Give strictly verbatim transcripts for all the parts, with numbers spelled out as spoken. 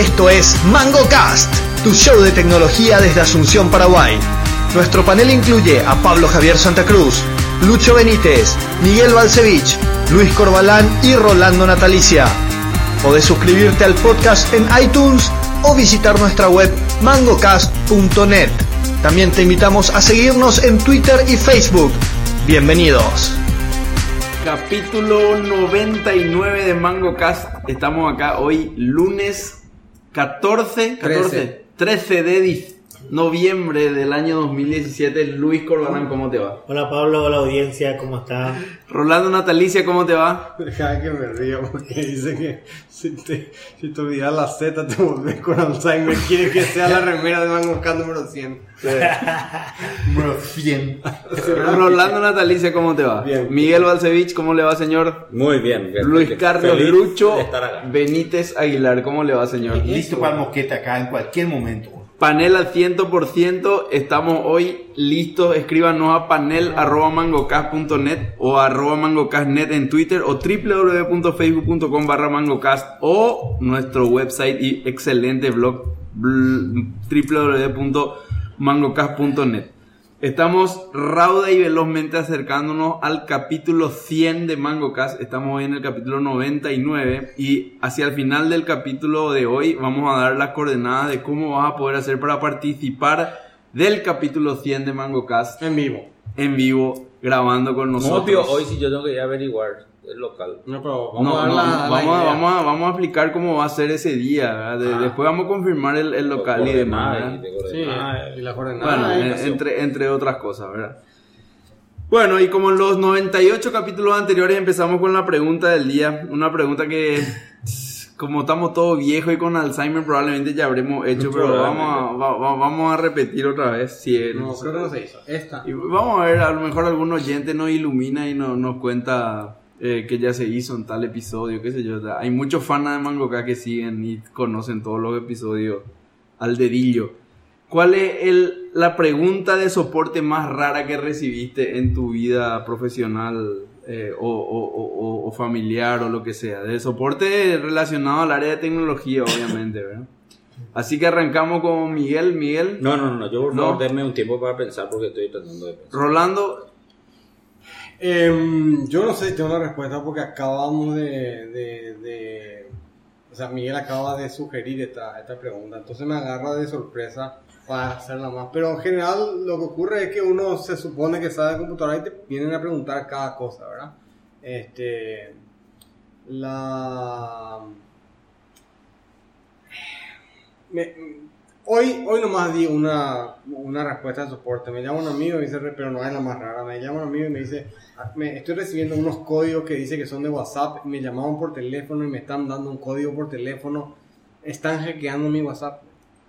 Esto es MangoCast, tu show de tecnología desde Asunción, Paraguay. Nuestro panel incluye a Pablo Javier Santa Cruz, Lucho Benítez, Miguel Balcevich, Luis Corbalán y Rolando Natalicia. Podés suscribirte al podcast en iTunes o visitar nuestra web mangocast punto net. También te invitamos a seguirnos en Twitter y Facebook. Bienvenidos. Capítulo noventa y nueve de MangoCast. Estamos acá hoy lunes catorce, catorce, trece de noviembre del año dos mil diecisiete. Luis Corbalán, ¿cómo te va? Hola Pablo, hola audiencia, ¿cómo está? Rolando Natalicia, ¿cómo te va? Deja que me río porque dice que si te, si te olvidas la Z te volvés con Alzheimer. Quiere que sea la remera de MangoCast número cien. Número cien. Rolando Natalicia, ¿cómo te va? Bien. Miguel Balcevich, ¿cómo le va, señor? Muy bien. bien Luis bien. Carlos Feliz Lucho de estar acá. Benítez Aguilar, ¿cómo le va, señor? Listo para el moquete acá en cualquier momento. Panel al cien por ciento, estamos hoy listos. Escríbanos a panel arroba mangocast punto net o arroba mangocastnet en Twitter o w w w punto facebook punto com barra mangocast o nuestro website y excelente blog w w w punto mangocast punto net. Estamos rauda y velozmente acercándonos al capítulo cien de MangoCast. Estamos hoy en el capítulo noventa y nueve y hacia el final del capítulo de hoy vamos a dar las coordenadas de cómo vas a poder hacer para participar del capítulo cien de MangoCast En vivo. en vivo, grabando con nosotros. Obvio, hoy sí yo tengo que ir a averiguar el local. No, pero No, vamos a dar no, la, no, la vamos, a, idea. vamos, a, vamos a explicar cómo va a ser ese día, ¿verdad? De- Ah. Después vamos a confirmar el, el local y demás, Coordenadas ¿verdad? y de Sí, coordenadas. y la coordenada. Bueno, ahí, en- así. entre, entre otras cosas, ¿verdad? Bueno, y como en los noventa y ocho capítulos anteriores empezamos con la pregunta del día. Una pregunta que, como estamos todos viejos y con Alzheimer, probablemente ya habremos hecho, pero vamos a, va- va- vamos a repetir otra vez. Si es- No, creo que no se hizo. Esta. y vamos a ver, a lo mejor algún oyente nos ilumina y nos, nos cuenta eh, que ya se hizo en tal episodio, qué sé yo. Hay muchos fans de MangoCast que siguen y conocen todos los episodios al dedillo. ¿Cuál es el, la pregunta de soporte más rara que recibiste en tu vida profesional eh, o, o- o- o familiar o lo que sea? De soporte relacionado al área de tecnología, obviamente, ¿verdad? Así que arrancamos con Miguel. Miguel, No, no, no, yo por No. favor denme un tiempo para pensar porque estoy tratando de pensar. Rolando. Em, yo no sé si tengo una respuesta porque acabamos de, de, de... O sea, Miguel acaba de sugerir esta, esta pregunta. Entonces me agarra de sorpresa para hacerla más. Pero en general lo que ocurre es que uno se supone que sabe de computadora y te vienen a preguntar cada cosa, ¿verdad? Este... La... Me- hoy, hoy nomás di una, una respuesta de soporte. Me llama un amigo y me dice, pero no es la más rara. Me llama un amigo y me dice, me, estoy recibiendo unos códigos que dice que son de WhatsApp. Me llamaban por teléfono y me están dando un código por teléfono. Están hackeando mi WhatsApp.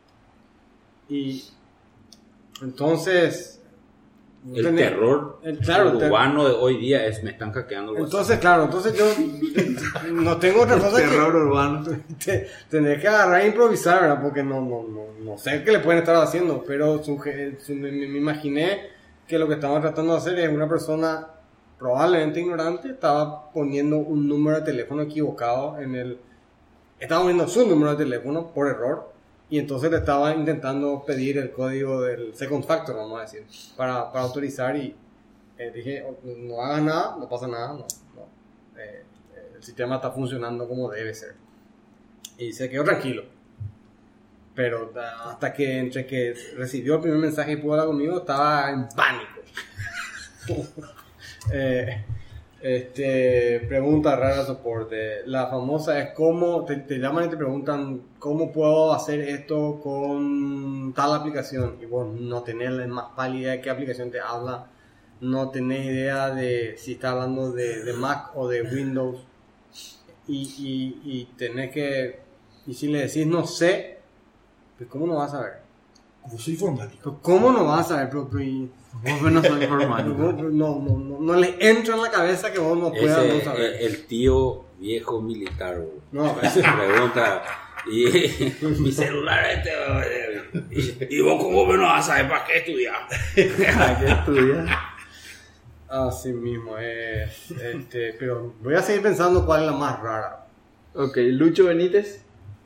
Y entonces... El tener- terror el- claro, el ter- urbano de hoy día es me están hackeando el WhatsApp. Entonces, claro, entonces yo no tengo otra cosa que... Terror urbano. Te- Tendré que agarrar e improvisar, ¿verdad? Porque no, no, no, no sé qué le pueden estar haciendo, pero suge- su- me, me imaginé que lo que estaban tratando de hacer es una persona probablemente ignorante, estaba poniendo un número de teléfono equivocado en el... Estaba poniendo su número de teléfono por error y entonces le estaba intentando pedir el código del second factor, vamos a decir, para, para autorizar y eh, dije, "Oh, no hagas nada, no pasa nada, no, no. Eh, el sistema está funcionando como debe ser." Y se quedó tranquilo. Pero da- hasta que entre que recibió el primer mensaje y pudo hablar conmigo, estaba en pánico. eh, este, pregunta rara de soporte. La famosa es cómo te, te llaman y te preguntan cómo puedo hacer esto con tal aplicación. Y vos no tenés la más pálida idea de qué aplicación te habla. No tenés idea de si está hablando de, de Mac o de Windows. Y, y, y tenés que... Y si le decís no sé, pues ¿cómo no vas a saber? Como soy informático. Pues, ¿cómo no vas a saber? Pero, pero, y- Vos no sos informático. no, no, no, no, no le entra en la cabeza que vos no puedas Ese, no saber. eh, el tío viejo militar, bro. No, Me pregunta y mi celular este y, y vos cómo me no vas a saber para qué estudiar. ¿Para qué estudias? así mismo es. Este, pero voy a seguir pensando cuál es la más rara. Ok, Lucho Benítez.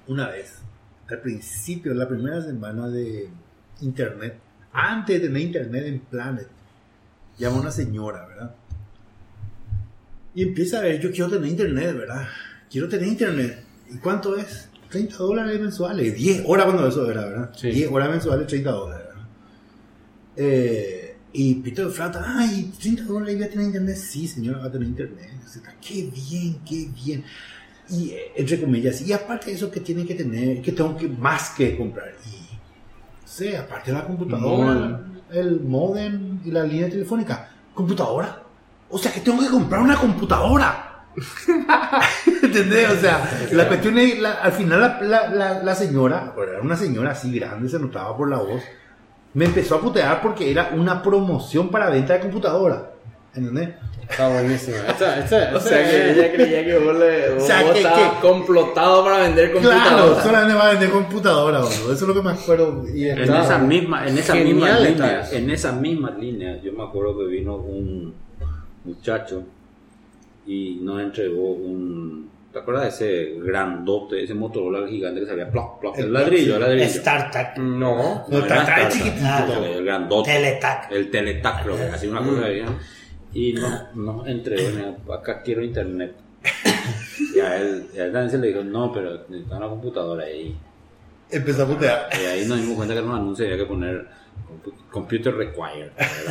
una vez, al principio, la primera semana de internet, antes de tener internet en Planet, llama una señora, ¿verdad? Y empieza a ver, yo quiero tener internet, ¿verdad? Quiero tener internet. ¿Y cuánto es? treinta dólares mensuales. diez horas cuando eso era, ¿verdad? Sí. diez horas mensuales, treinta dólares, ¿verdad? Eh, y Peter Flauta, ay, treinta dólares voy a tener internet. Sí, señora, va a tener internet. Qué bien, qué bien. Y eh, entre comillas, y aparte de eso que tiene que tener, que tengo que más que comprar. Y, no sé, aparte de la computadora, Modem. el modem y la línea telefónica, computadora. O sea, que tengo que comprar una computadora. ¿Entendés? O sea, la cuestión es, la, al final la, la, la, la señora, era una señora así grande, se notaba por la voz, me empezó a putear porque era una promoción para venta de computadora. ¿Entendés? Está buenísimo. Esta, esta, O sea que ella creía que vos, le, vos, O sea, vos que- estabas que- complotado para vender Claro, computadoras. solamente va a vender computadora, boludo. Eso es lo que me acuerdo. Y En estaba- esa misma, en esa Genial misma está línea, eso. en esa misma línea, yo me acuerdo que vino un muchacho y nos entregó un, ¿te acuerdas de ese grandote, ese Motorola gigante que salía ploc, ploc, el El- ladrillo, el ladrillo? StarTAC. No. No, está, está era chiquitito. StarTAC, el grandote, Teletac. el Teletac, creo que así una cosa había. Y nos no entregó, me- acá quiero internet. Y a él, y a él también se le dijo, no, pero necesita una computadora ahí. Empezó a putear. Y ahí nos dimos cuenta que era un anuncio, había que poner compu- computer required.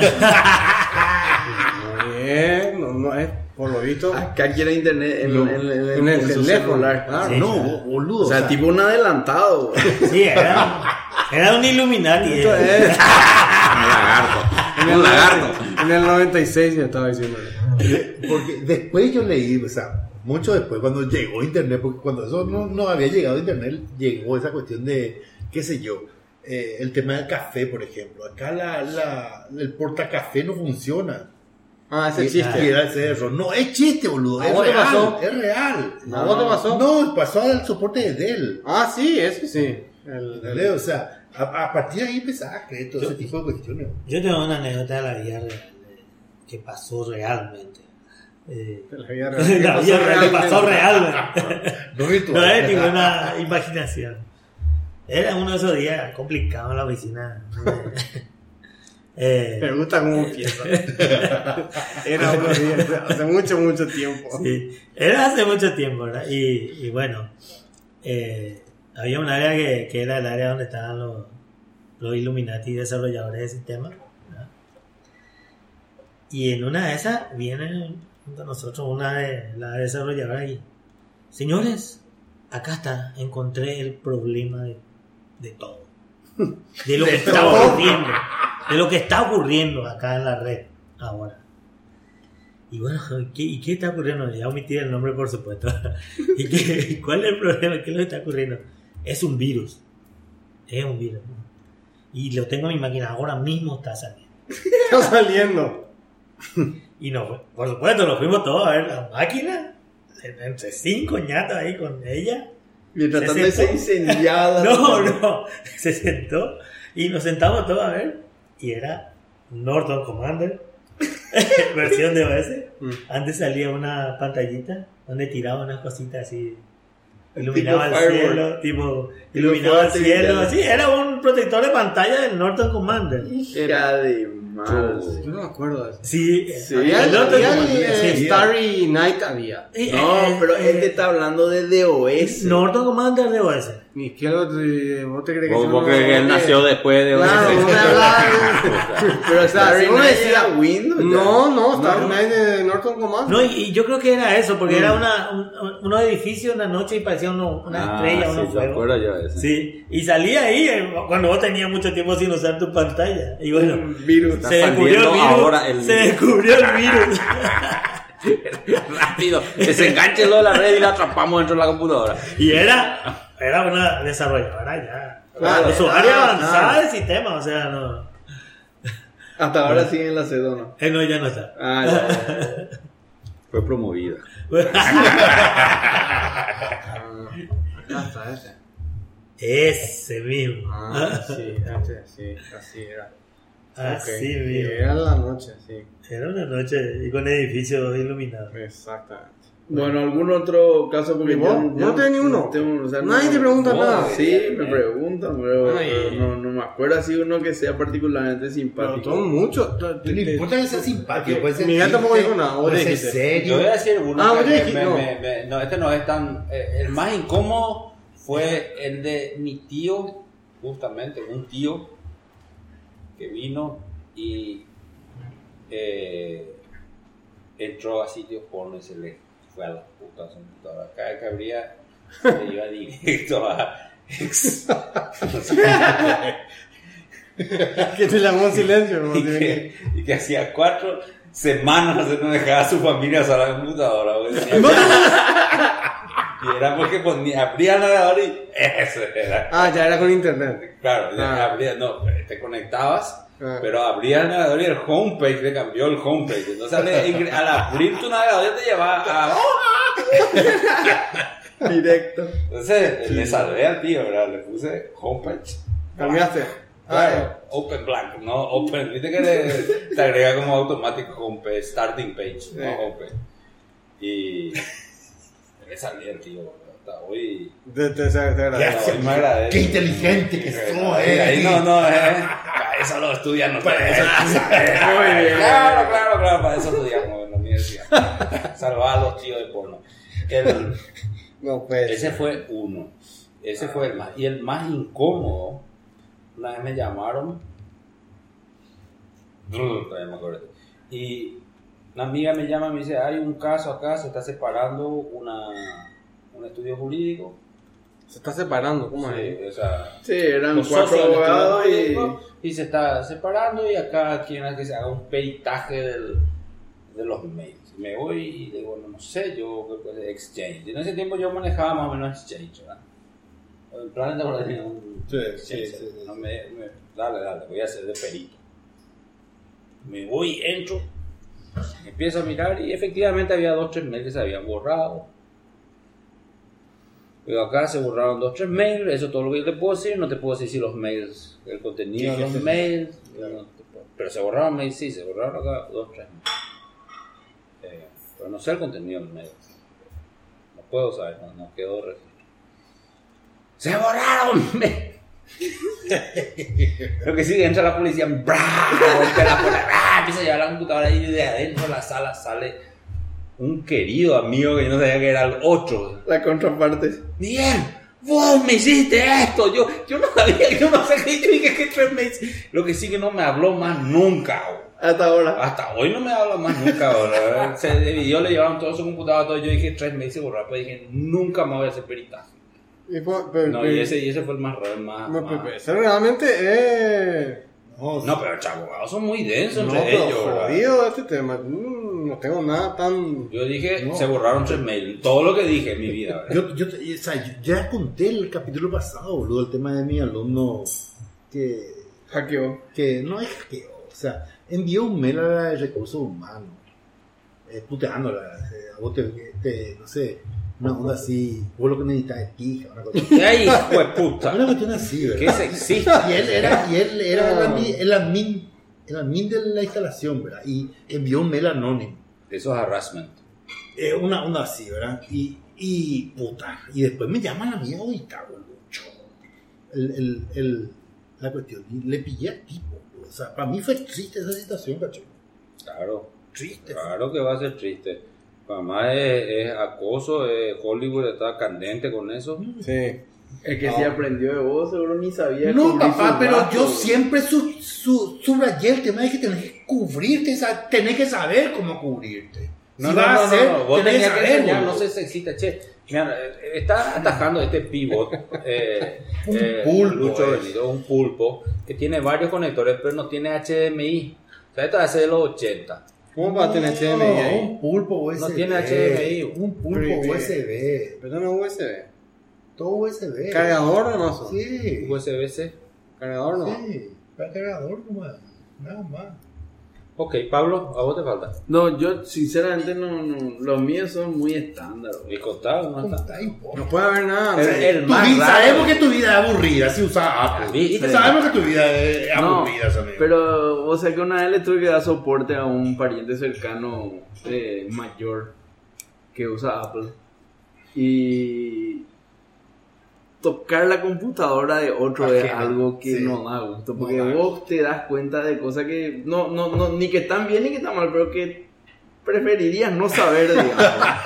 Muy bien. No, no es, por lo visto. Acá quiere internet en, No, en- en- en- en el en su teléfono, celular. claro. Sí. No, boludo. O sea, tipo un adelantado. güey. Sí, era, era un Illuminati. Esto eh. es- Un lagarto, en, un el, lagarto. en el noventa y seis ya estaba diciendo. Porque después yo leí, o sea, mucho después, cuando llegó internet, porque cuando eso no, no había llegado internet, llegó esa cuestión de, qué sé yo, eh, el tema del café, por ejemplo. Acá la, la, el portacafé no funciona. Ah, ese Y- chiste. y era ese error. No, es chiste, boludo. ¿A Es vos te real. pasó? Es real. ¿A vos te pasó? No, pasó al soporte de Dell. Ah, sí, eso sí. El, ¿Entendés? O sea, a, a partir de ahí empezaba a creer todo ese tipo de cuestiones. Yo tengo una anécdota de la vida real eh, que pasó realmente. Eh, el- la vida la real. ¿Qué vida pasó real que realmente? pasó realmente. No virtual. No es ninguna imaginación. Era uno de esos días complicados en la oficina. Eh, Me gusta cómo empieza. Era unos días, hace mucho, mucho tiempo. sí, era hace mucho tiempo, ¿verdad? Y, y bueno, eh, había un área que, que era el área donde estaban los, los Illuminati desarrolladores de sistemas, ¿verdad? Y en una de esas viene junto a nosotros una de las desarrolladoras y, señores, acá está, encontré el problema de, de todo. De lo que está ocurriendo. De lo que está ocurriendo acá en la red ahora. Y bueno, ¿qué, ¿y qué está ocurriendo? Ya omití el nombre, por supuesto. ¿Y qué, cuál es el problema? ¿Qué es lo que está ocurriendo? Es un virus. Es un virus. Y lo tengo en mi máquina. Ahora mismo está saliendo. Está saliendo. Y no, por supuesto, nos fuimos todos a ver la máquina. Entre cinco ñatos ahí con ella. Mientras Se tanto se sentó. incendiaba. No, no. Se sentó y nos sentamos todos a ver. Y era Norton Commander, versión de O S. Mm. Antes salía una pantallita donde tiraba unas cositas así. Iluminaba Tipo el firework. cielo, tipo, Tipo iluminaba el fuego cielo. artificial. Sí, era un protector de pantalla del Norton Commander. Hija de mal. Yo no me acuerdo de eso. Sí, Sí. Había, el Norton había Commander. el, sí. eh, Starry Night había. Eh, No, eh, pero eh, este está hablando de DOS. Norton Commander de O S. Ni que lo- eh, vos te crees que ¿Vos, yo vos no- crees que él nació después de Claro, ese? no me hablaba. Pero Si Starry uno Night decía era Windows. ya. No, no, Starry No. Night de Norton Commander. No, y, y yo creo que era eso, porque Mm. era una, un, unos edificios en la noche y parecía uno- una Ah, estrella, sí, unos yo fuegos. acuerdo yo de ese. Sí, y salía ahí eh, cuando vos tenías mucho tiempo sin usar tu pantalla. Y bueno, Un virus. Está se descubrió el saliendo virus. ahora el- Se descubrió el virus. Rápido, desenganchelo de la red y la atrapamos dentro de la computadora. Y era, era una desarrolladora ya. Claro, Usuaria claro, avanzada claro. del sistema, o sea, no. Hasta ahora siguen en la Sedona. Él no, ya no está. Ah, ya, ya. Fue promovida. Ah, está ese. Ese mismo. Ah, sí, ese, sí, así era. Así Ok, mismo. Era en la noche, sí. Era una noche y con edificios iluminados. Exactamente. Bueno, algún otro caso porque ¿Y vos? yo, yo ¿No tenés ni uno? tengo- o sea, Nadie no- te pregunta vos, nada. Sí, me preguntan, pero, Ay. pero no, no me acuerdo así uno que sea particularmente Pero simpático. son muchos. No importa que sea simpático, puede ser Miguel tampoco triste, dijo nada, vos puede ser dijiste. serio. Yo voy a decir uno Ah, que vos me- dijiste, me- no. me- me- no, este no es tan... eh, el más incómodo fue el de mi tío, justamente, un tío que vino y eh, entró a sitios porno y se le fue a la puta su computadora. Cada vez que abría, se iba directo a... ex- Que te llamó en silencio, ¿no? y, que, y que hacía cuatro semanas que no dejaba a su familia usar la computadora. Porque tenía que- y era porque ponía, abría el navegador y eso era. Ah, ya era con internet. Claro, ya Ah. abría, no, te conectabas, Ah. pero abría el navegador y el homepage le cambió el homepage. Entonces al, al abrir tu navegador ya te llevaba a... Directo. Entonces le salvé al tío, ¿verdad? Le puse homepage. ¿Cambiaste? Claro, open blank, no open. Viste que le, te agrega como automático homepage, starting page, no Sí. open. Y le salí al tío, hasta hoy. Te, te, te, te agradezco. Ya. Hasta hoy me agradece. Qué inteligente que Y, sos, ahí, eh. ahí no, no, eh. Para eso lo estudian, no para eso. Muy bien. Claro, claro, claro, para eso estudiamos en la universidad. Salvar a los tíos de porno. El, No, pues. ese fue uno. Ese fue el más. Y el más incómodo, una vez me llamaron. Todavía me acuerdo. Y una amiga me llama y me dice: hay un caso acá, se está separando una, un estudio jurídico. Se está separando, ¿cómo Sí, es? o sea, Sí, eran los cuatro socios del estudio abogados y... jurídico, y se está separando y acá quieren que se haga un peritaje del, de los mails. Y me voy y digo, bueno, no sé, yo creo que es exchange. Y en ese tiempo yo manejaba más o menos exchange, ¿verdad? El plan de verdad tenía un Sí, exchange. sí, sí, sí. No me, me- dale, dale, voy a hacer de perito. Me voy, entro, empiezo a mirar y efectivamente había dos, tres mails que se habían borrado. Pero acá se borraron dos, tres mails, eso es todo lo que yo te puedo decir. No te puedo decir si los mails, el contenido de ¿Qué- los qué se- mails, Claro. no te puedo- pero se borraron mails, sí, se borraron acá dos, tres mails. Eh, pero no sé el contenido del mail. No puedo saber, no, no quedó registro. ¡Se borraron mails! Lo que sigue, entra la policía, ¡bra! Golpea la puerta, ¡bra! Empieza a llevar la computadora y de adentro de la sala sale un querido amigo que yo no sabía que era el otro. La contraparte. Miguel, vos me hiciste esto. Yo, yo no sabía, yo no sé qué, yo dije que tres meses. Lo que sí que no me habló más nunca. Bro. Hasta ahora. Hasta hoy no me habla más nunca. Bro. Se dividió, le llevaron todo su computadora, todo. Yo dije tres meses borrar, pero dije nunca más voy a hacer peritaje. Y fue- pero- No, pero- y ese, y ese fue el más raro, el más. no, más- pero- pero ese realmente es. No, No, pero los abogados son muy densos No, entre pero ellos. ¿verdad? jodido este tema. Mm, no tengo nada tan. Yo dije, No. se borraron tres mails. Todo lo que dije en mi vida. ¿verdad? Yo, yo, o sea, yo ya conté el capítulo pasado, boludo, el tema de mi alumno que, Hackeó. que no es hackeo, o sea, envió un mail a la de recursos humanos, eh, puteándola, eh, a vos te, te- no sé, una onda así, vos lo que necesitas es pija, una cosa así. ¡Ay, hijo de puta! Una cuestión así, ¡Qué ¿verdad? sexista! Y él era, y él era el, admin, el, admin, el admin de la instalación, ¿verdad? Y envió un mail anónimo. Eso es harassment. Eh, una onda así, ¿verdad? Y, y puta. Y después me llaman a mí, oye, cago, mucho. El, el, el, la cuestión. Y le pillé al tipo. O sea, para mí fue triste esa situación, cacho. Claro, Triste. claro que va a ser triste. Además es, es acoso, es Hollywood está candente con eso. Sí. El que sí aprendió de vos, seguro ni sabía. No, cubrir papá, sus pero gastos. yo siempre su, su, subrayé el tema de que tenés que cubrirte, sa- tenés que saber cómo cubrirte. No, Si no, vas a no, hacer, no, no, vos tenés tenías que saber, enseñar, no boludo. sé sexista, che. Mira, eh, está atajando este pivot, eh, Un eh, pulpo, Lucho es. Benito, un pulpo, que tiene varios conectores, pero no tiene H D M I. O sea, esto hace de los ochenta. ¿Cómo va a tener H D M I No, ahí? un pulpo U S B. No tiene H D M I. Un pulpo Pero, U S B. Pero no U S B. Todo U S B. ¿Cargador o no? Sí. U S B C. ¿Cargador no? Sí. Para cargador nomás. Nada más. Ok, Pablo, a vos te falta. No, yo sinceramente no, no. Los míos son muy estándar. Y contado, no está. Está importa. No puede haber nada. El- hombre. el Tu más vida- raro. sabemos que tu vida es aburrida si usas Apple. Sí, sí. Sabemos que tu vida es No, aburrida, amigo. pero, o sea que una vez le tuve que dar soporte a un pariente cercano eh, mayor. que usa Apple. Y tocar la computadora de otro es Ajena, algo que sí. no da gusto, porque No da vos te das cuenta de cosas que no, no, no, ni que están bien ni que están mal, pero que preferirías no saber, digamos.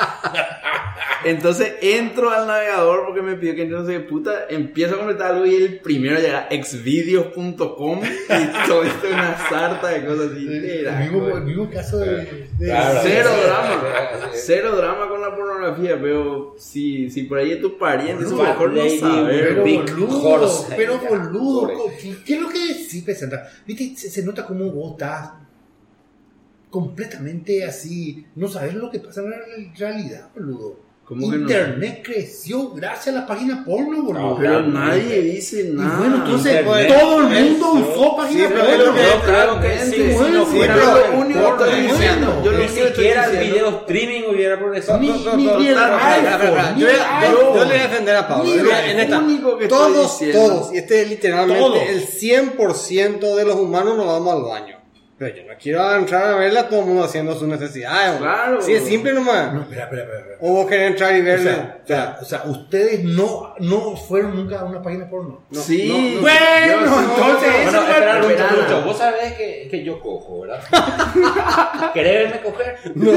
Entonces entro al navegador porque me pidió que entre no sé qué puta, empiezo a conectar algo y el primero llega exvideos punto com y todo esto es una sarta de cosas así. El mismo, el mismo caso de... de- Claro. Cero sí, drama, sí, sí. cero drama con la pornografía, pero si, si por ahí es tu pariente, es Boludo, mejor no lady, saber. Pero Big boludo, horse. pero boludo, Pobre. co- ¿qué es lo que decís, Pesanta? Viste, se, se nota como vos estás completamente así, no sabes lo que pasa en la realidad, boludo. ¿Cómo que no? Internet creció gracias a la página porno, boludo. No, Pero Realmente. nadie dice Y nada. bueno, entonces Internet. todo el mundo usó página Sí, pero porno. es lo que- Yo creo que sí, Sí, si bueno, no sí, fuera pero por lo el único que porno, estoy diciendo, yo lo ni único que estoy siquiera el diciendo- video streaming hubiera progresado. Ni- No, no, ni no, el espera, espera, espera, espera. iPhone, Yo, ni el yo- yo iPhone. le voy a defender a Pablo. Ni En el esta- único que estoy todos, diciendo. todos, y este es literalmente Todos. el cien por ciento de los humanos nos vamos al baño. Pero yo no quiero entrar a verla a todo el mundo haciendo sus necesidades. boludo. Claro. Sí, es simple nomás. No, espera, espera, espera. espera. O vos querés entrar y O verle. sea, o sea, o sea, ustedes no, no fueron nunca a una página porno. No, Sí, no, no. Bueno, Yo- entonces, no, eso Bueno, no espera, es Lucho, verano. Lucho, vos sabés que, que yo cojo, ¿verdad? ¿Querés verme coger?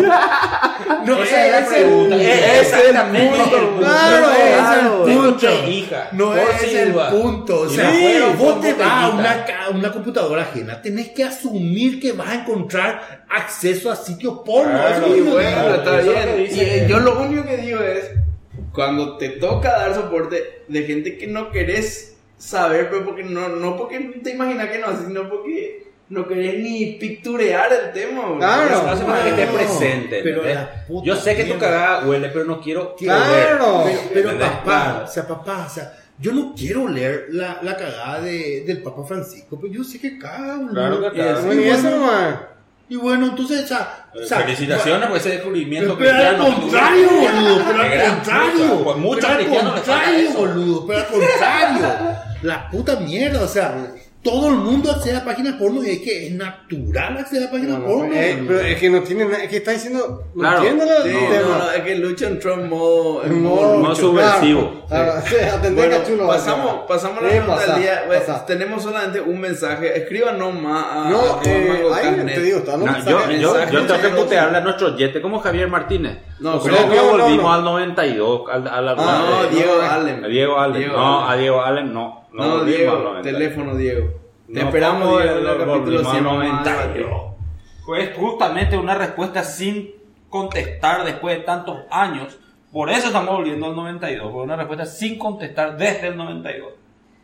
No, Esa es la ese- pregunta. ese Es exactamente punto, el punto. Claro, Claro, ese es el Tengo punto. tres hijas. No por es el Silva. punto. O Y sea, me fueron vos con te vas a botellita. una, ca- una computadora ajena, tenés que asumir que vas a encontrar acceso a sitios porno. Claro, Eso es Y lo que- bueno, Claro, está eso es lo bien. que dice. Y eh, yo lo único que digo es, cuando te toca dar soporte de gente que no querés saber, pero porque no, no porque te imaginas que no, sino porque no querés ni picturear el tema. boludo. Claro. Eso hace para que esté No, presente. pero ¿entendés? la puta Yo sé que tu mierda. cagada huele, pero no quiero Claro. oler. Pero, pero ¿Entendés? papá, Claro. o sea, papá, o sea, yo no quiero leer la, la cagada de, del Papa Francisco, pero yo sé que caga, boludo. Claro que Y caga. así, Bueno, y eso bueno, nomás. y bueno, entonces, o sea, o sea, Felicitaciones por ese descubrimiento Pero al cristiano. contrario, boludo, pero De al gran contrario. puta. Pues muchos pero al cristianos les falta contrario, eso. boludo, pero al contrario. La puta mierda, o sea, todo el mundo accede a páginas porno y es que es natural acceder a páginas No, no, porno. eh, boludo. pero es que no tiene nada, es que está diciendo, no Claro. entiendo la- Sí, el no, tema. no, es que Lucho entró en modo, en No, modo no Lucho. subversivo. Claro. Ah, sí, atendé, Bueno, cachulo, pasamos, acá. pasamos a la Sí, pregunta pasa, del día. Bueno, pasa. tenemos solamente un mensaje. Escríbanos más a No, a eh, Mango ahí Carnet. te digo, está No, no, yo, yo, mensaje, yo tengo que mensaje. putearle a nuestro oyente como Javier Martínez. No, Creo pero- que no, no, volvimos no. al noventa y dos, al, a la Ah, No, no, Diego no, Allen. a Diego Allen. Diego no, Allen. a Diego Allen no. No, No, volvimos al Diego, noventa y dos. teléfono, Diego. Te No, esperamos, ¿cómo Diego, en el volvimos capítulo al cien. noventa y dos? Pues justamente una respuesta sin contestar después de tantos años. Por eso estamos volviendo al noventa y dos. Por una respuesta sin contestar desde el noventa y dos.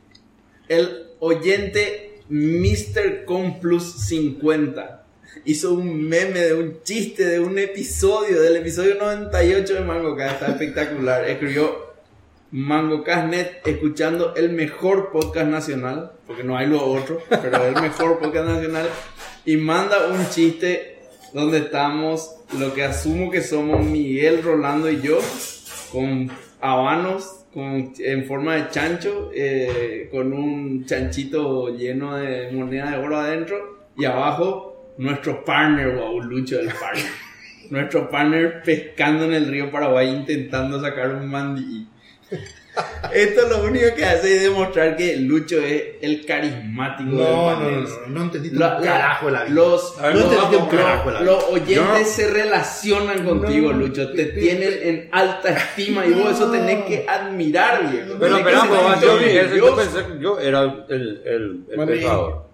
El oyente mister Complus cincuenta hizo un meme de un chiste de un episodio, del episodio noventa y ocho de MangoCast. Está espectacular. Escribió MangoCast.net escuchando el mejor podcast nacional, porque no hay lo otro, pero el mejor podcast nacional. Y manda un chiste donde estamos, lo que asumo que somos Miguel, Rolando y yo, con habanos con, en forma de chancho, eh, con un chanchito lleno de moneda de oro adentro, y abajo nuestro partner, wow, Lucho del partner. Nuestro partner pescando en el río Paraguay intentando sacar un mandí. Esto lo único que hace es demostrar que Lucho es el carismático del No, no, panel. no, no, no entendí un La- la- carajo de la vida. Los, A ver, no los- entendí un los- carajo de la vida. los oyentes Yo- se relacionan contigo, No, Lucho. Te pe- tienen en alta estima y vos eso tenés que admirar, viejo. Pero Tenés que espera, sentirte pues, yo, Miguel, yo orgulloso. pensé que yo era el, el, el, el Bueno, y- pecador.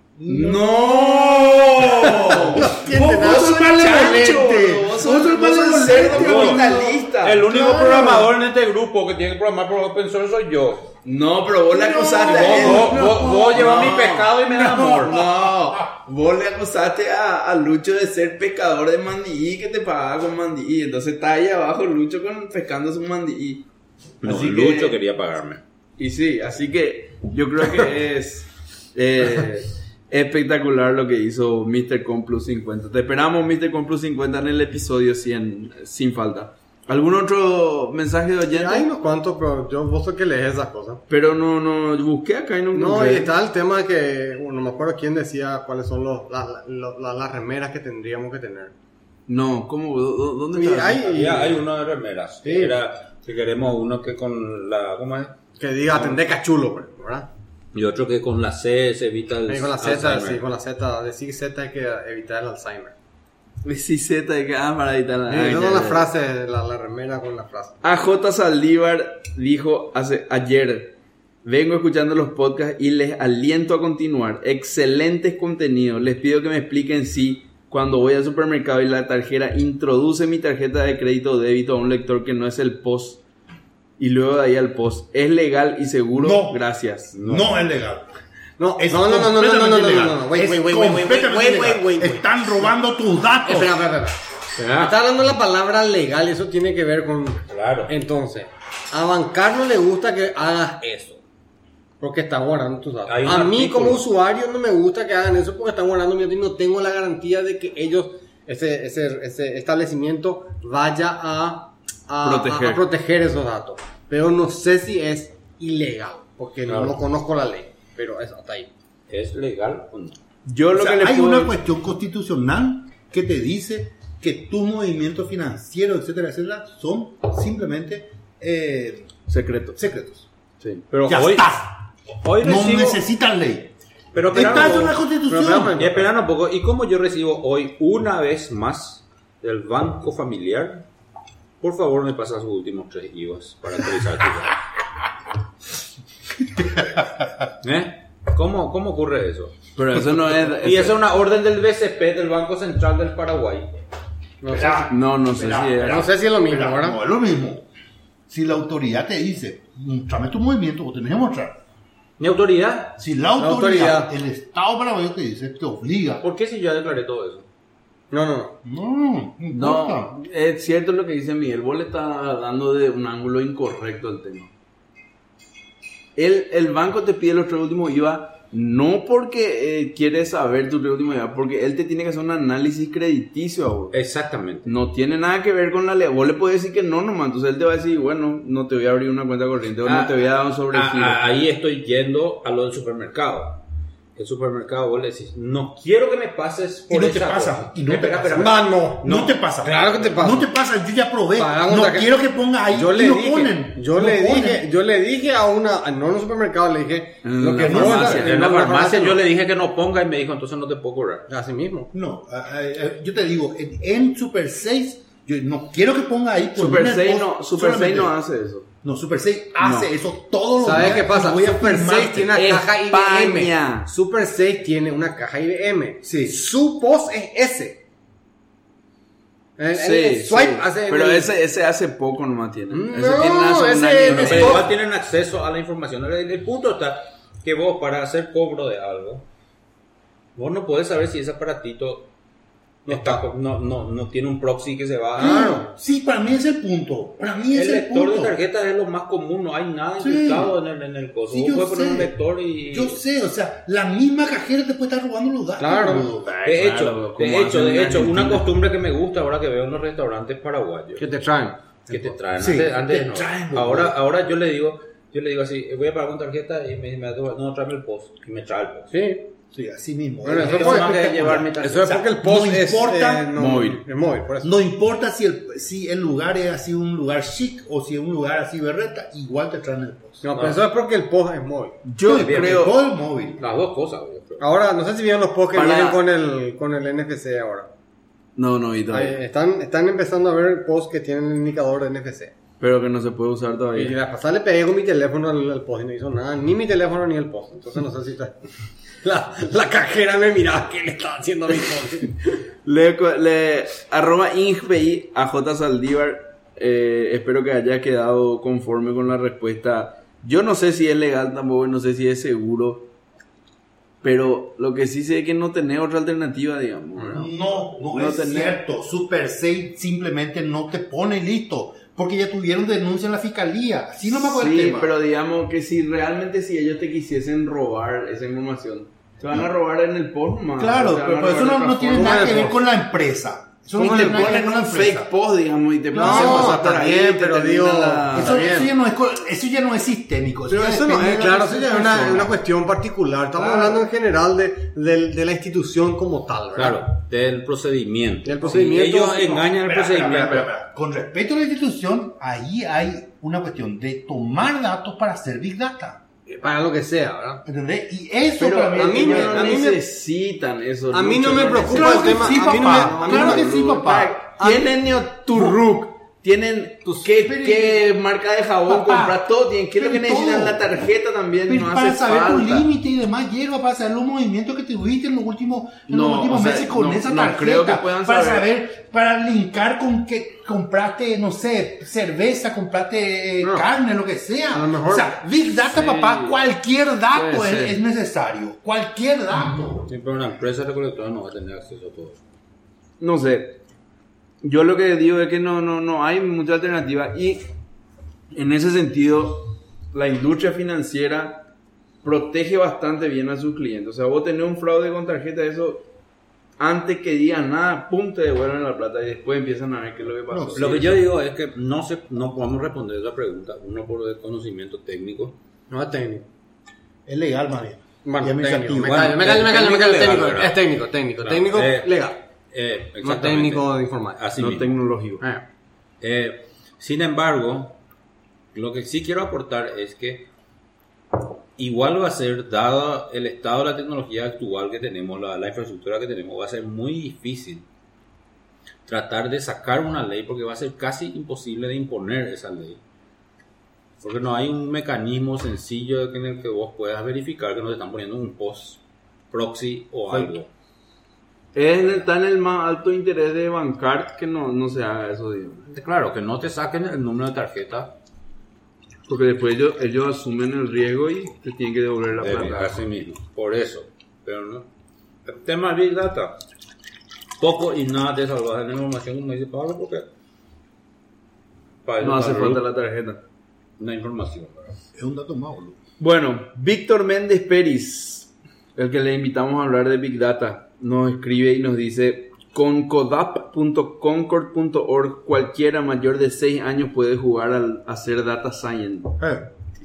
¡No! ¿Quién Vos te da? vos sos Vos sos el chancho, malevolente. boludo. Vos Vos sos sos vos sos el malevolente, cerdo boludo. capitalista. El único Claro. programador en este grupo que tiene que programar por open source soy yo. No, pero vos le acusaste Vos, a él. vos, vos, vos llevas No. mi pescado y me das amor. No, vos le acusaste a, a Lucho de ser pescador de mandí, que te pagaba con mandí. Entonces está ahí abajo Lucho con, pescando su mandí. No, Así Lucho que- quería pagarme. Y sí, así que yo creo que es eh, espectacular lo que hizo mister Complus cincuenta. Te esperamos, mister Complus cincuenta, en el episodio cien, sin falta. ¿Algún otro mensaje de oyente? Hay unos cuantos, pero yo vos sos que lees esas cosas. Pero no, no, busqué acá y no No, encontré. y está el tema de que, bueno, no me acuerdo quién decía cuáles son los, la- la- la- las remeras que tendríamos que tener. No, ¿cómo? ¿Dó- ¿Dónde Y está? hay- Había- hay uno de remeras. Sí. Era que queremos uno que con la. ¿Cómo es? Que diga atender cachulo, pues, ¿verdad? Y otro que con la C se evita el. Y con la Z, Alzheimer. sí, con la Z, decir Z hay que evitar el Alzheimer. Sí, Z de que ah, para editar la. Sí, ah, esa ya, es la ya. frase, la, la remera con la frase. A J Saldívar dijo hace, ayer, vengo escuchando los podcasts y les aliento a continuar. Excelentes contenidos. Les pido que me expliquen si cuando voy al supermercado y la tarjeta introduce mi tarjeta de crédito o débito a un lector que no es el P O S y luego de ahí al P O S. ¿Es legal y seguro? No. Gracias. No, es legal. No, Es no, no, no, no, no, no, no, completamente no, ilegal. no, wait, Es wait, wait, wait, wait, completamente wait, ilegal. wait, wait, wait. Están robando tus datos. Espera, espera, espera. Espera. Está hablando la palabra legal, eso tiene que ver con... Claro. Entonces, a Bancar no le gusta que hagas eso. Porque está guardando tus datos. Hay un A mí artículo. como usuario no me gusta que hagan eso porque están guardando mi datos y no tengo la garantía de que ellos, ese, ese, ese establecimiento, vaya a, a, Proteger. a- a proteger esos datos. Pero no sé si es ilegal, porque Claro. no conozco la ley. Pero eso, hasta ahí. ¿Es legal o no? Yo O lo sea, que le hay puedo... una cuestión constitucional que te dice que tus movimientos financieros, etcétera, etcétera, son simplemente eh, Secreto. secretos. Sí. Pero Ya hoy, está. hoy No recibo. necesitan ley. Pero Está espera eso un en la poco. Constitución. Pero espérame. Y esperando un poco. ¿Y cómo yo recibo hoy una vez más del Banco Familiar? Por favor, me pasa sus últimos tres I V As para actualizar tu datos. ¿Eh? ¿Cómo, ¿Cómo ocurre eso? Pero eso no es... Y esa es una orden del B C P, del Banco Central del Paraguay. No sé, No, no sé Espera, si es... espera. no sé si es lo mismo, Espera, ¿verdad? No es lo mismo. Si la autoridad te dice, mostrame tu movimiento, vos tenés que mostrar. ¿Mi autoridad? Si la autoridad, autoridad. el Estado paraguayo te dice, te obliga. ¿Por qué si yo ya declaré todo eso? no, no. no. No, no importa. No, es cierto lo que dice Miguel. Vos le estás dando de un ángulo incorrecto al tema. El, el banco te pide los tres últimos I V A no porque eh, quiere saber tus tres últimos I V A, porque él te tiene que hacer un análisis crediticio a vos. Exactamente. No tiene nada que ver con la ley. Vos le puedes decir que no nomás. Entonces él te va a decir, bueno, no te voy a abrir una cuenta corriente o Ah, no te voy a dar un sobregiro. Ah, ah, ahí estoy yendo a lo del supermercado. El supermercado vos le decís, no quiero que me pases por Y no te esa pasa, cosa. y no te Espera, pasa. espera, espera. Mano. No, te pasa. Claro que te pasa. No te pasa, yo ya probé. Pagamos No tarjeta. quiero que ponga ahí. Yo y le lo dije, ponen. yo Lo le ponen. dije, yo le dije a una, no en un supermercado, le dije, En lo la que no farmacia. en En la farmacia yo no. le dije que no ponga y me dijo, entonces no te puedo cobrar. Así mismo. No, ah, ah, ah, yo te digo, en, en Super seis, yo no quiero que ponga ahí. por Super un seis post no, Super seis solamente. no hace eso. No, Super seis hace No. eso todos los ¿Sabes días. qué pasa? y voy a Super firmarte. seis tiene una caja I B M. España. Super seis tiene una caja I B M. Sí. Su post es ese. El, el- Sí, el swipe sí. hace Pero el- ese, ese hace poco nomás tiene. No, ese tiene hace un ese año, es ¿no? de Pero Stop. igual tienen acceso a la información. El, el punto está que vos para hacer cobro de algo, vos no podés saber si ese aparatito No está está. co- no, no, no tiene un proxy que se va a... Claro. Sí, para mí es el punto. Para mí es El el, lector punto. de tarjetas es lo más común, no hay nada Sí. incrustado en el, en el coso. Sí, Vos yo puedes poner sé. un lector y... Yo sé, o sea, la misma cajera te puede estar robando los datos. Claro. boludo. De hecho, Claro, de como hecho, hacen de en hecho, una Argentina. costumbre que me gusta ahora que veo en los restaurantes paraguayos, que te traen. que te traen. Sí, antes, antes te no. traen, boludo. ahora, ahora yo le digo, yo le digo así, voy a pagar con tarjeta y me, me no, tráeme el post y me trae el post. Sí. Sí, así mismo. Bueno, Es- eso es fue- más que espectacular. llevar mi tarjeta. Eso es O sea, porque el post no es importa, eh, no- móvil. Es móvil, por eso. No importa si el, si el lugar es así un lugar chic o si es un lugar así berreta, igual te traen el post. No, pero eso es porque el post es móvil. Yo Sí, porque creo... todo el móvil. Las dos cosas, güey, pero- Ahora, no sé si vieron los posts que Para- vienen con el, con el N F C ahora. No, no, y Ahí, todavía. están, están empezando a ver posts que tienen el indicador de N F C. Pero que no se puede usar Y todavía. la pasada le pegué con mi teléfono al, al post y no hizo nada. Ni mi teléfono ni el post. Entonces no sé si está... La, la cajera me miraba que le estaba haciendo a mi post. Le, le arroba ingpi a J Saldívar. Eh, espero que haya quedado conforme con la respuesta. Yo no sé si es legal tampoco, no sé si es seguro. Pero lo que sí sé es que no tenés otra alternativa, digamos. ¿verdad? No, no, No es tenés- cierto. Super seis simplemente no te pone listo. Porque ya tuvieron denuncia en la fiscalía. Así no me acuerdo el Sí, tema. pero digamos que si realmente si ellos te quisiesen robar esa información, te van a robar en el post nomás. Claro, te van pero, a pero eso robar no, de no tiene otra nada forma. que ver con la empresa. Eso Y no te tiene nada que ver ponen con la un empresa. fake post, digamos, y te No, ponen a pasar por está ahí, bien, te pero termina digo, la- Eso, bien. eso ya no es, co- eso ya no es sistémico. Pero ya eso no depende es, de claro, la eso ya es una, persona. una cuestión particular. Estamos Claro. hablando en general de, de, de la institución como tal, ¿verdad? Claro, del procedimiento. Del procedimiento, Si ellos no. engañan el Espera, procedimiento. espera, espera, espera. Con respecto a la institución, ahí hay una cuestión de tomar datos para hacer Big Data. Para lo que sea, ¿verdad? ¿Entendés? Y eso Pero para mí a es mí, que no ya- a mí me- necesitan eso. a mí Lucho, no me preocupa Claro el que tema. sí, a mí no me, papá. a mí Claro no me- que sí, papá. Tienen Turruk, tienen qué, qué marca de jabón Papá, comprar, todo tienen. ¿Qué es lo que pero necesitan? todo. La tarjeta también Pero no para hace saber tu falta. límite y demás, hierba, para saber los movimientos que tuviste en los últimos, en los No, últimos o sea, meses con no- esa no tarjeta. creo que puedan para saber. saber, para linkar con que compraste, no sé, cerveza, compraste eh, No. carne, lo que sea. A lo mejor- O sea, Big Data, Sí. papá, cualquier dato Puede es, ser. es necesario. Cualquier dato. Sí, pero una empresa recolectora no va a tener acceso a todo eso. No sé. Yo lo que digo es que no, no, no hay mucha alternativa. Y en ese sentido, la industria financiera protege bastante bien a sus clientes. O sea, vos tenés un fraude con tarjeta, eso antes que digan nada, pum, te devuelven la plata y después empiezan a ver qué es lo que pasó. No, Lo que yo digo es que no se, no podemos responder esa pregunta, uno por desconocimiento técnico. No es técnico. Es legal, más bien. Bueno, Y administrativo. técnico. Me Bueno, callo, me callo, me callo, me callo. técnico Técnico, legal, es técnico, técnico. Claro. Técnico Eh, legal. Eh, No exactamente. técnico de informática. Así no mismo. tecnológico. Eh. Eh, sin embargo, lo que sí quiero aportar es que igual va a ser, dado el estado de la tecnología actual que tenemos, la, la infraestructura que tenemos, va a ser muy difícil tratar de sacar una ley porque va a ser casi imposible de imponer esa ley. Porque no hay un mecanismo sencillo en el que vos puedas verificar que no te están poniendo un post proxy o Fake. algo. Es en el- está en el más alto interés de Bancard que no, no se haga eso, digamos. Claro, que no te saquen el número de tarjeta Porque después ellos, ellos asumen el riesgo y te tienen que devolver la de plata. así mismo. Por eso. Pero no. El tema Big Data. Poco y nada de salvaje la información, como dice Pablo, porque para No hace para falta la tarjeta. una información. ¿verdad? Es un dato más, boludo. Bueno, Víctor Méndez Peris, el que le invitamos a hablar de Big Data, nos escribe y nos dice: con codap punto concord punto org cualquiera mayor de seis años puede jugar al hacer data science. Eh.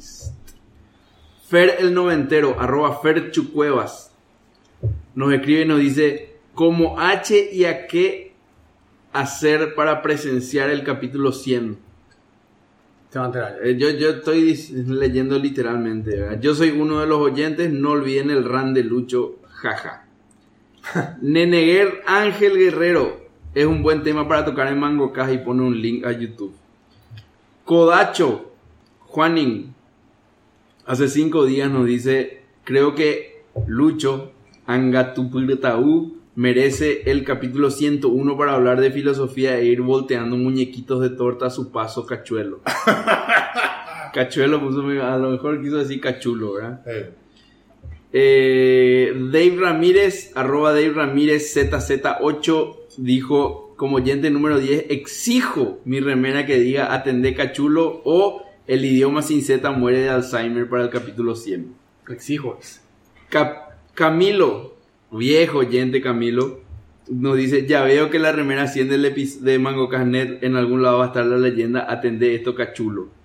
Fer el noventero, arroba Fer Chucuevas, nos escribe y nos dice: como H y a qué hacer para presenciar el capítulo cien. Se va a enterar. Eh, Yo, yo estoy dis- leyendo literalmente, ¿verdad? Yo soy uno de los oyentes, no olviden el ran de Lucho, jaja. Neneguer Ángel Guerrero es un buen tema para tocar en MangoCast y pone un link a YouTube. Kodacho Juanín hace cinco días nos dice: creo que Lucho Angatupurtaú merece el capítulo ciento uno para hablar de filosofía e ir volteando muñequitos de torta a su paso cachuelo. Cachuelo puso, a lo mejor quiso decir cachulo, ¿verdad? Eh. Eh, Dave Ramírez, arroba Dave Ramírez Z Z ocho, dijo como oyente número diez: exijo mi remera que diga atendé cachulo o el idioma sin Z muere de Alzheimer para el capítulo cien. Exijo. Cap- Camilo, viejo oyente Camilo, nos dice: ya veo que la remera cien del epi- de MangoCast punto net en algún lado va a estar la leyenda atendé esto cachulo.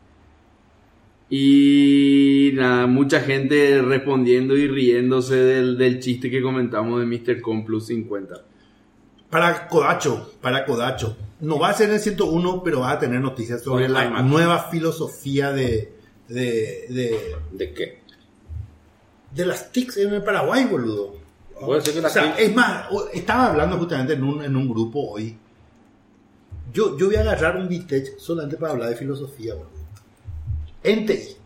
Y nada, mucha gente respondiendo y riéndose del, del chiste que comentamos de mister Com Plus cincuenta. Para Kodacho, para Kodacho. No va a ser en el ciento uno, pero va a tener noticias sobre Con la iMac. nueva filosofía de, de, de, ¿De qué? de las T I Cs en el Paraguay, boludo. Puede ser que O las sea, T I C- es más, o- estaba hablando justamente en un, en un grupo hoy. Yo, yo voy a agarrar un Vitech solamente para hablar de filosofía, boludo. En T I.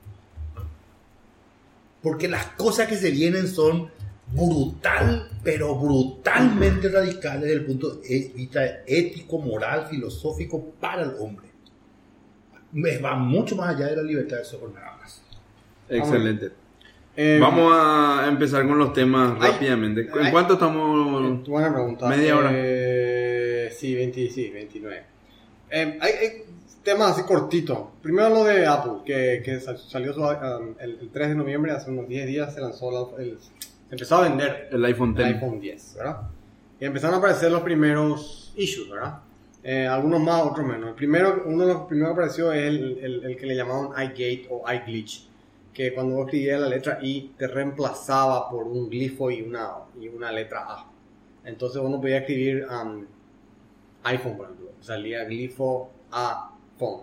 Porque las cosas que se vienen son brutal, pero brutalmente radicales desde el punto de vista ético, moral, filosófico para el hombre. Va mucho más allá de la libertad de software nada más. Excelente. Eh, Vamos a empezar con los temas ay, rápidamente. ¿En ay. cuánto estamos? Buena pregunta. Media hora. Eh, sí, veinte, sí, veintinueve. Eh, hay, hay temas así cortitos. Primero lo de Apple, que, que sal- salió su, um, el, el tres de noviembre, hace unos diez días se lanzó, la- el, se empezó a vender El iPhone el diez. iPhone diez, ¿verdad? Y empezaron a aparecer los primeros issues, ¿verdad? Eh, algunos más, otros menos. El primero, uno de los primeros que apareció es el, el, el que le llamaban iGate o iGlitch, que cuando vos escribías la letra I te reemplazaba por un glifo y una, y una letra A. Entonces uno podía escribir um, iPhone, por ejemplo. Salía glifo A phone.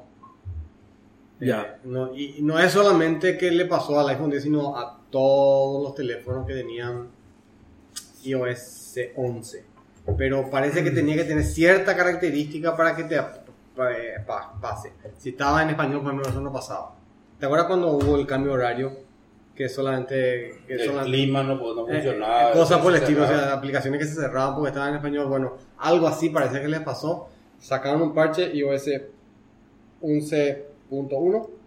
Ya. Eh, no, y, y no es solamente que le pasó al iPhone diez, sino a todos los teléfonos que tenían i O S once. Pero parece que tenía que tener cierta característica para que te pa, pa, pase. Si estaba en español, por ejemplo, eso no pasaba. ¿Te acuerdas cuando hubo el cambio horario? Que solamente... Que el solamente, clima no, no eh, funcionaba. eh, cosas por el se estilo, o cerraba. sea, aplicaciones que se cerraban porque estaban en español. Bueno, algo así parece que les pasó. Sacaron un parche i O S once punto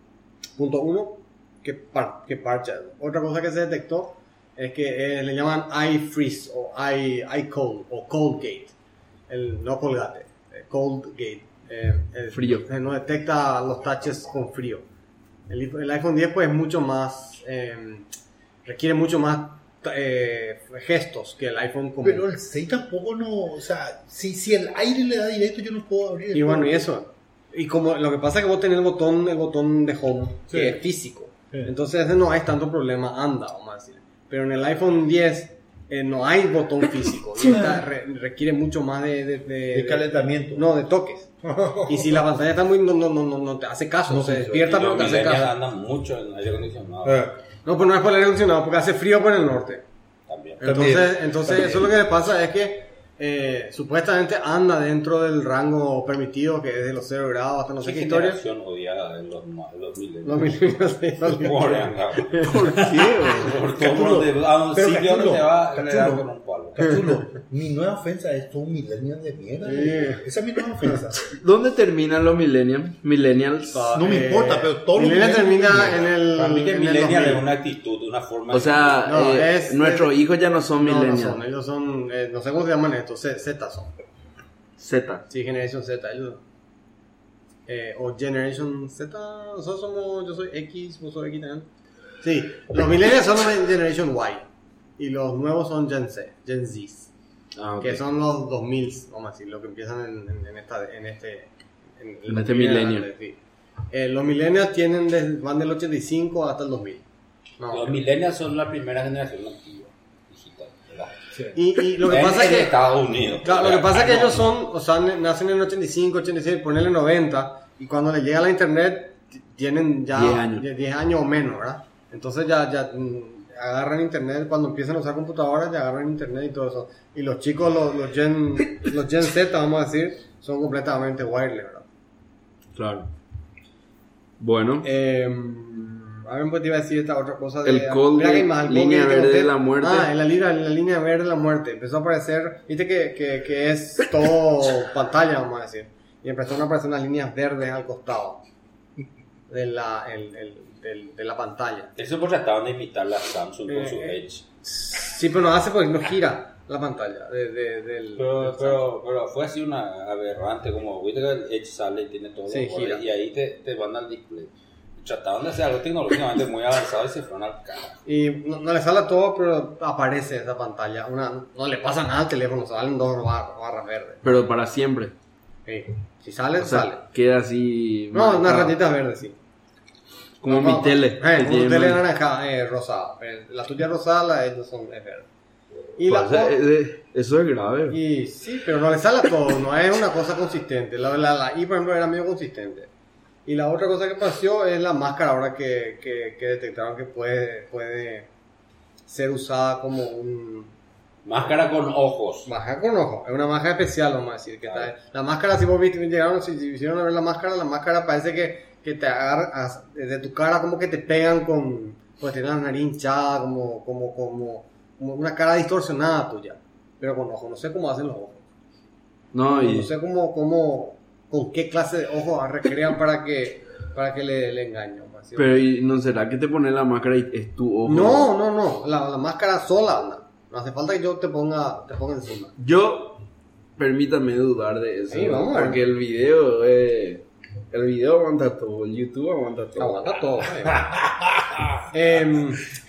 uno que, par, que parcha. Otra cosa que se detectó es que eh, le llaman iFreeze o i, iCold o ColdGate. El, no Colgate, eh, ColdGate. Eh, el, Frío. eh, no detecta los touches con frío. El, el iPhone diez pues es mucho más, eh, requiere mucho más eh, gestos que el iPhone común. Pero el seis tampoco no, o sea, si, si el aire le da directo yo no puedo abrir el Y bueno, juego. y eso. Y como lo que pasa es que vos tenés el botón, el botón de home, Sí. que es físico. Sí. Entonces ese no hay tanto problema, anda, vamos a decir. Pero en el iPhone diez eh, no hay botón físico. Y esta re- requiere mucho más de... De, de- De calentamiento. No, de toques. Y si la pantalla está muy... No, no, no, no, no te hace caso. No se funciona. despierta Y pero los no te hace millennials caso. andan mucho en aire acondicionado. Eh, No, pues no es por el aire acondicionado, porque hace frío por el norte. También. Entonces, También. entonces También. eso lo que le pasa es que eh, supuestamente anda dentro del rango permitido, que es de los cero grados hasta no sé ¿Qué qué historia. generación odiada de los, de los millennials? Los millennials, sí, los Pobre, millennials. anga. ¿Por qué? Por todo donde- a un Pero sitio donde Cachulo, te va, le da Cachulo. con un palo. Cachulo, mi nueva ofensa es un millennial de mierda. Sí. Esa es mi nueva ofensa. ¿Dónde terminan los millennials? Millennials. No me importa, pero todos los Millennials millennials termina son en el. Para mí que en el millennial dos mil. es una actitud, una forma. O sea, No, eh, es- nuestros es- hijos ya no son No, no millennials. son, ellos son. eh, no sé cómo se llaman estos, Z Z son. Z. Sí, Generation Z, ellos. Eh, o Generation Z, nosotros somos. Yo soy X, vos sos X también. Sí, los millennials son Generation Y. Y los nuevos son Gen Z, Gen Z. Ah, ok. Que son los dos mil, vamos a decir, los que empiezan en, en, en esta, en este, en, En este milenio. Sí. Eh, los millennials tienen desde- van del ochenta y cinco hasta el dos mil. No, Los millennials son la primera generación nativa digital, ¿verdad? y, y lo que En- pasa es en que, Estados Unidos. claro, lo que pasa es que Ah, no. ellos son, o sea, n- nacen en el ochenta y cinco, ochenta y seis, ponerle noventa, y cuando les llega la internet t- tienen ya diez años. die- diez años o menos, ¿verdad? Entonces ya, ya mm, agarran internet, cuando empiezan a usar computadoras ya agarran internet y todo eso. Y los chicos, los, los Gen, los Gen Z, vamos a decir, son completamente wireless, ¿verdad? Claro. Bueno. Eh, a ver, pues te iba a decir esta otra cosa de... El call Mira que de hay más, el call línea que te verde conté. de la muerte. Ah, en la, línea, en la línea verde de la muerte. Empezó a aparecer, viste que, que, que es todo pantalla, vamos a decir. Y empezaron a aparecer unas líneas verdes al costado de la, el, el, del- de la pantalla. Eso porque trataban de imitar la Samsung con Eh, su eh. Edge. Sí, pero no hace porque no gira la pantalla. De, de- del, Pero, del pero, pero fue así una aberrante, como viste que el Edge sale y tiene todo Sí, los bordes, gira. y ahí te, te van al display. Trataban de hacer algo tecnológicamente muy avanzado y se fueron al carajo. Y no, no le sale todo, pero aparece esa pantalla. Una, no le pasa nada al teléfono, salen dos barras, barras verdes. Pero para siempre. Sí. Si sale, O sea, sale. queda así. No, unas marcado. ratitas verdes, sí. Como No, mi tele. Eh, que como tu tiene tele mar- naranja, eh, rosada. Eh, La tuya es rosada, la de ellos son es verde. Y, Pues, la, eh, eh, eso es grave. y sí, pero no le sale a todo, no es una cosa consistente. La, la, la I, por ejemplo, era medio consistente. Y la otra cosa que pasó es la máscara ahora que, que, que detectaron que puede, puede ser usada como un... Máscara con ojos. Máscara con ojo, es una máscara especial, vamos a decir. Que Claro. está- la máscara, si vos viste, llegaron, si, si hicieron a ver la máscara, la máscara parece que, que te agarra de tu cara, como que te pegan con, pues tiene la nariz hinchada, como, como, como, como una cara distorsionada tuya, pero con ojos. No sé cómo hacen los ojos. No, y. No sé cómo, cómo, con qué clase de ojos recrean para que, para que le, le engañen. vamos a decir. Pero ¿y no será que te pones la máscara y es tu ojo? no, no, no, la, la máscara sola anda. No hace falta que yo te ponga, te ponga encima. Yo, permítame dudar de eso. Sí, vamos a ver. Porque el video, eh, el video aguanta todo, el YouTube aguanta todo. Aguanta todo. Em,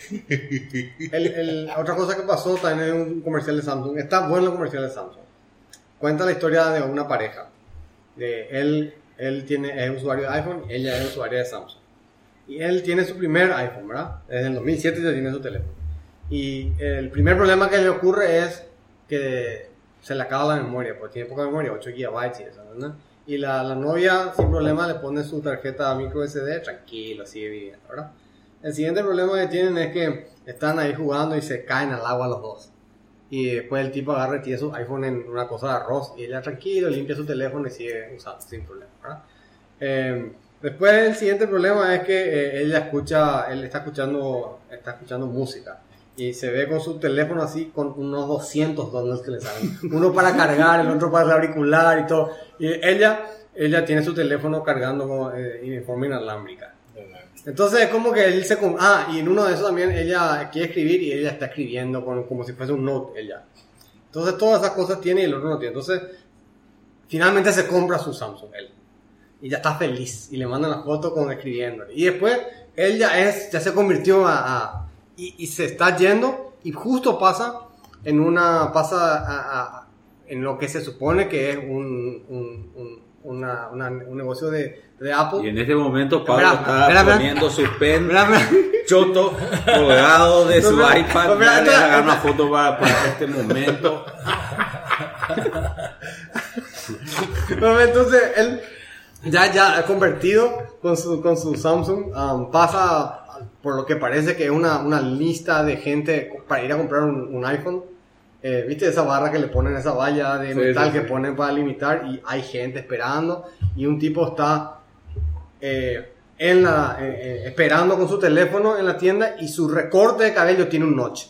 el, el, otra cosa que pasó también en un comercial de Samsung, está bueno el comercial de Samsung. Cuenta la historia de una pareja. De él, él tiene, es usuario de iPhone y ella es usuaria de Samsung. Y él tiene su primer iPhone, ¿verdad? Desde el dos mil siete ya tiene su teléfono. Y el primer problema que le ocurre es que se le acaba la memoria, porque tiene poca memoria, ocho gigabytes y eso, ¿verdad? Y la, la novia, sin problema, le pone su tarjeta micro S D, tranquilo, sigue viviendo, ¿verdad? El siguiente problema que tienen es que están ahí jugando y se caen al agua los dos. Y después el tipo agarra y tira su iPhone en una cosa de arroz y ella tranquilo, limpia su teléfono y sigue usando sin problema, ¿verdad? Eh, después el siguiente problema es que eh, ella escucha, él está escuchando, está escuchando música. Y se ve con su teléfono así con unos doscientos dólares que le salen. Uno para cargar, el otro para el auricular y todo. Y ella, ella tiene su teléfono cargando como, eh, en forma inalámbrica. Entonces es como que él se... Ah, y en uno de esos también ella quiere escribir y ella está escribiendo con, como si fuese un note ella. Entonces todas esas cosas tiene y el otro no tiene. Entonces finalmente se compra su Samsung él. Y ya está feliz. Y le mandan la foto con escribiendo. Y después él ya, es, ya se convirtió a... a Y, y se está yendo y justo pasa en una pasa a, a, en lo que se supone que es un, un, un, una, una, un negocio de, de Apple. Y en este momento Pablo Espera, está espera, espera. poniendo su pen Mira, mira. choto colgado de No, su mira, iPad. no, mira, Dale, espera, haga una espera. foto para, para este momento. Entonces él ya ya convertido con su con su Samsung, um, pasa por lo que parece que es una, una lista de gente para ir a comprar un, un iPhone. Eh, ¿Viste esa barra que le ponen, esa valla de Sí, metal sí, que sí. ponen para limitar? Y hay gente esperando. Y un tipo está eh, en la, eh, eh, esperando con su teléfono en la tienda y su recorte de cabello tiene un notch.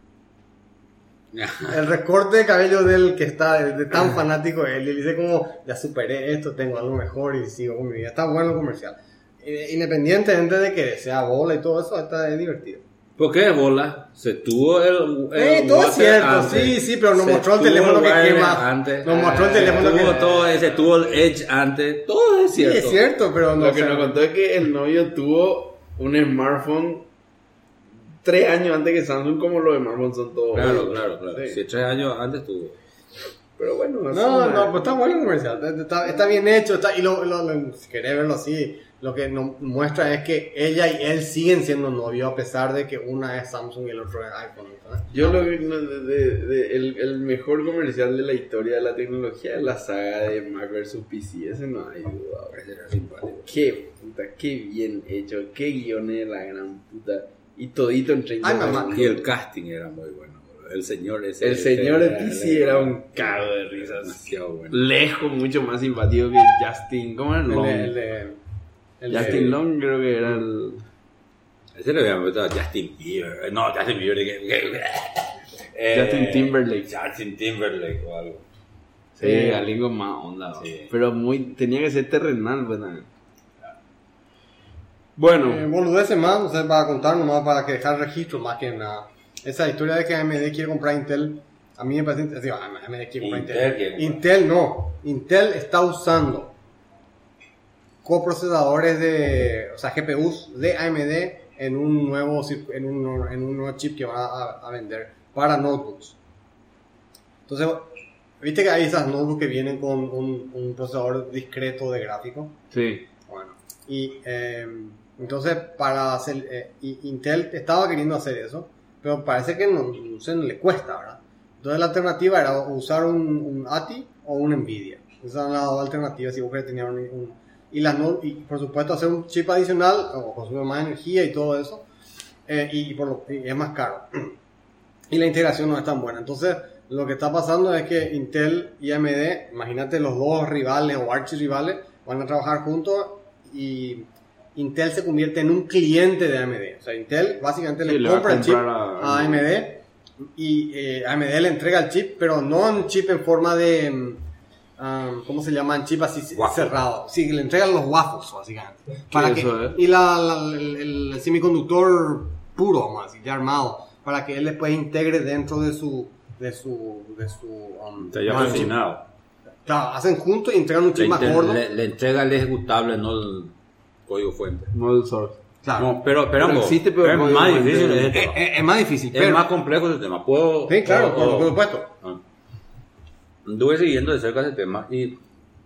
El recorte de cabello del que está, de, de tan fanático de él. Y dice como, ya superé esto, tengo algo mejor y sigo con mi vida. Está bueno el comercial. Eh, Independientemente de que sea bola y todo eso, está es divertido. ¿Por qué bola? Se tuvo el, el Eh, todo es water cierto, antes. sí, sí, pero nos Se mostró el tuvo teléfono que wireless quema. antes. Nos mostró el teléfono tuvo que- todo ese, tuvo el Edge antes. Todo es Sí, cierto. es cierto, pero no Lo que sé. nos contó es que el novio tuvo un smartphone tres años antes que Samsung, como los smartphones son todos. Claro, hoy. claro, claro. Sí. Si tres años antes tuvo. Pero bueno, así No, es. no, pues está bueno el comercial. Está, está bien hecho. Está, y lo, lo- lo- si querés verlo así, lo que nos muestra es que ella y él siguen siendo novios a pesar de que una es Samsung y el otro es iPhone. ¿sabes? Yo lo vi, no, de, de- de- el, el mejor comercial de la historia de la tecnología es la saga de Mac versus P C. Ese no hay duda. bro. Ese era simpático. Qué puta, qué bien hecho, qué guiones de la gran puta. Y todito en treinta Ay, mamá. segundos. Y el casting era muy bueno. El señor ese. El señor de era- P C era un cago de risas. Demasiado bueno. Lejos, mucho más simpático que Justin. ¿Cómo era el El Long? de, el de, el de- Justin Long creo que era el... Ese le habían metido a Justin Bieber. Eh, No, Justin Bieber. que- que- eh, Justin Timberlake. Justin Timberlake o algo. Sí, Sí. alguien con más onda. ¿no? Sí. Pero muy, tenía que ser terrenal, pues también. Bueno, Eh, boludeces más, o sea, para contar nomás, para que dejar registro más que nada. Esa historia de que A M D quiere comprar Intel, a mí me parece... Así, A M D quiere comprar Intel Intel. quiere comprar. Intel no. Intel está usando coprocesadores de... O sea, G P Us de A M D en un nuevo, cir- en un, en un nuevo chip que van a, a vender para notebooks. Entonces, ¿viste que hay esas notebooks que vienen con un, un procesador discreto de gráfico? sí. Bueno, y eh, entonces para hacer, eh, y- Intel estaba queriendo hacer eso, pero parece que no, no sé, no le cuesta, ¿verdad? Entonces la alternativa era usar un, un A T I o un Nvidia. Esas eran las dos alternativas si vos querés tener un, un- y, las no- y por supuesto hacer un chip adicional o consume más energía y todo eso, eh, y, por lo, y es más caro. Y la integración no es tan buena. Entonces lo que está pasando es que Intel y A M D, imagínate los dos rivales o archirrivales, van a trabajar juntos y Intel se convierte en un cliente de A M D. O sea, Intel básicamente Sí, le le va a compra el chip comprar a- a A M D y eh, A M D le entrega el chip, pero no un chip en forma de... mm, um, ¿cómo se llaman? Chip así Waffle. cerrado. Sí, le entregan los waffles, básicamente. Para que, eso es? y la, la- el, el semiconductor puro, vamos a decir, ya armado, para que él después integre dentro de su... De su, de su um, Está ya de su- cocinado. Claro, hacen juntos y entregan un chip Le, más inte- gordo. le- le entrega el ejecutable, no el código fuente. Model source. Claro. No, pero, pero, Pero existe, pero es no más digo, difícil entiendo. este Es, tema. es- es más difícil. Es pero- más complejo ese tema. Puedo. Sí, claro, puedo- por, por supuesto. Ah. Anduve siguiendo de cerca ese tema y.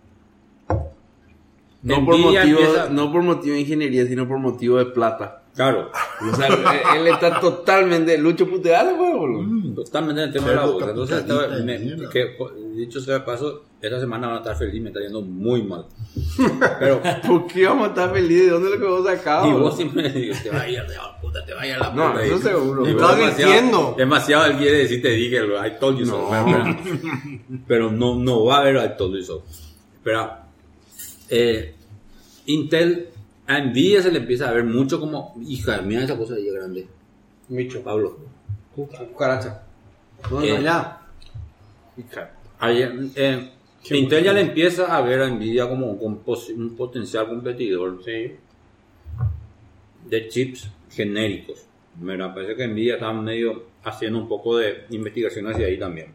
No por, Nvidia motivo, empieza- no por motivo de ingeniería, sino por motivo de plata. Claro, O sea, él, él está totalmente... Lucho, puteale, pues, boludo. totalmente en el tema de la Pero bolsa. Entonces, capitalista estaba- de me- mierda. que, dicho sea de paso, esta semana van a estar feliz, me está yendo muy mal. Pero. ¿Por qué vamos a estar felices? ¿De dónde lo que vos sacado? Y vos siempre dices, te vayas, te vayas, puta, te vayas a la No, puta. eso Y- seguro. y Y vos estás demasiado- diciendo. Demasiado él quiere decir, te dije, I told you so. No. Pero, pero no, no va a haber I told you so. Espera, eh, Intel, a Nvidia se le empieza a ver mucho como, hija, mira esa cosa de ella grande. Bicho. Pablo. Cucaracha. No, Eh, no, ya. Ayer, eh, Intel ya le empieza a ver a Nvidia como un, pos- un potencial competidor Sí. de chips genéricos. Me parece que Nvidia está medio haciendo un poco de investigación hacia ahí también.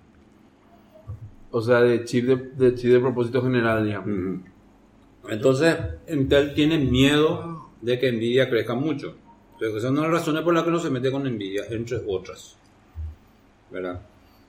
O sea, de chip de, de chip de propósito general, digamos. Ujú. Entonces, Intel tiene miedo de que Nvidia crezca mucho. Entonces, esa es una de las razones por las que no se mete con Nvidia, entre otras. ¿Verdad?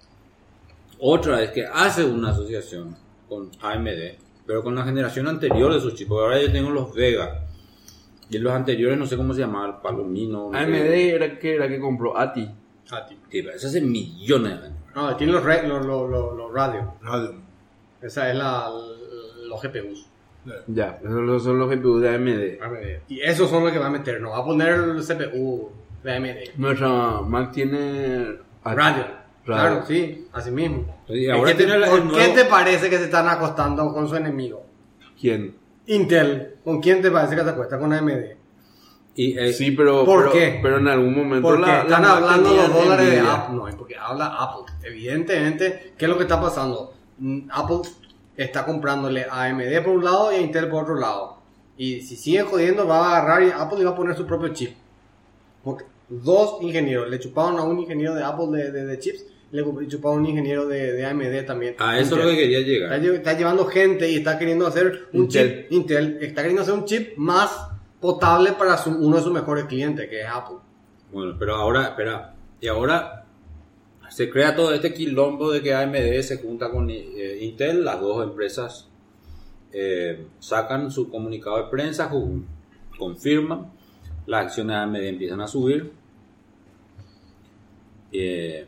Otra es que hace una asociación con A M D, pero con la generación anterior de sus chips. Porque ahora yo tengo los Vega. Y los anteriores no sé cómo se llamaba, el Palomino. no A sé. M D era que, era que compró A T I. A ti. Sí, pero eso hace millones de años. No, tiene los, re- los, los, los, los radios. Radio. Esa es la, los G P Us. Ya, esos son los G P U de A M D. A M D. Y esos son los que va a meter. No va a poner el C P U de A M D. Nuestra Mac tiene... A T I. Radio. Radio. Claro, sí, así mismo. Y ¿Qué ahora te- tiene la- ¿Por el qué nuevo- te parece que se están acostando con su enemigo? ¿Quién? Intel. ¿Con quién te parece que se acuesta? Con A M D. Y, eh, Sí, pero... ¿Por pero, qué? Pero en algún momento Porque la, están la Mac hablando tenía los dólares de Nvidia. Apple. No, es porque habla Apple. Evidentemente, ¿qué es lo que está pasando? Mm, Apple está comprándole a A M D por un lado y a Intel por otro lado. Y si siguen jodiendo, va a agarrar y Apple le va a poner su propio chip. Porque dos ingenieros, le chuparon a un ingeniero de Apple de, de, de chips, le chuparon a un ingeniero de, de A M D también. a eso es lo que quería llegar. Está, lle- está llevando gente y está queriendo hacer un Intel. chip Intel, está queriendo hacer un chip más potable para su- uno de sus mejores clientes, que es Apple. Bueno, pero ahora, espera, y ahora se crea todo este quilombo de que A M D se junta con eh, Intel, las dos empresas eh, sacan su comunicado de prensa, ju- confirman, las acciones de A M D empiezan a subir, eh,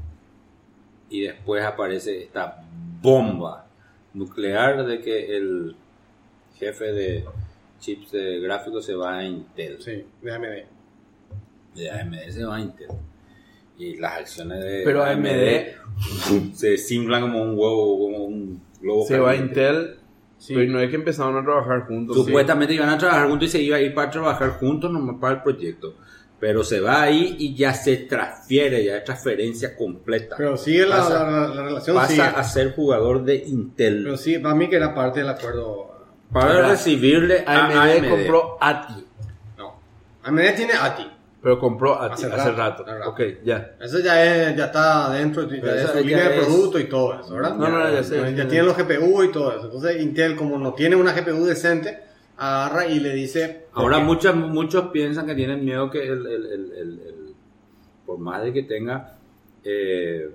y después aparece esta bomba nuclear de que el jefe de chips de gráficos se va a Intel. Sí, de A M D. De A M D se va a Intel. Y las acciones de Pero A M D se desinflan como un huevo, como un globo. Se va a caliente. Intel, pero no es que empezaron a trabajar juntos. Supuestamente iban a trabajar juntos y se iba a ir para trabajar juntos nomás para el proyecto. Pero se va ahí y ya se transfiere, ya es transferencia completa. Pero sigue la, Pasa- la, la, la relación, Pasa sigue. a ser jugador de Intel. Pero sí, para mí que era parte del acuerdo. para Ahora, recibirle a A M D A M D. compró A T I. No. A M D tiene A T I. Pero compró A T I Hace hace, rato, rato. hace rato. Ok, ya. Eso ya es, ya está dentro ya Pero de eso su ya línea de es- producto y todo eso, ¿verdad? No, no, ya sé. Ya, ya tiene los G P U y todo eso. Entonces Intel, como no tiene una G P U decente, agarra y le dice... Ahora porque- muchos, muchos piensan que tienen miedo que el, el- el- el- el- por más de que tenga eh,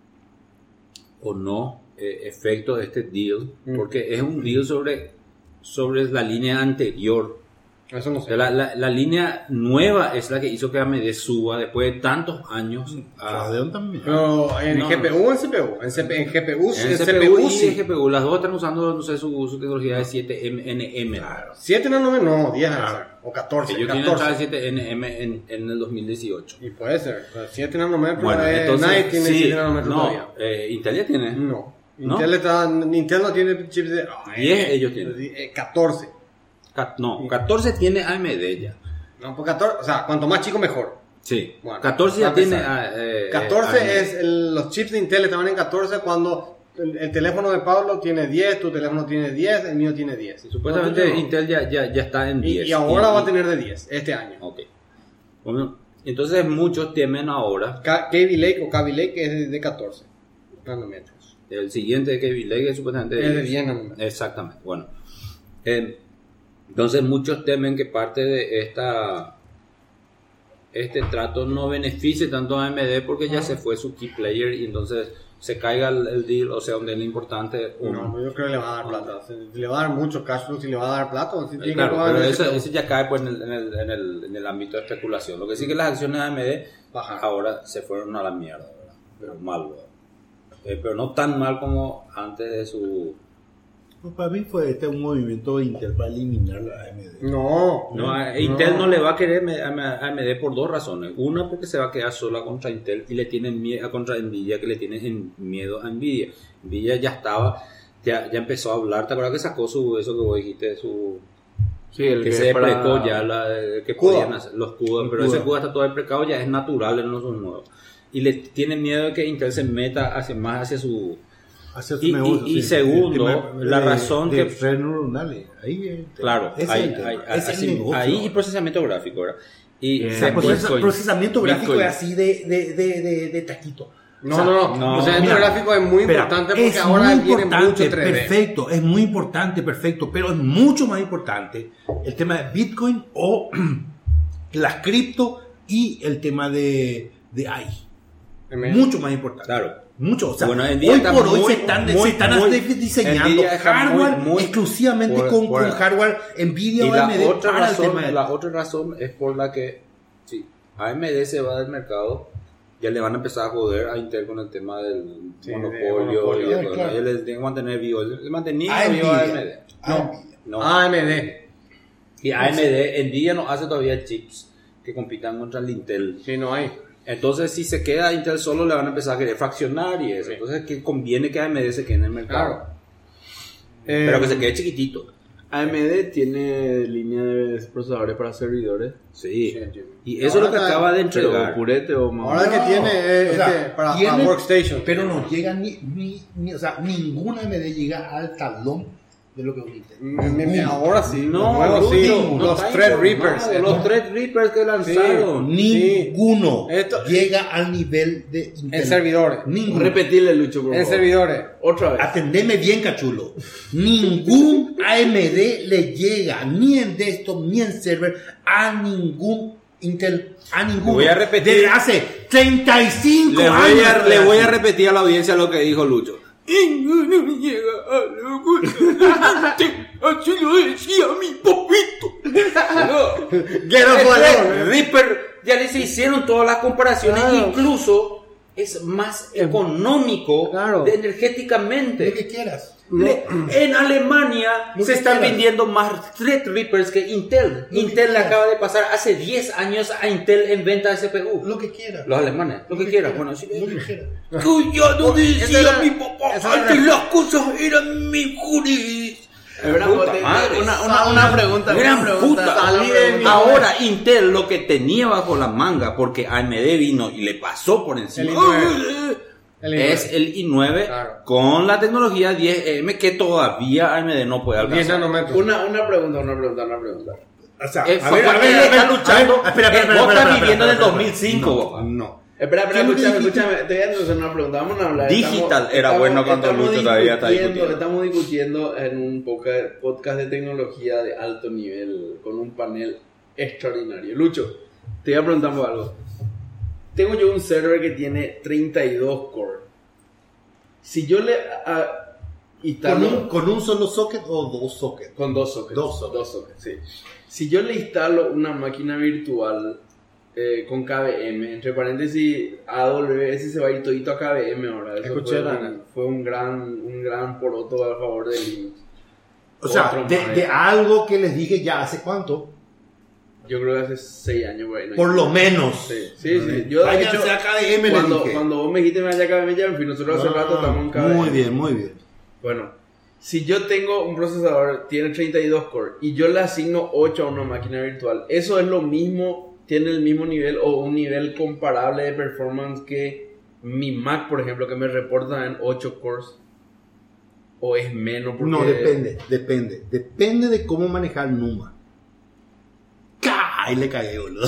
o no eh, efecto de este deal, Mm. porque es un deal sobre, sobre la línea anterior. Eso no O sé. sea, la, la- la línea nueva es la que hizo que A M D suba después de tantos años a, Radeon también. Pero en No, G P U o en C P U. En, C P, en G P U, en en C C P P U U y sí. en G P U. Las dos están usando, no sé, su, su tecnología de siete N M. siete nanómetros, no, diez debe ser. O catorce. Ellos tienen catorce. hasta siete N M en, en el dos mil dieciocho. Y puede ser. siete nanómetros. Bueno, eh, entonces, nadie tiene sí, siete nanómetros no, todavía. eh, Intel ya tiene. No. ¿No? Intel, está, Intel no tiene chips de... ay, diez ellos tienen. eh, catorce. Ca- No, catorce tiene A M D ya. No, pues catorce, o sea, cuanto más chico mejor. Sí, Bueno, catorce ya va a tiene. empezar. ah, eh, catorce eh, A M D. es, el- los chips de Intel estaban en catorce cuando el, el teléfono de Pablo tiene diez, tu teléfono tiene diez, el mío tiene diez. Supuestamente No, tú no. Intel ya, ya, ya está en Y, diez. y ahora va a tener de diez, este año. Ok. Bueno, entonces muchos temen ahora. K- Kaby Lake o Kaby Lake es de, de catorce nanómetros. El siguiente de Kaby Lake es supuestamente Es de diez nanómetros. Exactamente. Bueno. Eh, entonces muchos temen que parte de esta este trato no beneficie tanto a A M D porque ya se fue su key player y entonces se caiga el, el deal, o sea, donde es lo importante uno. No, yo creo que le va a dar plata. Si le va a dar mucho cash flow, si le va a dar plata. Si tiene Claro, que pero ese eso, todo. eso ya cae pues en el, en, el, en, el, en el ámbito de especulación. Lo que sí que las acciones de A M D Bajan. ahora se fueron a la mierda, ¿verdad? Pero mal, ¿verdad? Eh, pero no tan mal como antes de su... Pues para mí fue este un movimiento de Intel para eliminar la A M D. No, No, a Intel no le va a querer a M D por dos razones. Una, porque se va a quedar sola contra Intel y le tienen miedo contra Nvidia, que le tienen miedo a Nvidia. Nvidia ya estaba, ya, ya empezó a hablar. ¿Te acuerdas que sacó su, eso que vos dijiste, su... Sí, el que, que se para- desplegó ya la, que CUDA. podían hacer los CUDA, pero ese CUDA está todo desplegado, ya es natural en los nuevos. Y le tienen miedo de que Intel se meta hacia, más hacia su... Hacia su Y- negocio, y- y sí. segundo, El tema la de- razón de que- redes neuronales. Ahí, eh, Claro, ese hay, es el tema. hay- Ese es el así- negocio. ahí y procesamiento gráfico, ¿verdad? Y Eh, O sea, después procesa- Bitcoin. procesamiento gráfico Bitcoin. es así de, de, de, de, de taquito. no, O sea, no, no. no, O sea, mira, el gráfico es muy Espera, importante porque es ahora muy viene importante, mucho tres D. perfecto, es muy importante, perfecto, pero es mucho más importante el tema de Bitcoin o las cripto y el tema de, de A I. M. Mucho más importante. Claro. Mucho, o sea, Bueno, en día hoy está por hoy muy, se están, muy, se están muy- diseñando Nvidia está hardware muy, muy- exclusivamente por- con, por- con hardware Nvidia Y o A la M D otra, para el razón, tema de la otra razón es por la que si A M D se va del mercado, ya le van a empezar a joder a Intel con el tema del Sí, de monopolio. monopolio. Y Ah, eso, claro. ¿no? Ellos les tienen que mantener vivo. Le mantenía A vivo a Nvidia. A M D. No. No. A M D. Y A M D, Nvidia no hace todavía chips que compitan contra el Intel. Sí, no hay. Entonces, si se queda Intel solo, le van a empezar a querer fraccionar y eso. Entonces, que conviene que A M D se quede en el mercado. Claro. Eh, Pero que se quede chiquitito. A M D tiene línea de procesadores para servidores. Sí. Sí, entiendo. Y eso es lo que Ahora acaba de Pero entregar. purete o más. Ahora que No, tiene eh, o sea, este, para, para tiene- workstation. Pero no llega ni, ni, ni- o sea, ninguna A M D llega al talón de lo que es un Intel. Me- me- me- ahora sí. No, los nuevos sí. Lucho, no Los está Threadrippers. informado. Los Threadrippers que lanzaron. Ninguno Esto- llega al nivel de Intel. En servidores. Ninguno. Repetirle, Lucho, por En favor. servidores. Otra vez. Atendeme bien, cachulo. Ningún A M D le llega, ni en desktop, ni en server, a ningún Intel, a ninguno. Voy a repetir. Desde hace treinta y cinco Le voy, años. a, le voy a repetir a la audiencia lo que dijo Lucho. Ninguno llega a lo que así lo decía mi papito. No. Get up, El León. Reaper, ya les hicieron todas las comparaciones, Claro. incluso es más económico Claro. de- energéticamente. Lo que quieras. Le- en Alemania Lo se que están quieras. vendiendo más Threadrippers que Intel. que Intel le quieras. acaba de pasar hace diez años a Intel en venta de C P U. Lo que quieras. Los alemanes, lo que quieras. Bueno, sí, Lo que quieras. que ya no decía Esa era- mi papá, esa era- antes las cosas eran mejores. Espera, Puta te- madre. una, una, una pregunta. Gran una pregunta. puta. Salí de mi- Ahora Intel lo que tenía bajo la manga, porque A M D vino y le pasó por encima, El i nueve. El i nueve. es el i nueve Claro. con la tecnología diez M que todavía A M D no puede diez alcanzar. nanómetros. Una, una pregunta, una pregunta, una pregunta. O sea, Eh, a ver, a ver, porque a ver, está a ver, luchando. a ver, espera, espera, eh, espera, vos espera, estás espera, viviendo en el espera, dos mil cinco, no, vos. no. Espera, espera, ¿Qué es lo que escúchame, dijiste? escúchame. Te voy a hacer una pregunta. Vamos a hablar. Digital era bueno cuando estamos Lucho todavía está discutiendo- discutiendo. Estamos discutiendo en un poca- podcast de tecnología de alto nivel con un panel extraordinario. Lucho, te voy a preguntar por algo. Tengo yo un server que tiene treinta y dos cores. Si yo le a, instalo ¿Con un, ¿Con un solo socket o dos sockets? con dos sockets, Dos sockets. dos sockets, sí. Si yo le instalo una máquina virtual eh, con K V M, entre paréntesis, A W S se va a ir todito a K V M ahora. Eso Escuché fue, la- un, fue un gran, un gran poroto a favor de Linux. O sea, Otro de, más, de eh. algo que les dije ya hace cuánto. Yo creo que hace seis años por ahí. ¿no? Por lo menos. Sí, sí, sí. Yo, de Váyanse hecho, a K V M, le cuando, dije. cuando vos me dijiste me vaya a K V M, ya, en fin, nosotros hace Ah, rato estamos en K V M. muy bien, muy bien. Bueno, si yo tengo un procesador, tiene treinta y dos cores, y yo le asigno ocho a una máquina virtual, ¿eso es lo mismo, tiene el mismo nivel o un nivel comparable de performance que mi Mac, por ejemplo, que me reporta en ocho cores? ¿O es menos? Porque... No, depende, depende. Depende de cómo manejar Numa. ¡Ca! Ahí le cagué, boludo.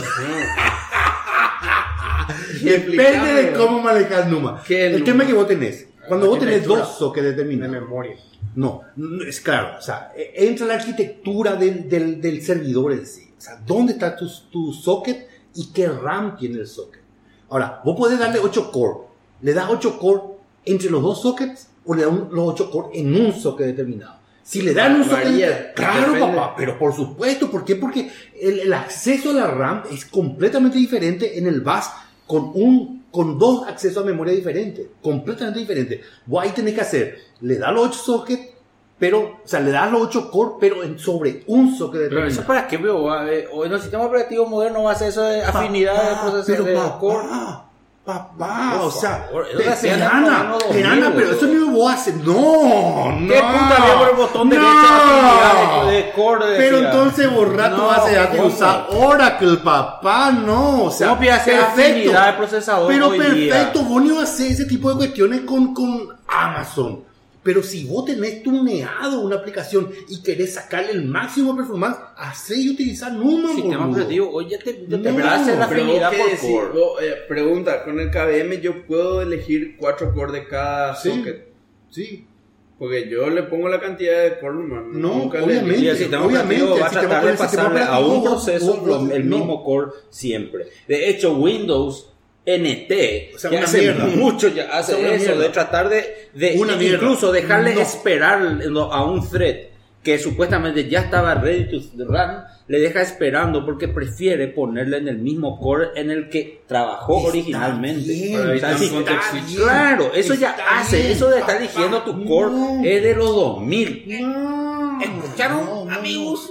Depende de cómo manejar Numa. ¿Qué es El Numa? tema que vos tenés. Cuando vos tenés Arquitectura. dos sockets De determinados. memoria. No, no, es claro. O sea, e- entra la arquitectura del, del, del servidor en sí. O sea, ¿dónde está tu, tu socket y qué RAM tiene el socket. Ahora, vos podés darle ocho core. ¿Le das ocho core entre los dos sockets o le das un- los ocho core en un socket determinado? Si le dan un socket... Varía, Claro, depende. papá, pero por supuesto. ¿Por qué? Porque el, el acceso a la RAM es completamente diferente en el bus con un con dos accesos a memoria diferentes. Completamente diferentes. Vos ahí tenés que hacer, le das los ocho sockets, pero, o sea, le das los ocho core, pero en, sobre un socket Pero determinado. eso para qué veo, va, eh, o en el sistema operativo moderno va a ser eso de afinidad de Papá, procesador pero de core. papá, papá, Por o sea, favor, eso te- hacía en el Terana, programa dos mil, Terana, pero boludo. eso no lo hace, no, no. ¿Qué puta había por el botón derecho afinidad de, de core? Pero decía? entonces borrar tu No, base de datos y ¿cómo? usar Oracle, papá, no, o sea, ¿Cómo piensas hacer afinidad de procesador pero hoy perfecto, día? vos no vas a hacer ese tipo de cuestiones con, con Amazon. Pero si vos tenés tuneado una aplicación y querés sacarle el máximo performance, hacé y utilizar Numa, Sistema boludo. operativo, oye, ya te, ya te No, verás hacer la Pero vos afinidad qué por decís, core. vos, eh, pregunta, con el K V M yo puedo elegir cuatro cores de cada Sí. socket. Sí. Porque yo le pongo la cantidad de core, man. No, Nunca le obviamente. elegí. Y el sistema obviamente, operativo va a el sistema- tratar de el sistema pasarle a un operativo, proceso vos- vos- lo- el no. mismo core siempre. De hecho, Windows N T, O sea, que una hace mierda. mucho ya hace O sea, una eso, mierda. de tratar de, de Una de mierda. incluso dejarle No. esperar lo- a un thread que supuestamente ya estaba ready to run, le deja esperando porque prefiere ponerle en el mismo core en el que trabajó Está originalmente. bien, Para evitar está el context bien, switch. Claro, eso ya está hace, bien, eso de estar papá. eligiendo tu core No. es de los dos mil. No, ¿Escucharon, no, no. amigos?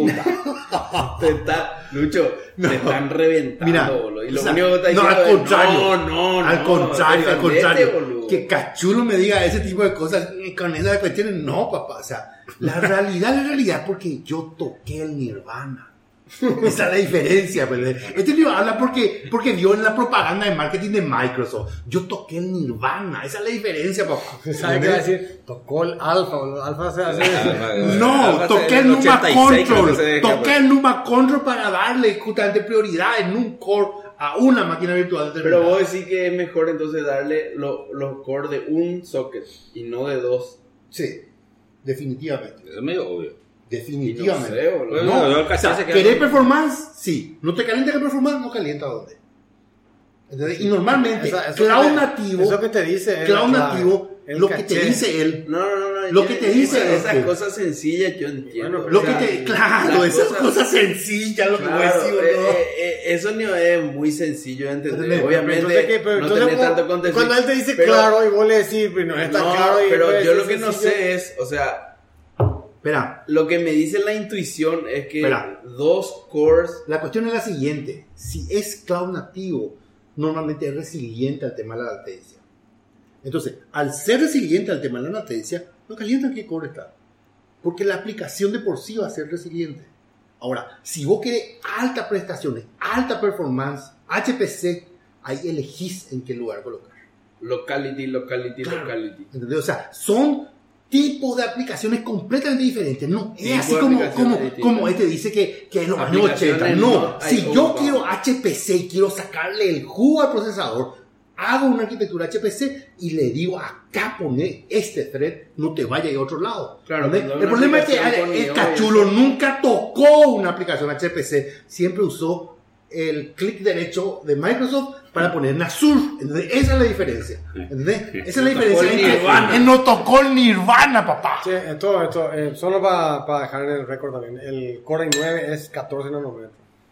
Te está, Lucho, No. te están reventando, Mira, boludo. Y lo o sea, único que está no, diciendo al es, contrario, no, no, al no, contrario, al defendete, contrario, boludo. que Cachulo me diga ese tipo de cosas con esas cuestiones, no, papá, o sea, la realidad es la realidad porque yo toqué el Nirvana. Esa es la diferencia, pues. Este libro habla porque, porque vio en la propaganda de marketing de Microsoft. Yo toqué el Nirvana, esa es la diferencia, papá. ¿Sabes qué va a decir? Tocó el alfa, boludo. Alfa se hace. No, toqué el Numa ochenta y seis creo que Control. se deja, Toqué el Numa Control para darle justamente prioridad en un core a una máquina virtual Pero determinada. vos decís que es mejor entonces darle lo- los cores de un socket y no de dos. Sí, definitivamente. Eso es medio obvio. Definitivamente. Y no sé, boludo. No, Bueno, yo o casi sea, se queda ¿querés con- performance? Sí. ¿No te calienta el performance? No calienta dónde. ¿Entendés? Y normalmente, Esa- eso cloud que te- nativo, Eso que te dice. es cloud la clave. nativo, El lo que te caché. dice él, No, no, no, no. Lo yo- que te dice esas, es esas que- cosas sencillas yo entiendo. Bueno, lo O sea, que te, claro, las esas cosas- cosas sencillas, lo que voy a Claro, decir, eh, ¿no? eh, eh, eso no es muy sencillo de entender. ¿Entendés? Obviamente, Entonces, ¿qué? Pero no entonces, tenés cuando- tanto contexto. Cuando él te dice pero- claro y vos le decís, pero no está no, claro. Y pero puede yo ser lo que no sencillo. sé es, o sea, Espera, lo que me dice la intuición es que Espera. dos cores. la cuestión es la siguiente. Si es cloud nativo, normalmente es resiliente al tema de la latencia. Entonces, al ser resiliente al tema de la latencia, no calientan qué core está. Porque la aplicación de por sí va a ser resiliente. Ahora, si vos querés altas prestaciones, alta performance, H P C, ahí elegís en qué lugar colocar. Locality, locality, Claro. locality. ¿Entendés? O sea, son tipos de aplicaciones completamente diferentes. No es Tipo así de como, aplicaciones como, distintas. como este dice que, que en los años Aplicaciones ochenta. No, no hay si yo overbound. quiero H P C y quiero sacarle el jugo al procesador, hago una arquitectura H P C y le digo acá poner este thread, no te vaya a otro lado. Claro, ¿Entendés? cuando El una problema es que aplicación con el I O cachulo y eso- nunca tocó una aplicación H P C, siempre usó el clic derecho de Microsoft para poner en Azure. ¿Entendés? Esa es la diferencia. ¿Entendés? Esa es la Tocó diferencia. el En que- Nirvana. en no tocó el Nirvana, papá. Sí, esto, esto, eh, solo para dejar en el récord también. El Core i nueve es catorce nanómetros.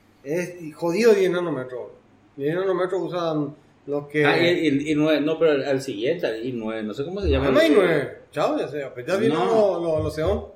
Es jodido diez nanómetros. diez nanómetros usan lo que. Ah, y, y, y nueve, no, pero al, al siguiente, al i nueve, no sé cómo se llama. Ah, no hay nueve. Chao, ya sé. Pues ya vino No. los lo, lo Xeon.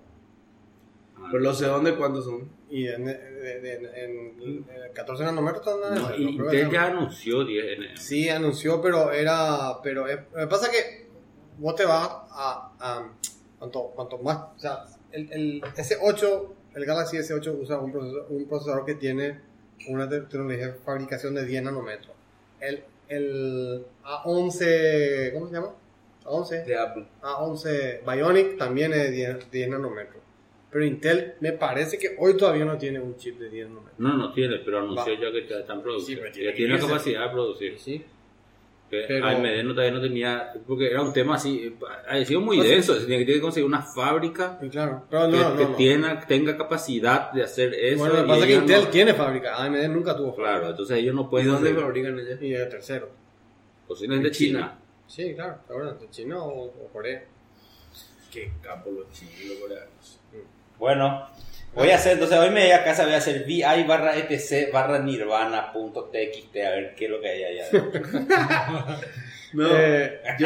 Pero los sé dónde cuántos son. Y en, en, en, en- en catorce nanómetros están en No, el- y creo que Intel ya son. anunció diez en Sí, anunció, pero era. Pero es, me pasa que vos te vas a. a cuanto, cuanto más. O sea, el, el S ocho, el Galaxy S ocho usa un procesador, un procesador que tiene una te- tecnología de fabricación de diez nanómetros. El, el A once. ¿Cómo se llama? A once. De Apple. A once Bionic también es diez, diez nanómetros. Pero Intel me parece que hoy todavía no tiene un chip de diez nanómetros. No, no tiene, pero anunció Va. ya que ya están Sí, produciendo. pero tiene ya tiene la que capacidad de producir. Sí. Que Pero- A M D no, todavía no tenía, porque era un tema así, ha sido muy Pues- denso, tenía que conseguir una fábrica Sí, claro. Pero que, no, que no, no. tenga, tenga capacidad de hacer eso. Bueno, lo que y pasa es que ellos Intel no- tiene fábrica, A M D nunca tuvo fábrica. Claro, entonces ellos no ¿Y pueden... dónde fabrican ella? Y el tercero. Cocinas de China. Sí, claro, ahora de China o, o Corea. Qué capo los chinos, los coreanos. Bueno, voy a hacer, entonces hoy me voy a casa, voy a hacer vi barra etc barra nirvana punto txt a ver qué es lo que hay allá adentro. No, Eh, yo,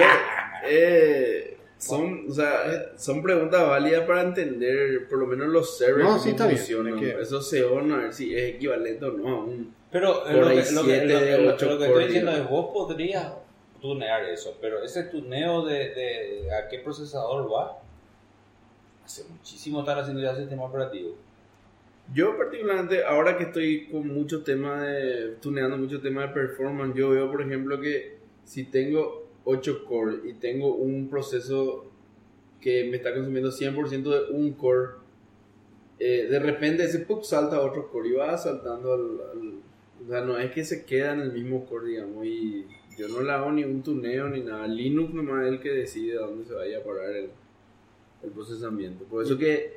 eh, son, o sea, son preguntas válidas para entender por lo menos los servers. No, sí, cómo está bien, funcionan. es que- Esos C O no, a ver si es equivalente o no a un... Pero eh, Por lo ahí que, lo, que, siete, lo, que- lo ocho que estoy core, diciendo es, digamos. vos podrías tunear eso, pero ese tuneo de, de a qué procesador va, hace muchísimo estar haciendo ya el sistema operativo. Yo particularmente, ahora que estoy con mucho tema de, tuneando mucho tema de performance, yo veo por ejemplo que si tengo ocho cores y tengo un proceso que me está consumiendo cien por ciento de un core, eh, de repente ese puk salta a otro core y va saltando al, al- o sea, no es que se queda en el mismo core, digamos, y yo no le hago ni un tuneo ni nada. Linux nomás es el que decide a dónde se vaya a parar el, el procesamiento. Por eso que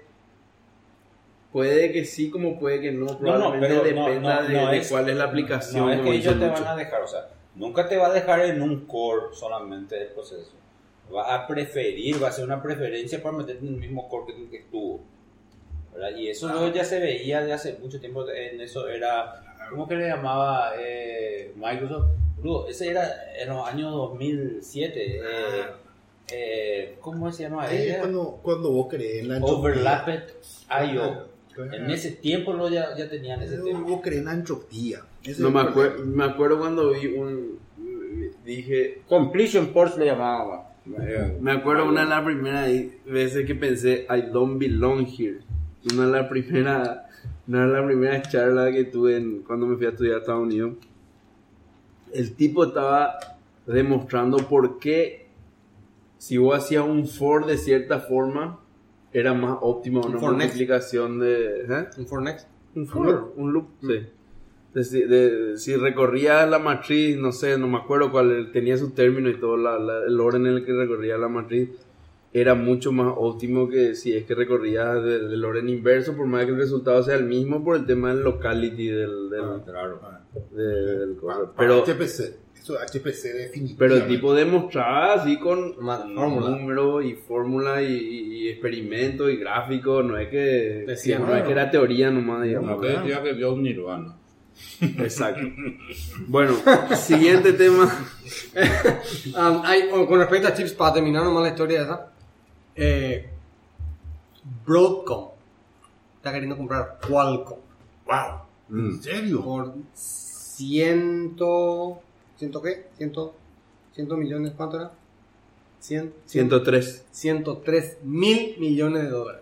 puede que sí, como puede que no, probablemente pero no, dependa no, de, no de es- cuál es la aplicación. No es como que dice ellos te Lucho. van a dejar, o sea, nunca te va a dejar en un core solamente del proceso. Va a preferir, va a ser una preferencia para meterte en el mismo core que, que estuvo. ¿Verdad? Y eso luego ya se veía de hace mucho tiempo, en eso era, ¿cómo que le llamaba eh, Microsoft? Bro, ese era en los años dos mil siete. Eh, eh, ¿Cómo se llama? Ahí es Era cuando, cuando vos crees en la entropía. Overlapped I O. Claro. En ese tiempo lo ya, ya tenían ese tema. Vos crees en la entropía. Ese es No el me, problema. acuer- me acuerdo cuando vi un. Dije. Completion Ports le llamaba. Me acuerdo una de las primeras veces que pensé, I don't belong here. Una de las primeras, una de las primeras charlas que tuve en- cuando me fui a estudiar a Estados Unidos. El tipo estaba demostrando por qué, si vos hacías un for de cierta forma, era más óptima Un una for next. multiplicación de. ¿eh? Un for next. Un for, un loop, sí. De si, de- si recorría la matriz, no sé, no me acuerdo cuál, tenía su término y todo, la- la- el orden en el que recorría la matriz era mucho más óptimo que si es que recorría de- del orden inverso, por más que el resultado sea el mismo por el tema del locality del, del, Ah, Claro. de- del Para- coso. para Pero, H P C. Eso H P C definitivamente. pero el tipo demostraba así con Más fórmula. números y fórmula y, y, y experimentos y gráficos, no es que, Decía, no es que era teoría nomás, digamos. No, que decía que vio un Nirvana. Exacto. Bueno, siguiente tema. Um, hay- o con respecto a chips, para terminar nomás la historia esa, eh, Broadcom está queriendo comprar Qualcomm Wow. Mm. ¿En serio? por ciento, ciento qué, ciento, ciento millones, ¿cuánto era? Cien, ciento tres. ciento tres mil millones de dólares.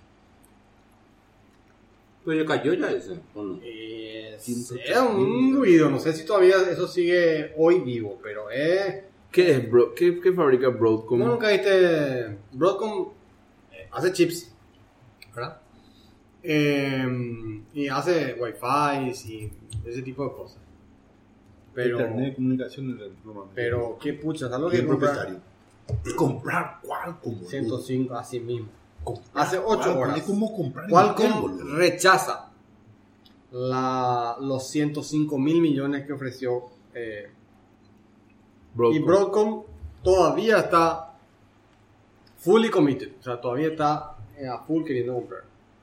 Pero ya cayó ya ese, ¿o no? Eh, ciento tres era un ruido, no sé si todavía eso sigue hoy vivo, pero es... ¿Qué es bro? ¿Qué, qué fabrica Broadcom? ¿Cómo nunca viste? Broadcom eh, hace chips, ¿verdad? Eh, y hace wifi y ese tipo de cosas. Pero, Internet de comunicación normalmente. pero qué pucha, ¿sabes lo que Bien comprar? propietario. Y comprar Qualcomm. boludo. ciento cinco así mismo. Comprar Hace ocho Qualcomm, horas. Es como comprar Intel, Qualcomm boludo. rechaza la, los ciento cinco mil millones que ofreció eh, Broadcom. y Broadcom todavía está fully committed, o sea, todavía está eh, a full queriendo comprar.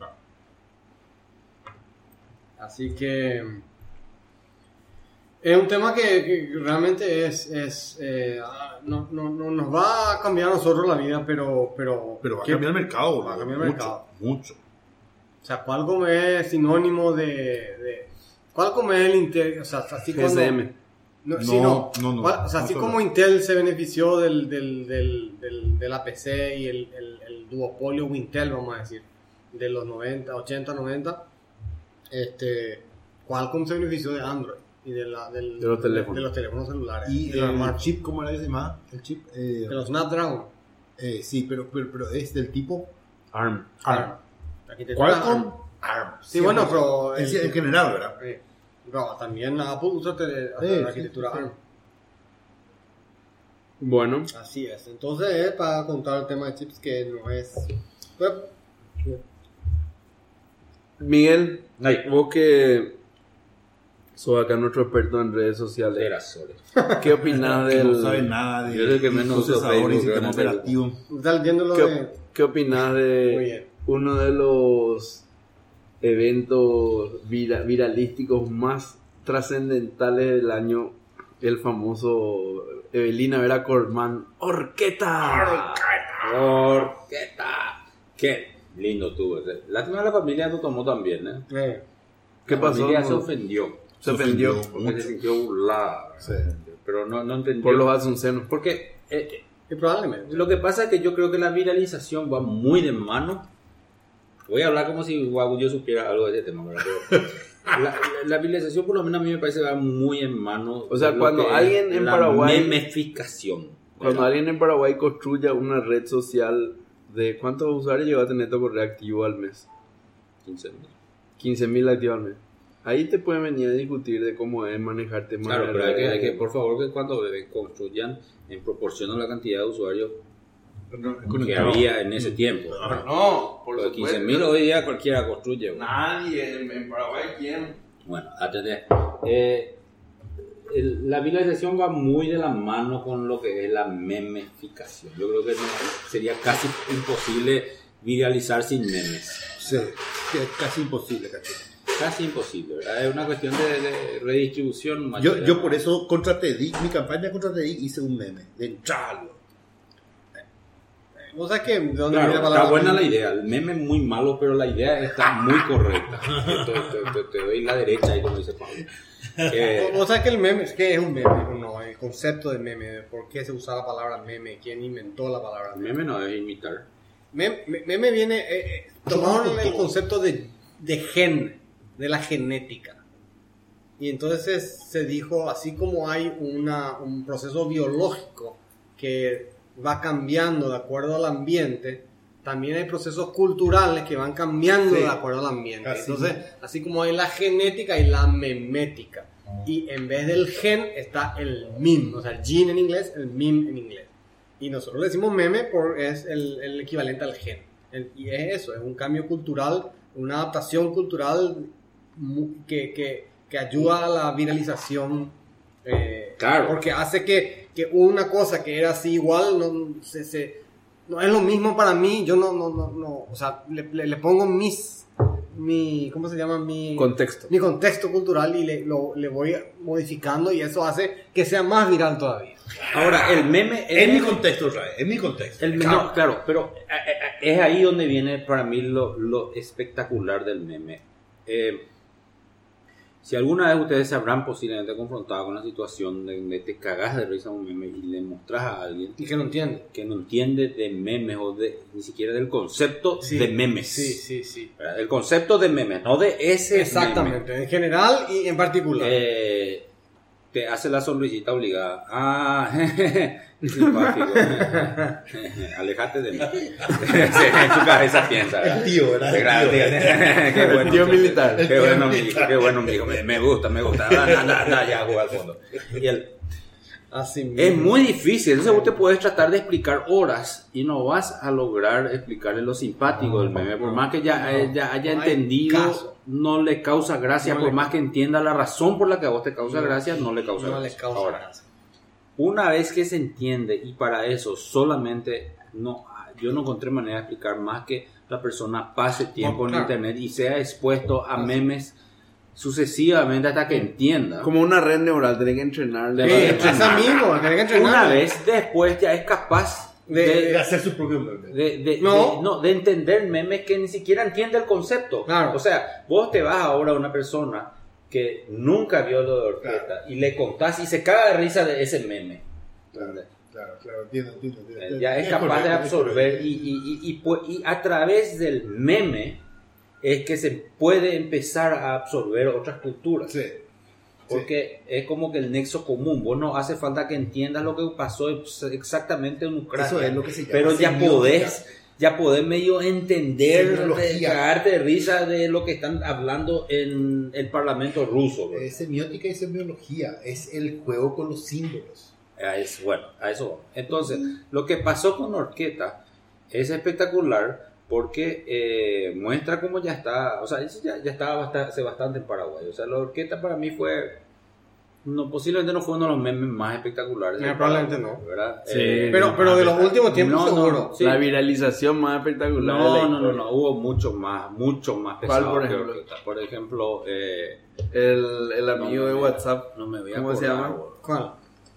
Así que es un tema que, que realmente es, es eh, no, no, no nos va a cambiar a nosotros la vida, pero pero, Pero va a ¿qué- cambiar el mercado, boludo. Va a cambiar el mucho, mercado. Mucho. O sea, Qualcomm es sinónimo de, de Qualcomm es el Intel, o sea, así G cuando S M. no, No, sí, no. no, no, Cual- o sea, no así solo. como Intel se benefició del, del, del, del, de la P C y el, el, el duopolio Intel, vamos a decir, de los noventa, ochenta, noventa, este, Qualcomm se benefició de Android y de, la, del, De los teléfonos. de los teléfonos celulares. Y de, los el smartphones, chip, ¿cómo era ese más? El chip. Eh, de los Snapdragon. eh, sí, pero, pero, pero es del tipo ARM. ARM. La arquitectura Qualcomm, ARM. ARM. Sí, bueno, pero En, el- en general, Eh, ah, pues, eh, ah, pues, eh, ¿verdad? Sí. Pero también Apple usa tele- Sí, la arquitectura sí, ARM. sí. Bueno, Así es. Entonces, eh, para contar el tema de chips que no es... Pues, Miguel, Ay. vos que sos acá nuestro experto en redes sociales, Era solo. ¿qué opinás Que del... no sabe nada de Yo creo que menos uso procesador y Facebook, sistema realmente. operativo. está leyendo lo ¿Qué, de... qué opinás Muy de bien. uno de los eventos vira- viralísticos más trascendentales del año? El famoso Evelina Vera Cormán, ¡Orqueta! Orqueta. Qué lindo tuvo ese. Lástima que la familia no tomó tan bien, ¿eh? Eh, ¿Qué La pasó? familia se ofendió. Se ofendió Porque se sintió burlada. Sí. Pero no, no entendió. por los asuncenos. Porque eh, y probablemente. lo que pasa es que yo creo que la viralización va muy de mano. Voy a hablar como si guau, yo supiera algo de este tema, ¿verdad? Pero la, la, la viralización por lo menos a mí me parece que va muy en mano. O sea, de lo cuando que alguien es en la Paraguay- memificación. Cuando alguien en Paraguay construya una red social, ¿de cuántos usuarios llega a tener tu correo activo al mes? quince mil. quince mil activos al mes. Ahí te pueden venir a discutir de cómo es manejar temas. Claro, de pero hay que, redes. hay que, por favor, que cuando eh, construyan en proporción a la cantidad de usuarios que había en ese tiempo. No, por Lo de supuesto. quince mil hoy día cualquiera construye. güey. Nadie en, en Paraguay, ¿quién? Bueno, atender. Eh, el- la viralización va muy de la mano con lo que es la memificación. Yo creo que no- sería casi imposible viralizar sin memes. Sí, que es casi imposible, cacho. Casi imposible, ¿verdad? Es una cuestión de, de redistribución. Yo, mayor. yo por eso contra Tedic, mi campaña contra Tedic hice un meme de entrarlo. ¿Vos sabés que de dónde Claro, viene la está palabra? buena la idea. El meme es muy malo, pero la idea está muy correcta. Te, te- te- te doy la derecha ahí, como dice Pablo. Eh, ¿Vos sabés que el meme, es que es un meme o no? El concepto de meme, de por qué se usa la palabra meme, quién inventó la palabra el meme. meme no es imitar. Meme, meme viene, eh, eh, tomaron el concepto de, de gen, de la genética. Y entonces se dijo, así como hay una, un proceso biológico que va cambiando de acuerdo al ambiente, también hay procesos culturales que van cambiando Sí. de acuerdo al ambiente. Así Entonces, así como hay la genética y la memética. Y en vez del gen está el meme, o sea, el gene en inglés, el meme en inglés. Y nosotros le decimos meme porque es el, el equivalente al gen. El- y es eso, es un cambio cultural, una adaptación cultural mu- que, que, que ayuda a la viralización. eh, Claro. Porque hace que, que una cosa que era así igual no, se, se- no es lo mismo para mí. Yo no, no, no, no o sea, le, le, le pongo mis, mi, ¿cómo se llama? Mi Contexto. mi contexto cultural y le, lo, le voy modificando y eso hace que sea más viral todavía. Ahora, el meme... el En mi meme- contexto, Ray, en mi contexto. El, no, claro, pero eh, eh, es ahí donde viene para mí lo, lo espectacular del meme. Eh, si alguna vez ustedes se habrán posiblemente confrontado con una situación donde te cagas de risa a un meme y le mostras a alguien Y que no entiende. que no entiende de memes o de ni siquiera del concepto Sí, de memes. Sí, sí, sí. ¿Verdad? El concepto de memes, no de ese Exactamente, en general y en particular. eh, te hace la sonrisita obligada. Ah, simpático. Alejate de mí. Sí, en tu cabeza piensa. ¿verdad? El tío, ¿verdad? Claro, tío. Qué bueno. El tío militar. Qué bueno, mi hijo. Qué bueno, mi hijo. Me, me gusta, me gusta. Anda, anda, anda, ya juega al fondo. Y el, Así mismo. es muy difícil. Entonces vos te puedes tratar de explicar horas y no vas a lograr explicarle lo simpático del meme. Por más que ya, eh, ya haya no hay entendido, caso. no le causa gracia. No por le- más que entienda la razón por la que a vos te causa No. gracia, no le causa No le gracia. causa Ahora, gracia. una vez que se entiende, y para eso solamente no, yo no encontré manera de explicar más que la persona pase tiempo No, en claro. internet y sea expuesto a memes sucesivamente hasta que entienda. Como una red neural, tenés que entrenarle. Sí, Debe esa entrenar. mismo, tenés que entrenar. Una vez después ya es capaz De- de, De hacer su propio meme. de, de- No. de- no, de entender memes que ni siquiera entiende el concepto. Claro. O sea, vos te vas ahora a una persona que nunca vio lo de Orquesta Claro. y le contás y se caga de risa de ese meme. Claro, claro, claro, entiendo, entiendo. entiendo. Eh, Ya es capaz correcto, de es absorber correcto. y, y, y, y, pu- y a través del meme es que se puede empezar a absorber otras culturas. Sí. Porque es como que el nexo común. Vos no hace falta que entiendas lo que pasó ex- exactamente en Ucrania. Eso es lo que se llama Pero ya semiótica. podés, ya podés medio entender, de, Semiología. cagarte de risa de lo que están hablando en el Parlamento ruso. ¿verdad? Es semiótica y semiología. Es el juego con los símbolos. a eso, bueno, a eso vamos. Entonces, lo que pasó con Orqueta es espectacular porque eh, muestra cómo ya está, o sea, eso ya, ya estaba bastante, hace bastante en Paraguay. O sea, la Orqueta para mí fue, no, posiblemente no fue uno de los memes más espectaculares. No, del probablemente Paraguay, no. ¿verdad? Sí. Eh, Pero, pero de los últimos tiempos no, no, seguro. sí. La viralización más espectacular. de la No, no, no, historia. no, hubo mucho más, mucho más ¿Cuál, pesado por que ejemplo? Orqueta. Por ejemplo, eh, El, el amigo no, de no, WhatsApp. no me voy a ¿Cómo se acordar, llama? boludo. ¿Cuál?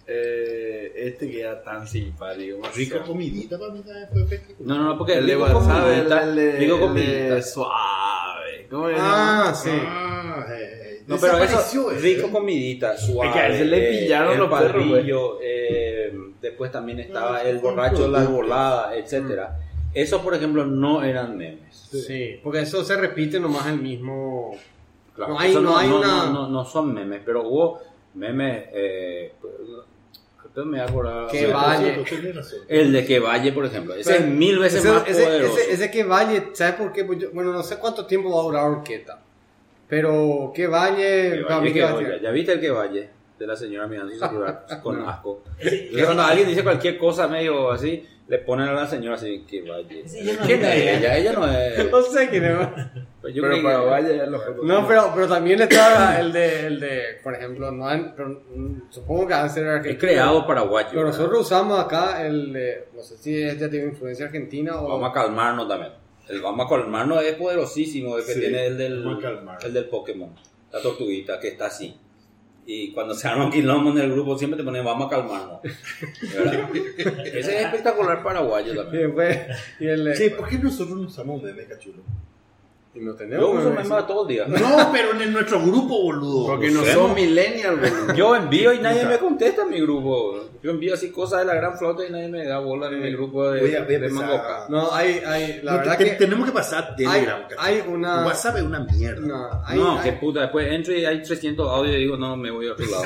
Eh, este que era tan simpático. Rico comidita para mí también fue espectacular. No, no, no, porque El de Rico WhatsApp, el, Comidita, el de, Rico el de Comidita. suave. ¿Cómo era? Ah, sí. Ah, eh, No, pero desapareció eso, ese, Rico ¿eh? Comidita, suave. Es que a ese le pillaron el los perros, güey. Parrillo, eh, después también estaba el borracho de la volada, etcétera. Eso, por ejemplo, no eran memes. Sí, porque eso se repite nomás el mismo. Claro, No hay- eso no hay no, una- no, no, no son memes, pero hubo memes. Eh, entonces me voy a acordar. Que Sí, Valle. Tenés razón. El de que Valle, por ejemplo. Ese Pero es mil veces ese, más ese, poderoso. ese, ese que Valle, ¿sabes por qué? Pues yo- bueno, no sé cuánto tiempo va a durar Orqueta. Pero que Valle. Que para Valle, mí que que va a Valle. ser- ¿Ya viste el que Valle? De la señora mirando su celular con asco. Entonces, cuando alguien dice cualquier cosa medio así, le ponen a la señora así, que Valle. Sí, yo no ¿Quién sé. es ella? Ella no es. No sé quién es. Pues yo Pero creo para que- Valle ya lo fue. No, pero, pero también está el de, el de, por ejemplo, no han- pero, mm, supongo que va a ser es argentino. creado paraguayo. Pero ¿verdad? nosotros usamos acá el de, no sé si ella tiene influencia argentina o... Vamos a calmarnos también. El vamos a calmarnos es poderosísimo, el que Sí, tiene el del, vamos a calmar. el del Pokémon, la tortuguita que está así. Y cuando se arma un quilombo en el grupo siempre te ponen vamos a calmarnos. ¿Verdad? Ese es espectacular paraguayo Y también. después, y el de... Sí, ¿por qué nosotros no usamos memes, cachulo? Y no Yo tenemos... uso memes. memes todo el día. No, pero en nuestro grupo, boludo. Porque no no sé, son ¿no? millennials, boludo. Yo envío y nadie me contesta en mi grupo. Yo envío así cosas de la gran flota y nadie me da bola en mi grupo de, Voy a- voy a de empezar Mangoca. No, hay, hay, la No, verdad te- que... tenemos que pasar Telegram, hay- cachulo. hay una- WhatsApp es una mierda. No, hay, No, hay- qué puta. Después entro y hay trescientos audios y digo, no, me voy a otro lado.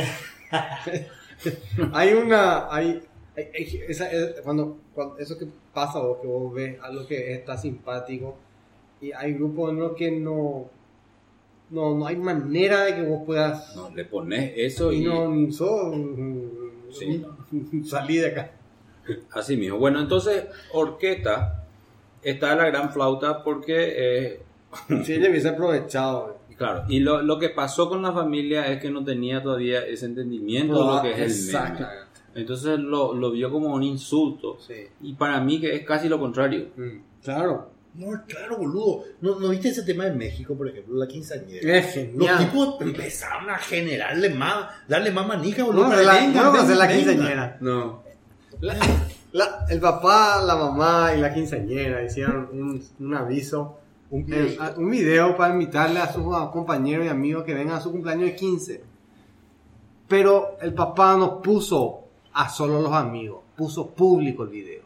hay una... Hay, hay- hay- esa- es- cuando, cuando eso que pasa vos, que vos ves algo que está simpático y hay grupos en los que no... No, no hay manera de que vos puedas... No, le pones eso Y y... no sos... Sí. Salí de acá. Así mismo. Bueno, entonces, Orqueta está en la gran flauta porque, eh, Si ella hubiese aprovechado. claro, y lo, lo que pasó con la familia es que no tenía todavía ese entendimiento de lo que es el meme. Exactamente. Entonces lo, lo vio como un insulto. Sí. Y para mí que es casi lo contrario. Mm, Claro. No, claro, boludo. ¿No, ¿No viste ese tema de México, por ejemplo, la quinceañera? Es Los genial. tipos empezaron a generarle más, darle más manija, boludo. No, para la, vengan, no, vengan, la vengan. quinceañera. No. La- la- el papá, la mamá y la quinceañera hicieron un, un aviso, Un en- video. a- un video para invitarle a sus a compañeros y amigos que vengan a su cumpleaños de quince. Pero el papá no puso a solo los amigos, puso público el video.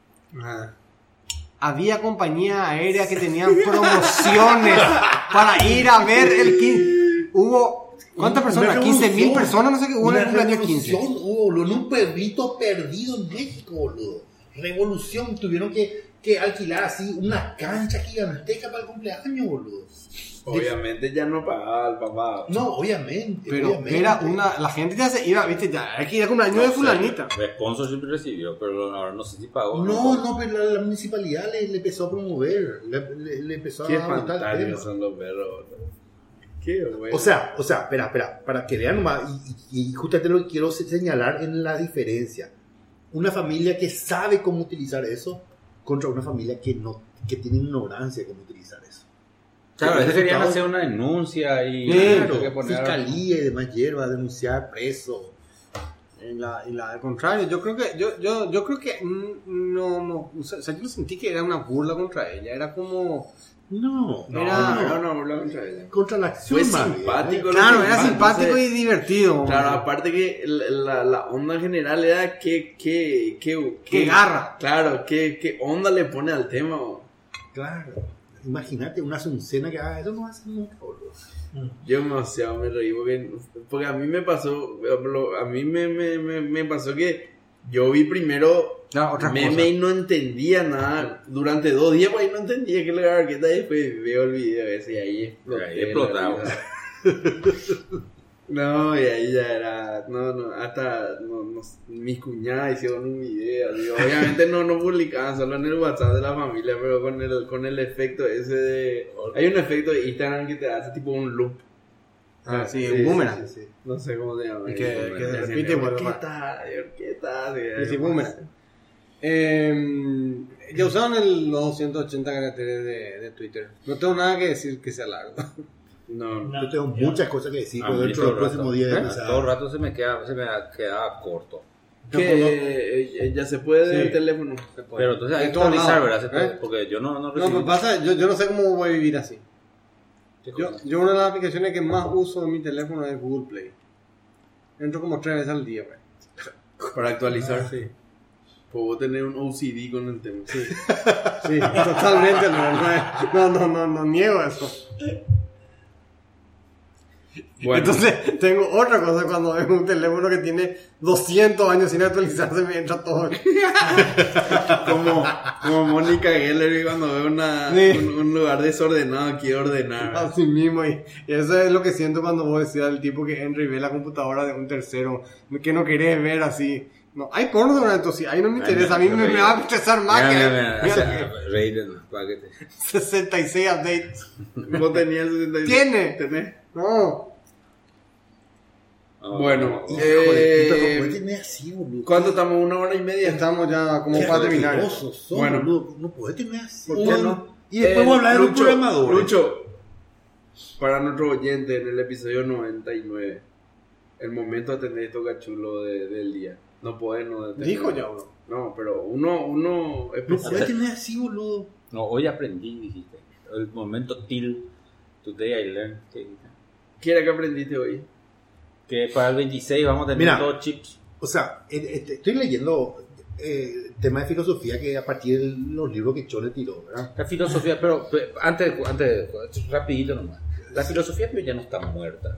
Había compañías aéreas que tenían promociones para ir a ver el quince. Hubo, ¿cuántas Una personas? quince mil revolución. personas, no sé qué, hubo en Una el cumpleaños quince. revolución hubo, boludo, en un pueblito perdido en México, boludo. Revolución, tuvieron que, que alquilar así una cancha gigantesca para el cumpleaños, boludo. Obviamente ya no pagaba el papá. No, obviamente. Pero obviamente. era una, la gente ya se iba, viste, ya hay que ir al cumpleaños de fulanita. Sponsor siempre recibió, pero ahora no sé si pagó. No, no, pero la, la municipalidad le, le empezó a promover, le, le- le empezó Qué a botar el fantásticos tema. son los perros. Qué bueno. O sea, o sea, espera, espera, para que vean nomás, y, y, y justamente lo que quiero se- señalar en la diferencia. Una familia que sabe cómo utilizar eso contra una familia que no, que tiene ignorancia de cómo utilizar eso. Claro, Los ellos querían resultados- hacer una denuncia y Claro, tuvo que poner- fiscalía y demás hierba, denunciar, preso. Y la, y la al contrario, yo creo que, yo, yo, yo creo que mm, no, no, o sea, yo no sentí que era una burla contra ella, era como, No, no, era- no, no, no, no, no, contra ella. contra la acción. Fue más bien, simpático. ¿eh? lo claro, que era pasa, simpático entonces- y divertido. Claro, aparte que la, la, la onda general era que, que, que, Que garra. Claro, que, que onda le pone al tema. Bro. Claro. Imagínate una Azucena que haga eso, no hace nunca, boludo. Yo demasiado me reí porque, porque a mí me pasó, a mí me, me, me, me pasó que yo vi primero Claro, otra meme cosa. y no entendía nada. Durante dos días pues, ahí no entendía qué le daba arqueta y después veo el video ese y ahí exploté. Ahí explotaba. la vida. No, y ahí ya era, no, no, hasta no, no, mis cuñadas hicieron un video, digo, obviamente no, no publicaban solo en el WhatsApp de la familia, pero con el, con el efecto ese de, hay un efecto de Instagram que te hace tipo un loop. Ah, sí, un boomerang. Sí, sí. No sé cómo se llama. Y que- el que se boomerang. repite y vuelve ¿Qué más. tal? ¿Qué tal? Y sí, boomerang. Eh, ya usaron el, los doscientos ochenta caracteres de, de Twitter. No tengo nada que decir que sea largo. No, no. No, Yo tengo yo- muchas cosas que decir, A pero mí dentro todo del el próximo rato- día ¿eh? o sea, todo el rato se me queda, se me queda corto. Que eh, ya se puede Sí. el teléfono. Pero entonces hay De que todos actualizar, lados, ¿verdad? Se puede, ¿eh? porque yo no, no No, recibí. pero pasa, yo, yo no sé cómo voy a vivir así. ¿Qué Yo, cosa? yo una de las aplicaciones que más uso en mi teléfono es Google Play. Entro como tres veces al día, güey. Para actualizar, sí. Puedo tener un O C D con el tema. Sí. Sí, totalmente. No, no, no, no, no niego eso. Bueno, Entonces, tengo otra cosa cuando veo un teléfono que tiene doscientos años sin actualizarse, me entra todo. como, como Mónica Geller que cuando ve una, Sí. un, un lugar desordenado quiere ordenar. Así mismo, y, y eso es lo que siento cuando vos decías al tipo que entra y ve la computadora de un tercero, que no querés ver así. No, hay porno durante sí, ahí no me interesa, a mí me, me va a estresar más Mira, que mira, mira, mira, mira, Raiden, paquete. sesenta y seis updates. Vos tenías sesenta y seis. ¿Tiene? ¿Tenés? No, Oh, Bueno, oh, hijo de puta, Eh, no puedes tener así, boludo. ¿Cuánto estamos? ¿Una hora y media? estamos ya como Qué para terminar. asquerosos son, Bueno. boludo. No puedes tener así. ¿Por qué no? Y después Eh, voy a hablar de los Lucho, programadores. Lucho, para nuestro oyente en el episodio noventa y nueve, el momento de atender esto cachulo de, del día. No podés no detener. Dijo ya uno. No, pero uno, uno No especial. puedes tener así, boludo. No, hoy aprendí, dijiste. El momento till, today I learned. ¿Qué dijiste? ¿Qué era que aprendiste hoy? Que para el veintiséis vamos a tener Mira. dos chips. O sea, eh, eh, estoy leyendo eh, tema de filosofía que a partir de los libros que Cho le tiró, ¿verdad? La filosofía, pero, pero antes, antes, rapidito nomás. La filosofía pero ya no está muerta.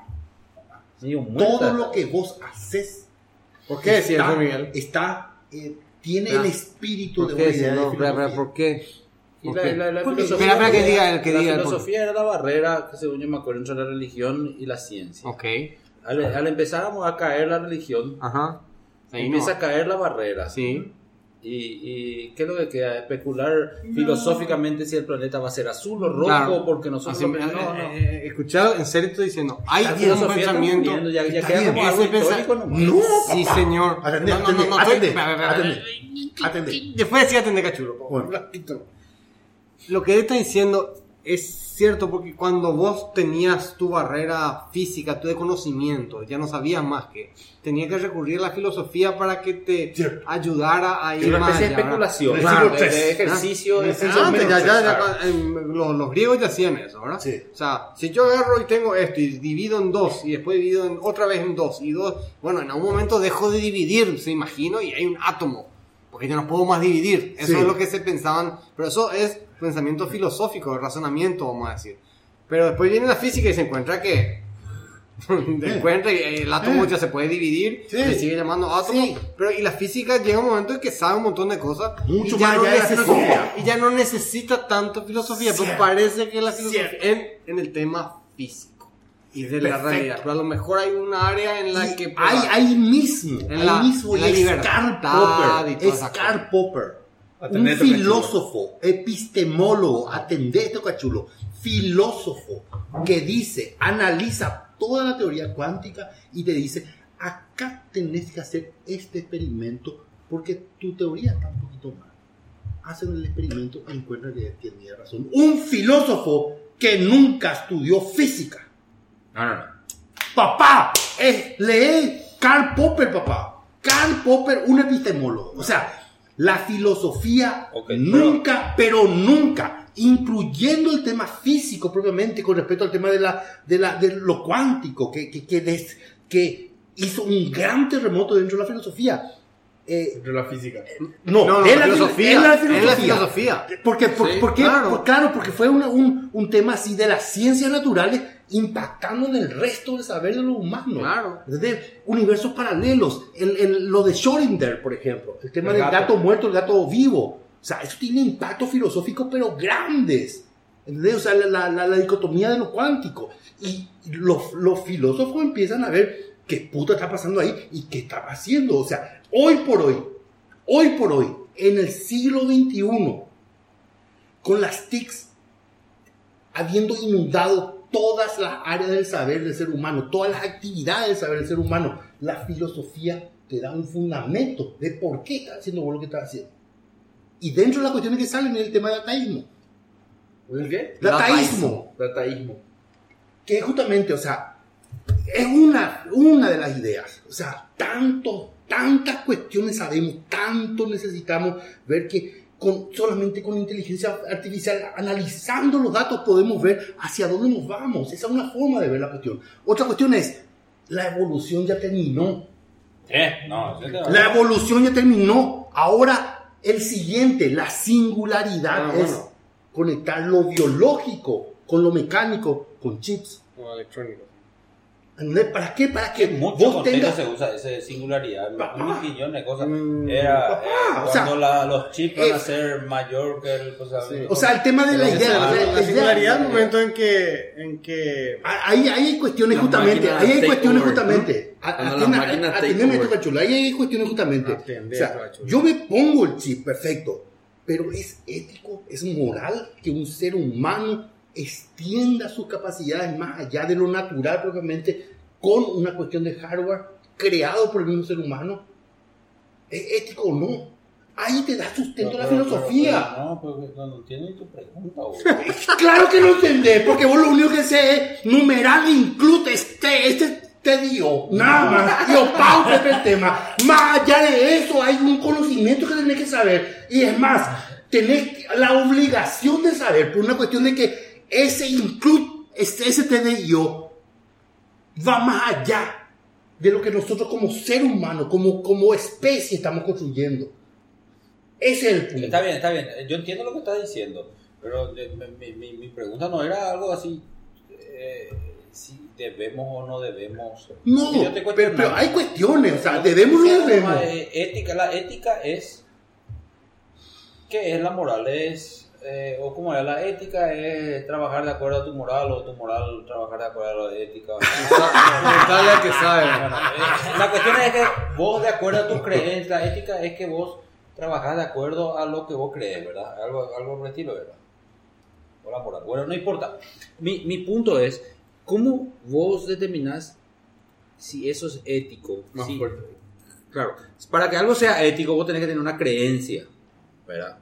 Digo, muerta. Todo lo que vos haces ¿Por qué decía está, eso, Miguel? está eh, tiene Ah. el espíritu de ¿Por una qué? idea No, de espera, espera, filosofía. ¿por qué? Y ¿Por la, qué? la, la Porque- filosofía, Espera, espera, que diga él, que la diga él. filosofía era la barrera que según yo me acuerdo entre la religión y la ciencia. Ok. Al, al empezar a caer la religión, Ajá. Ahí no. empieza a caer la barrera. Sí. Y, y ¿qué es lo que queda? Especular filosóficamente si el planeta va a ser azul o rojo, Claro. porque nosotros... Así, no, eh, no. eh, escuchar, en serio estoy diciendo, hay La un filosofía pensamiento. está muriendo, ya, ya Está queda bien, como algo ese pensa- histórico nomás. No, Sí, papá. señor. Atendé, No, no, atendé, no, no, atendé, estoy- atendé, atendé. Después sí atendé cachulo. Bueno. Un ratito. Lo que él está diciendo es cierto porque cuando vos tenías tu barrera física, tu de conocimiento, ya no sabías más que tenías que recurrir a la filosofía para que te Cierto. ayudara a Es ir una más especie de allá, especulación, ¿verdad? claro, Del de, siglo de tres, ejercicio de Ah, ejercicio antes, ya, menos ya, pensar. ya, en- los, los griegos ya hacían eso, ¿verdad? Sí. O sea, si yo agarro y tengo esto y divido en dos y después divido en, otra vez en dos y dos, bueno, en algún momento dejo de dividir, se imagino, y hay un átomo, porque ya no puedo más dividir. Eso Sí. es lo que se pensaban, pero eso es pensamiento filosófico, razonamiento, vamos a decir. Pero después viene la física y se encuentra que encuentra y el átomo Eh. ya se puede dividir, Sí. se sigue llamando átomo, Sí. pero y la física llega un momento en que sabe un montón de cosas Mucho y ya más no allá de la necesita- filosofía. y ya no necesita tanto filosofía, pero Cierto. parece que la filosofía Cierto. en, en el tema físico y de la Perfecto. realidad, pero a lo mejor hay un área en la Y que hay ahí mismo, En ahí la- mismo, en la y libertad Karl y Popper, toda es esa Karl Popper, un Atendé esto, filósofo, epistemólogo, atendé esto cachulo, filósofo que dice, analiza toda la teoría cuántica y te dice, acá tenés que hacer este experimento porque tu teoría está un poquito mal. Hacen el experimento y encuentran que tiene razón. Un filósofo que nunca estudió física. No, no, no. Papá, es, lee Karl Popper, papá. Karl Popper, un epistemólogo. O sea, la filosofía Ok, pero- nunca, pero... nunca, incluyendo el tema físico propiamente con respecto al tema de, la, de, la, de lo cuántico, que, que, que, des- que hizo un gran terremoto dentro de la filosofía. Eh, Entre la física. no, No, no, es la la filosofía, es la es la filosofía. filosofía. Porque, por, Sí, ¿por qué? claro. Por- claro, porque fue una- un, un tema así de las ciencias naturales impactando en el resto del saber de lo humano. Claro. ¿Entendés? Universos paralelos. El, el- lo de Schrödinger, por ejemplo. El tema El del gato. gato muerto, el gato vivo. O sea, eso tiene impactos filosóficos, pero grandes. ¿Entendés? O sea, la, la, la, la dicotomía de lo cuántico. Y los, los filósofos empiezan a ver qué puta está pasando ahí y qué está haciendo. O sea, hoy por hoy, hoy por hoy, en el siglo veintiuno, con las T I Cs habiendo inundado todas las áreas del saber del ser humano, todas las actividades del saber del ser humano, la filosofía te da un fundamento de por qué estás haciendo vos lo que estás haciendo. Y dentro de las cuestiones que salen es el tema del ateísmo. ¿El qué? Dataísmo. Dataísmo. Que es justamente, o sea, es una, una de las ideas. O sea, tanto, tantas cuestiones sabemos, tanto necesitamos ver que con, solamente con inteligencia artificial, analizando los datos, podemos ver hacia dónde nos vamos. Esa es una forma de ver la cuestión. Otra cuestión es, la evolución ya terminó. Eh, no, La evolución ya terminó. Ahora, el siguiente, la singularidad Ah, es bueno. conectar lo biológico con lo mecánico, con chips. O electrónico. ¿Entendés? ¿Para qué? Para que En muchos vos contextos tengas... se usa esa singularidad, Papá. un millón de cosas. Mm, Era papá, eh, o sea, cuando la- los chips van a eh, ser mayor que el... O sea, Sí. O sea, el tema de la Pero idea... esa- la- La, la la idea- singularidad es el momento en que, en que Ahí, ahí hay cuestiones Las justamente, máquinas ahí hay take cuestiones over, justamente. ¿no? A- Cuando atienda- las máquinas a- take atiéndeme over. esto, Cachulo. Ahí hay cuestiones justamente. Atendé, O sea, Cachulo. yo me pongo el chip, perfecto, pero es ético, es moral que un ser humano extienda sus capacidades más allá de lo natural propiamente con una cuestión de hardware creado por el mismo ser humano. ¿Es ético o no? Ahí te da sustento la Pero- filosofía. pero- pero no, pero no entiendo tu pregunta. güey. Claro que no entendés, porque vos lo único que sé es numeral include este, este te dio, nada más, yo pausa el tema. Más allá de eso hay un conocimiento que tenés que saber, y es más, tenés la obligación de saber, por una cuestión de que ese include, este, ese te dio, va más allá de lo que nosotros como ser humano, como, como especie estamos construyendo. Ese es el punto. Está bien, está bien. Yo entiendo lo que estás diciendo, pero de- mi, mi- mi pregunta no era algo así, eh, si debemos o no debemos. No, Si yo te cuento pero, pero una- hay cuestiones, o sea, debemos o Sí, no no, debemos. eh, ética, la ética es, ¿qué es la moral? Es, eh, o como es, la ética es trabajar de acuerdo a tu moral, o tu moral trabajar de acuerdo a la ética. preguntarle al que sabe. Bueno, eh, la cuestión es que vos de acuerdo a tus creencias, la ética es que vos trabajás de acuerdo a lo que vos crees, ¿verdad? Algo, algo por el estilo, ¿verdad? O la moral. Bueno, no importa. Mi, mi punto es, ¿cómo vos determinás si eso es ético? Más Si- fuerte. Claro, para que algo sea ético vos tenés que tener una creencia, ¿verdad?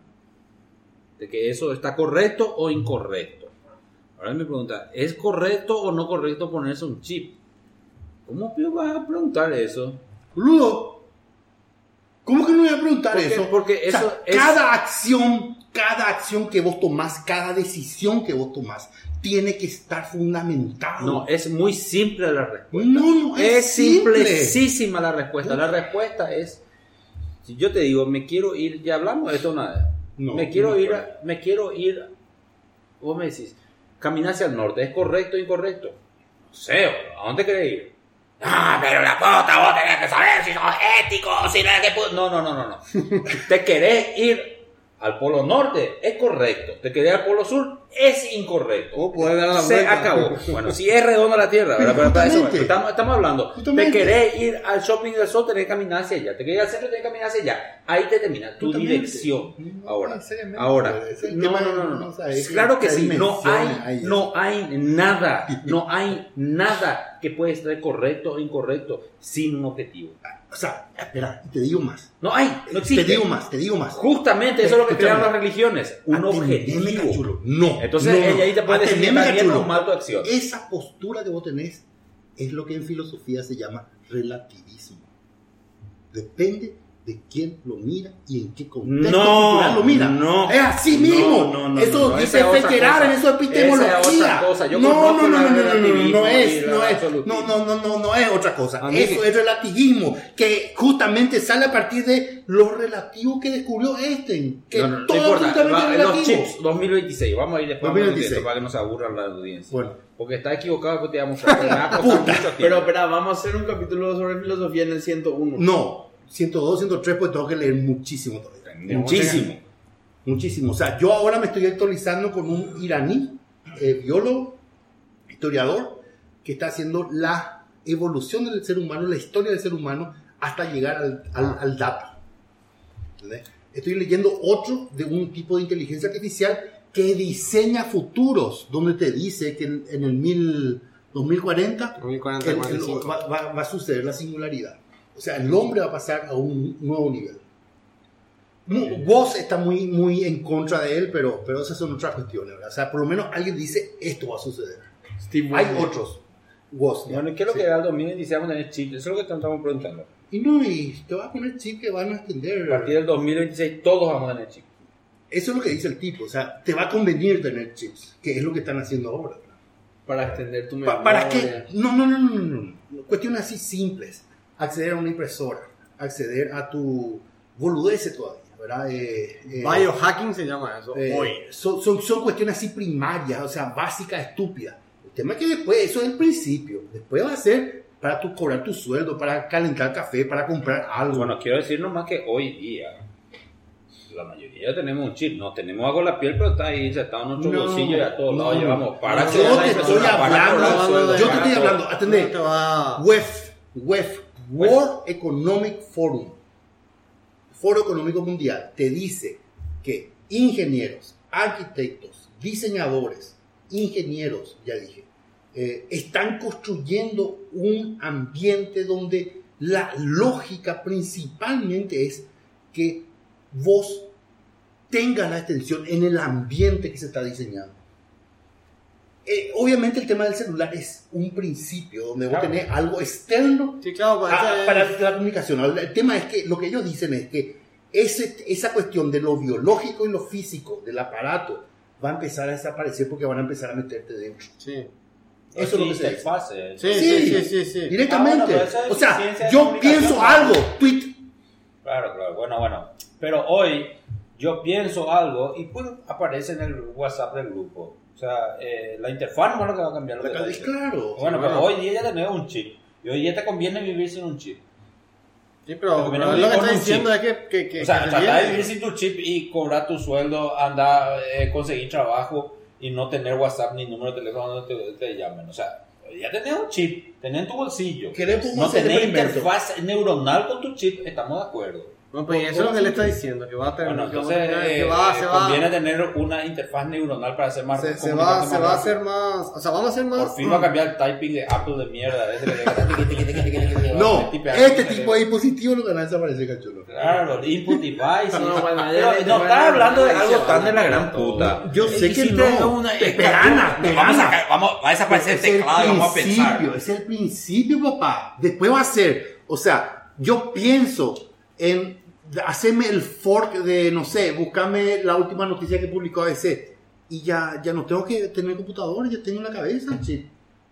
De que eso está correcto o incorrecto. Ahora me pregunta, ¿es correcto o no correcto ponerse un chip? ¿Cómo vas a preguntar eso? Boludo, ¿cómo que no me voy a preguntar Porque- eso? porque O sea, eso es- cada acción, cada acción que vos tomás, cada decisión que vos tomás, tiene que estar fundamentado. No, es muy simple la respuesta. no, no es, Es simple. simplecísima la respuesta. La respuesta es, si yo te digo, me quiero ir, ya hablamos de esto una vez. No, me quiero no me ir, acuerdo. a- me quiero ir, vos me decís, caminar hacia el norte, ¿es correcto o incorrecto? No sé, ¿a dónde querés ir? Ah, pero la puta, vos tenés que saber si sos ético, si no es que... pu-". No, no, no, no, no. Te querés ir al polo norte, es correcto. Te querés al polo sur, es incorrecto. O poder dar la Se vuelta. acabó. Bueno, si es redonda la tierra, ¿verdad? Pero para eso, Justamente. estamos, estamos hablando. Justamente. Te querés ir al shopping del sol, tenés que caminar hacia allá. Te querés ir al centro, tenés que caminar hacia allá. Ahí te termina tu Justamente. dirección. No, Ahora, necesariamente. ahora. Es el No, tema no, de- no, no, no, no. o sea, es Claro que la sí. No dimensión hay, ahí. no hay nada, no hay nada que puede ser correcto o incorrecto sin un objetivo. O sea, espera, te digo más. No hay, no existe. Te digo más, te digo más. Justamente eso es lo que Escúchame. crearon las religiones, un Atendeme, objetivo. cachulo. No. Entonces, no, no. ella ahí te puede decir si Atendeme, está bien cachulo. o mal tu acción. Esa postura que vos tenés es lo que en filosofía se llama relativismo. Depende de quién lo mira y en qué contexto No, cultural lo mira. no. Es así No, mismo. no, no, eso no, dice esa es otra Federer, cosa. eso es epistemología. Esa es otra cosa. Yo no, conozco no, no, el no, no, no, no, relativismo no y es, el no es, absolutismo. no, no, no, no, no es otra cosa. A mí Eso que- es relativismo, que justamente sale a partir de lo relativo que descubrió Einstein. Que No, no, no todo es importa. absolutamente Va, los relativo. chips dos mil veintiséis. Vamos a ir después dos mil a veintiséis. esto para que no se aburra la audiencia. Bueno. Porque está equivocado que te vamos a mostrar. Me va a costar mucho tiempo. Pero espera, vamos a hacer un capítulo sobre filosofía en el ciento uno. No, ciento dos, ciento tres, pues tengo que leer muchísimo todavía. Muchísimo. muchísimo. O sea, yo ahora me estoy actualizando con un iraní, eh, biólogo, historiador, que está haciendo la evolución del ser humano, la historia del ser humano, hasta llegar al, al, al dato. ¿Entendés? Estoy leyendo otro de un tipo de inteligencia artificial que diseña futuros, donde te dice que en, en el mil, dos mil cuarenta, dos mil cuarenta, el- el- cuarenta y cinco. va, va- va a suceder la singularidad. O sea, el hombre va a pasar a un nuevo nivel. Mu- Vos está muy, muy en contra de él, pero, pero esas son otras cuestiones, ¿verdad? O sea, por lo menos alguien dice, esto va a suceder. Steve Hay Wozniak. otros. Woz, Bueno, ¿y qué es lo sí. que da el dos mil veintiséis vamos a tener chip? Eso es lo que te estamos preguntando. Y no, y te va a poner chip que van a extender. A partir del dos mil veintiséis todos vamos a tener chip. Eso es lo que dice el tipo. O sea, te va a convenir tener chips, que es lo que están haciendo ahora. ¿verdad? Para extender tu memoria. Pa- ¿Para qué? No, no, no, no, no, no. Cuestiones así simples. Acceder a una impresora, acceder a tu boludece todavía, ¿verdad? Eh, eh, Biohacking se llama eso. eh, Hoy. son, son, son cuestiones así primarias, o sea, básicas, estúpidas. El tema es que después, eso es el principio. Después va a ser para tu, cobrar tu sueldo, para calentar café, para comprar algo. Bueno, quiero decir nomás que hoy día la mayoría tenemos un chip. No tenemos algo en la piel, pero está ahí, se está en nuestro No, bolsillo y a todos no, lados no. llevamos. Para Yo acceder a la te impresora, estoy para hablando, cobrar sueldo, yo te para estoy todo. hablando, atendé. No te va- W E F, W E F, World Economic Forum, Foro Económico Mundial, te dice que ingenieros, arquitectos, diseñadores, ingenieros, ya dije, eh, están construyendo un ambiente donde la lógica principalmente es que vos tengas la atención en el ambiente que se está diseñando. Eh, obviamente el tema del celular es un principio donde vos Claro. tenés algo externo Sí, claro, pues, a- ese- para la comunicación. Ahora, el tema es que lo que ellos dicen es que ese, esa cuestión de lo biológico y lo físico del aparato va a empezar a desaparecer porque van a empezar a meterte dentro. Sí. Eso es lo que se dice. interfase. Sí, sí, sí, sí, sí. Directamente. Ah, bueno, pero eso es o sea, eficiencia de yo comunicación, pienso ¿no? algo, tweet. Claro, claro. Bueno, bueno. Pero hoy yo pienso algo y pues aparece en el WhatsApp del grupo. O sea, eh, la interfaz no es lo que va a cambiar. Lo que va a decir. Claro. Bueno, Sí, pero bueno. hoy día ya tenés un chip. Y hoy día te conviene vivir sin un chip. Sí, pero, Porque pero viene lo que con está un diciendo chip. es que, que, que O sea, que te tratar de viene. vivir sin tu chip y cobrar tu sueldo, andar, eh, conseguir trabajo y no tener WhatsApp ni número de teléfono donde te, te llamen. O sea, ya tenés un chip, tenés en tu bolsillo. Queremos No hacer el tenés experimento. interfaz neuronal con tu chip, estamos de acuerdo. No, pues eso es lo que él está diciendo, que va a tener, Bueno, que va a entonces tener- que eh, va, eh, se va, conviene tener una interfaz neuronal para hacer más se, se comunicarte va, más se va a rápido. hacer más, o sea, vamos a hacer más. Por fin va a cambiar el typing de Apple de mierda. Ese que le- tiqui, tiqui, tiqui, tiqui, tiqui, tiqui, No, tiqui, este tiqui, tipo de dispositivos no van a desaparecer, cacholo. Claro, input device. No, bueno, ya Pero le- no bueno, estás hablando de ya algo se tan va de la a gran todo. puta. Yo sé Y que si no. no, una- Pegana, Vamos a pegana. sacar, vamos, va a desaparecer el Es el teclado y vamos a pensar. principio, es el principio, papá. Después va a ser, o sea, yo pienso en hacerme el fork de, no sé, buscarme la última noticia que publicó A B C y ya, ya no tengo que tener computadora, ya tengo en la cabeza, chip.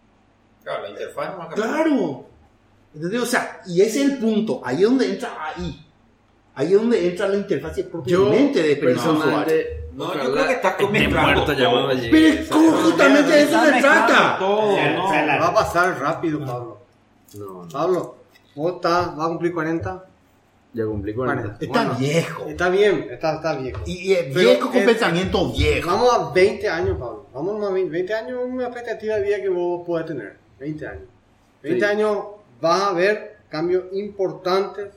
Claro, la interfaz no va a cambiar. Claro. ¿Entendés? O sea, y ese es el punto. Ahí es donde entra ahí. Ahí es donde entra la interfaz propiamente de experiencia de usuario. personalmente, No, yo ojalá creo que estás esté mezclando muerto ya todo. cuando llegue. Pero es como justamente de eso se trata. Todo, Se- no. se la va a pasar rápido, Pablo. No, no, Pablo, vos estás, va a cumplir cuarenta. ya cumplí cuarenta. Está Bueno, viejo. Está bien, está, está viejo. Y, y es Pero, viejo con eh, pensamiento viejo. Vamos a veinte años, Pablo. Vamos a veinte, veinte años, una expectativa de vida que vos podés tener. veinte años. veinte Sí. años vas a ver cambios importantes.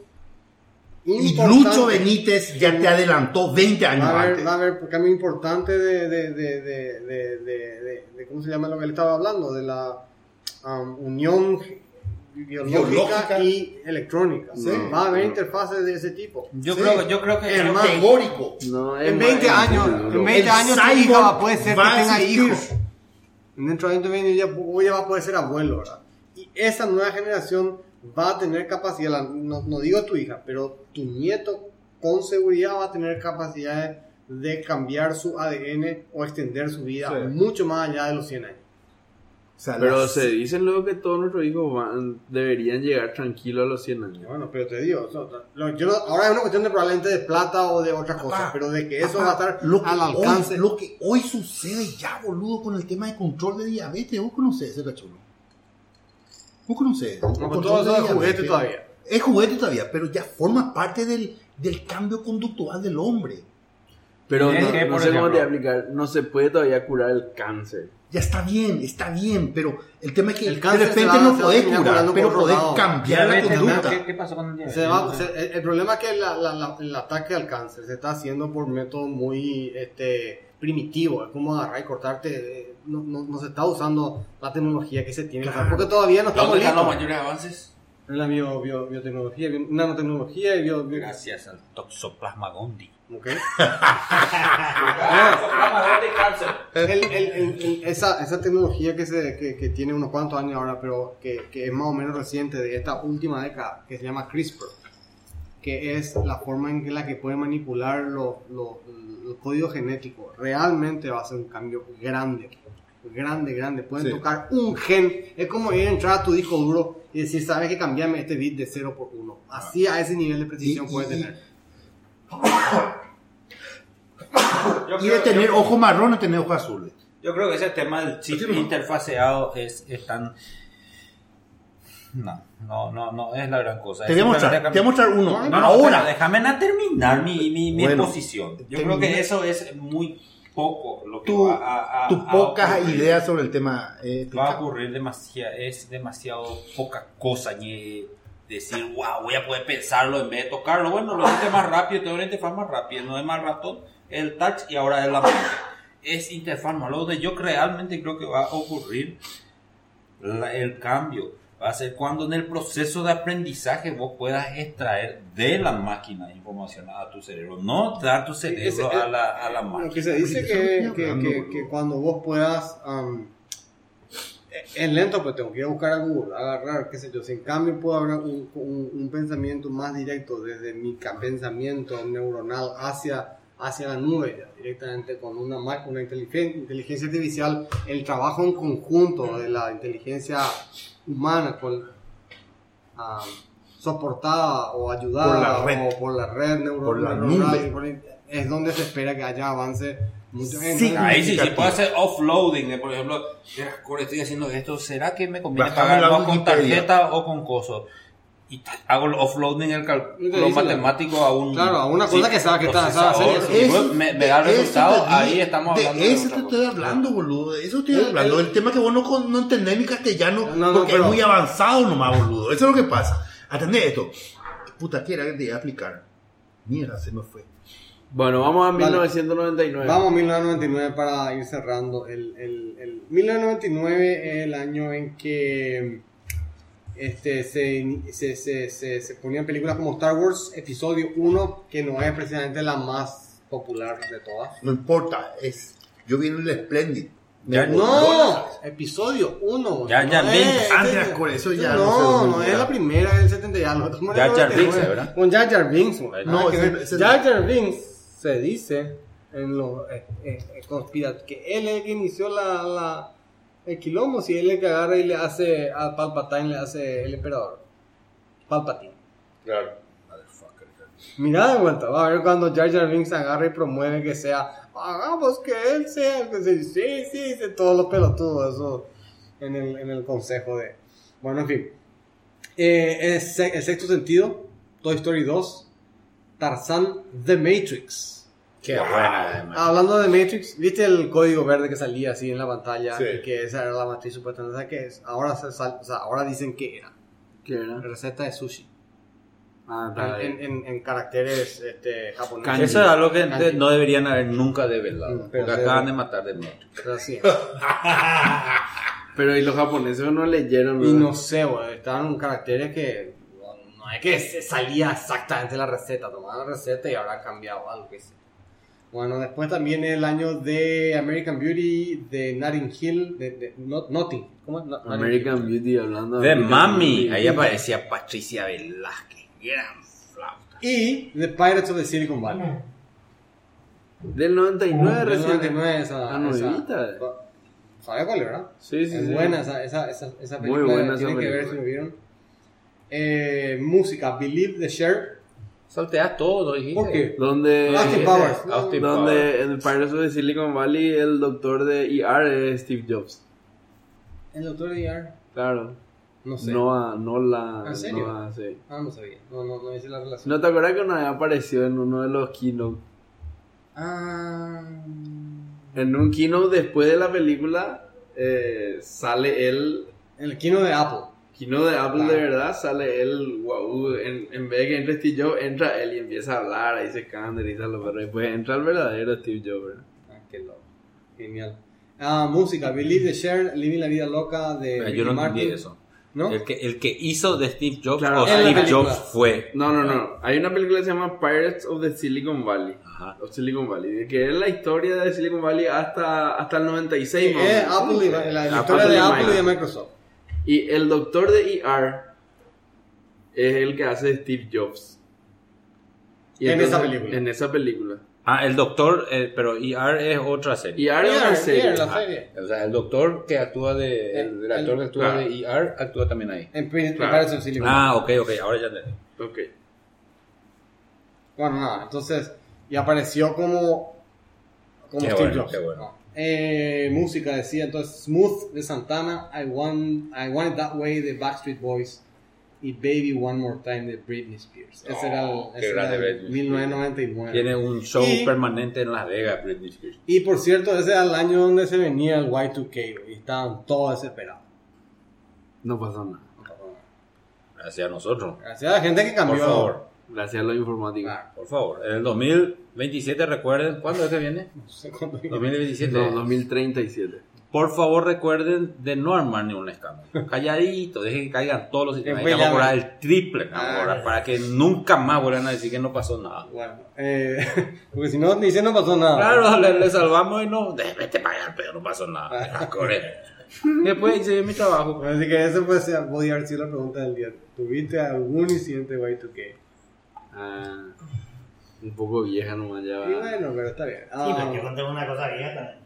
Y importantes. Lucho Benítez ya te adelantó veinte años Va a haber, antes. va a haber cambios importantes de, de, de, de, de, de, de- de- ¿cómo se llama lo que él estaba hablando? De la um, unión biológica, Biológica. y electrónica. Sí. Va a haber interfaces de ese tipo. Yo Sí. creo, yo creo que Es creo más, que- Teórico. No, es En veinte más- años, en veinte El años tu cyborg hija va- puede ser que va a tenga existir. hijos. Dentro de veinte años ya, vos ya va a poder ser abuelo, ¿verdad? Y esa nueva generación va a tener capacidad, la- no, no digo tu hija, pero tu nieto con seguridad va a tener capacidad de cambiar su A D N o extender su vida Sí. mucho más allá de los cien años. O sea, Pero las- se dicen luego que todos nuestros hijos van, deberían llegar tranquilos a los cien años. Bueno, pero te digo, o sea, lo- yo no- ahora es una cuestión de probablemente de plata o de otras cosas, Papá, pero de que eso papá, va a estar lo que al alcance. Hoy, lo que hoy sucede ya, boludo, con el tema de control de diabetes. ¿Vos conocés ese cachulo? ¿Vos conocés? El No, con control todo eso de de juguete diabetes. todavía. Es juguete todavía, pero ya forma parte del, del cambio conductual del hombre. Pero Es no, que, no por sé cómo te voy a ejemplo- explicar. No se puede todavía curar el cáncer. Ya está bien, está bien, pero el tema es que El de cáncer repente se va- no se va podés terminar curar, curando pero por otro podés lado. cambiar la Diabetes, ¿no? conducta. ¿Qué, qué pasó con el diabetes? Se va- se- el, el problema es que la- la- la- el ataque al cáncer se está haciendo por método muy este, primitivo. Es como agarrar y cortarte. eh, No, no, no se está usando la tecnología que se tiene que usar, porque todavía no estamos ¿Dónde están los listos. mayores avances? En la bio, bio- biotecnología, bio- nanotecnología y bio, bio- Gracias al Toxoplasma gondii. ¿ok? El- el- el- el- esa, esa tecnología que, se, que, que tiene unos cuantos años ahora, pero que, que es más o menos reciente de esta última década, que se llama CRISPR, que es la forma en que la que puede manipular los los- los códigos genéticos, realmente va a ser un cambio grande, grande, grande. Pueden Sí. tocar un gen, es como ir a entrar a tu disco duro y decir, sabes que cambiame este bit de cero por uno. Así a ese nivel de precisión Y- puede y- tener. Y de tener ojo marrón o tener ojos azules. Yo creo que ese tema del chip interfaceado es, es tan... No, no, no, no es la gran cosa. Te Es voy a mostrar, simplemente te voy a mostrar uno. No, no, ahora. pero déjame na- terminar mi, mi, mi Bueno, exposición. Yo termina. creo que eso es muy poco lo que Tu, va a, a, tus a pocas ocurrir. ideas sobre el tema. eh, Va a explica. ocurrir demasiado, es demasiado poca cosa ni decir, wow, voy a poder pensarlo en vez de tocarlo. Bueno, lo hice más rápido, tengo una interfaz más rápida, no es más ratón, el touch y ahora es la mente. Es interfaz más. Lo de yo realmente creo que va a ocurrir la- el cambio. Va a ser cuando en el proceso de aprendizaje vos puedas extraer de la máquina información a tu cerebro, no dar tu cerebro Ese- a la, a la Lo máquina. que se dice Eso que, estoy que, hablando, que, boludo. que cuando vos puedas, um, es lento, pues tengo que ir a buscar a Google, agarrar, qué sé yo, si en cambio puedo haber un, un, un pensamiento más directo desde mi ca- pensamiento neuronal hacia, hacia la nube, ya, directamente con una, ma- una inteligen- inteligencia artificial, el trabajo en conjunto de la inteligencia humana con, ah, soportada o ayudada Por la red. o por la red neuro- Por la neuronal, nube. y por el- es donde se espera que haya avance mucho. Sí. Entonces, Ahí sí, sí significativo. puede hacer offloading, de, por ejemplo, ahora estoy haciendo esto, ¿será que me conviene Bájame la pagarlo con Wikipedia. tarjeta o con coso? Y t- hago el offloading, el cálculo Lo que dice la- matemático a un... Claro, a una cosa que sabe que está- sabe hacer procesador, eso. y después me, me da el de eso resultado, te di- ahí estamos de hablando de eso otra te cosa. estoy hablando, boludo. De eso estoy El- hablando. el- El, tema que vos no, con- no entendés mi castellano No, no, porque pero- es muy avanzado nomás, boludo. Eso es lo que pasa. Atendé esto. Puta, ¿qué era que te iba a explicar? Mierda, se me fue. Bueno, vamos a Vale. mil novecientos noventa y nueve. Vamos a mil novecientos noventa y nueve para ir cerrando. El, el, el mil novecientos noventa y nueve es el año en que este, se, se, se, se, se ponían películas como Star Wars Episodio uno, que no es precisamente la más popular de todas. No importa, es. Yo vi en el Splendid. Me Ya, voló No, la- episodio uno. Ya, ya, no Binks. es, Antes, este- por eso ya no, no no, sé. es la primera del setenta y algo. Estamos en Jar el Jar noventa y nueve. Binks, ¿verdad? Con Jar Jar Binks. güey. No, Nada que ese- ver. ese- Jar Jar Binks se dice en los eh, eh, eh, conspira- que él es el que inició la, la el quilombo, si él es el que agarra y le hace a Palpatine, le hace el emperador. Palpatine. Claro. Mira de vuelta, va a ver cuando Jar Jar Binks agarra y promueve que sea, hagamos que él sea el que se sí, sí, dice todos los pelotudos, eso en el, en el consejo de... Bueno, en fin. Eh, el, se- el sexto sentido, Toy Story dos, Tarzán, The Matrix. Qué buena, además. Hablando de Matrix, ¿viste el código verde que salía así en la pantalla? Sí. Y que esa era la matriz supuestamente, ¿sabes qué es? Ahora, se sal- o sea, ahora dicen que era. ¿Qué era? Receta de sushi. Ah, está En, bien. en, en caracteres este, japoneses. Kanji. Eso es algo que Kanji. no deberían haber nunca develado, Mm, pero porque debe- acaban de matar de Matrix. Pero así es. Pero y los japoneses no leyeron, Y ¿verdad? no sé, güey, estaban en caracteres que no, no es que se salía exactamente la receta, tomaban la receta y habrán cambiado algo que sé. Bueno, después también el año de American Beauty, de Notting Hill, de, de Not- Notting, ¿cómo es? Not- Notting American Hill. Beauty, hablando De American Mami, Beauty. ahí aparecía Patricia Velázquez, gran flauta. Y The Pirates of the Silicon Valley. Del noventa y nueve Del recién. noventa y nueve esa, Ah, nuevita. esa- ¿Sabes cuál es, verdad? Sí, sí, Es sí. buena esa, esa, esa, esa Muy película. buena esa Tienen que ver película. si lo vieron. Eh, música, Believe the Cher. Salteas todo, dijiste. ¿Por qué? Donde, Austin Powers. Austin Powers. donde en Pirates of the Silicon Valley el doctor de E R es Steve Jobs. El doctor de E R. Claro. No sé. No a, no la. ¿En serio? No a- sí. Ah, no sabía. No, no, no hice la relación. ¿No te acuerdas que una vez apareció en uno de los keynote? Ah, En un keynote después de la película eh, sale él, el keynote de Apple. keynote de Apple Claro. de verdad, sale él, wow, en, en vez de que entre Steve Jobs, entra él y empieza a hablar, ahí se escandaliza los perros, después entra el verdadero Steve Jobs, ¿verdad? Ah, qué loco. Genial. Ah, música, Believe the Share, Living la Vida Loca de Yo Ricky no Martin. entendí eso. ¿No? El que, el que hizo de Steve Jobs Claro, o en la Steve película. Jobs fue. No, no, no, hay una película que se llama Pirates of the Silicon Valley, Ajá. of Silicon Valley, que es la historia de Silicon Valley hasta, hasta el noventa y seis, más o Es menos. Apple y, la, la Apple historia de y Apple y de Microsoft. Microsoft. Y el doctor de E R es el que hace Steve Jobs. Y En entonces- esa película. En esa película. Ah, el doctor, eh, pero E R es otra serie. E R es una Mira, serie. mira, la Ah, serie. o sea, el doctor que actúa de. El, el actor que actúa claro. de E R actúa también ahí. En Pirates Claro. of Silicon Ah, ok, ok, ahora ya entendí. Ok. Bueno, nada, entonces, y apareció como, como Qué Steve bueno, Jobs. qué bueno. Eh, música decía entonces Smooth de Santana, I Want, I Want It That Way de Backstreet Boys y Baby One More Time de Britney Spears. Ese era el, Oh, qué ese grande era el Britney mil novecientos noventa y nueve. Tiene un show Y- permanente en Las Vegas, Britney Spears. Y por cierto, ese era el año donde se venía el Y dos K y estaban todos desesperados. No pasó nada. Gracias a nosotros. Gracias a la gente que cambió. Por favor, Gracias a los informáticos. Claro, por favor. En el dos mil veintisiete, recuerden. ¿Cuándo es que viene? no sé cuándo- dos mil veintisiete. No, dos mil treinta y siete. Por favor, recuerden de no armar ni un escándalo. Calladito, dejen que caigan todos los sistemas. Después Hay que llamen. cobrar el triple Ah. ahora para que nunca más vuelvan a decir que no pasó nada. Bueno, eh, porque si no, ni se no pasó nada. Claro, le, le salvamos y no, "De- vete para allá, pero no pasó nada. A correr. Después hice mi trabajo. Así que eso puede ser, podría haber sido la pregunta del día. ¿Tuviste algún incidente Y dos K? Ah, un poco vieja nomás ya. Y bueno, pero está bien. Sí, pero yo Ah, conté una cosa vieja también.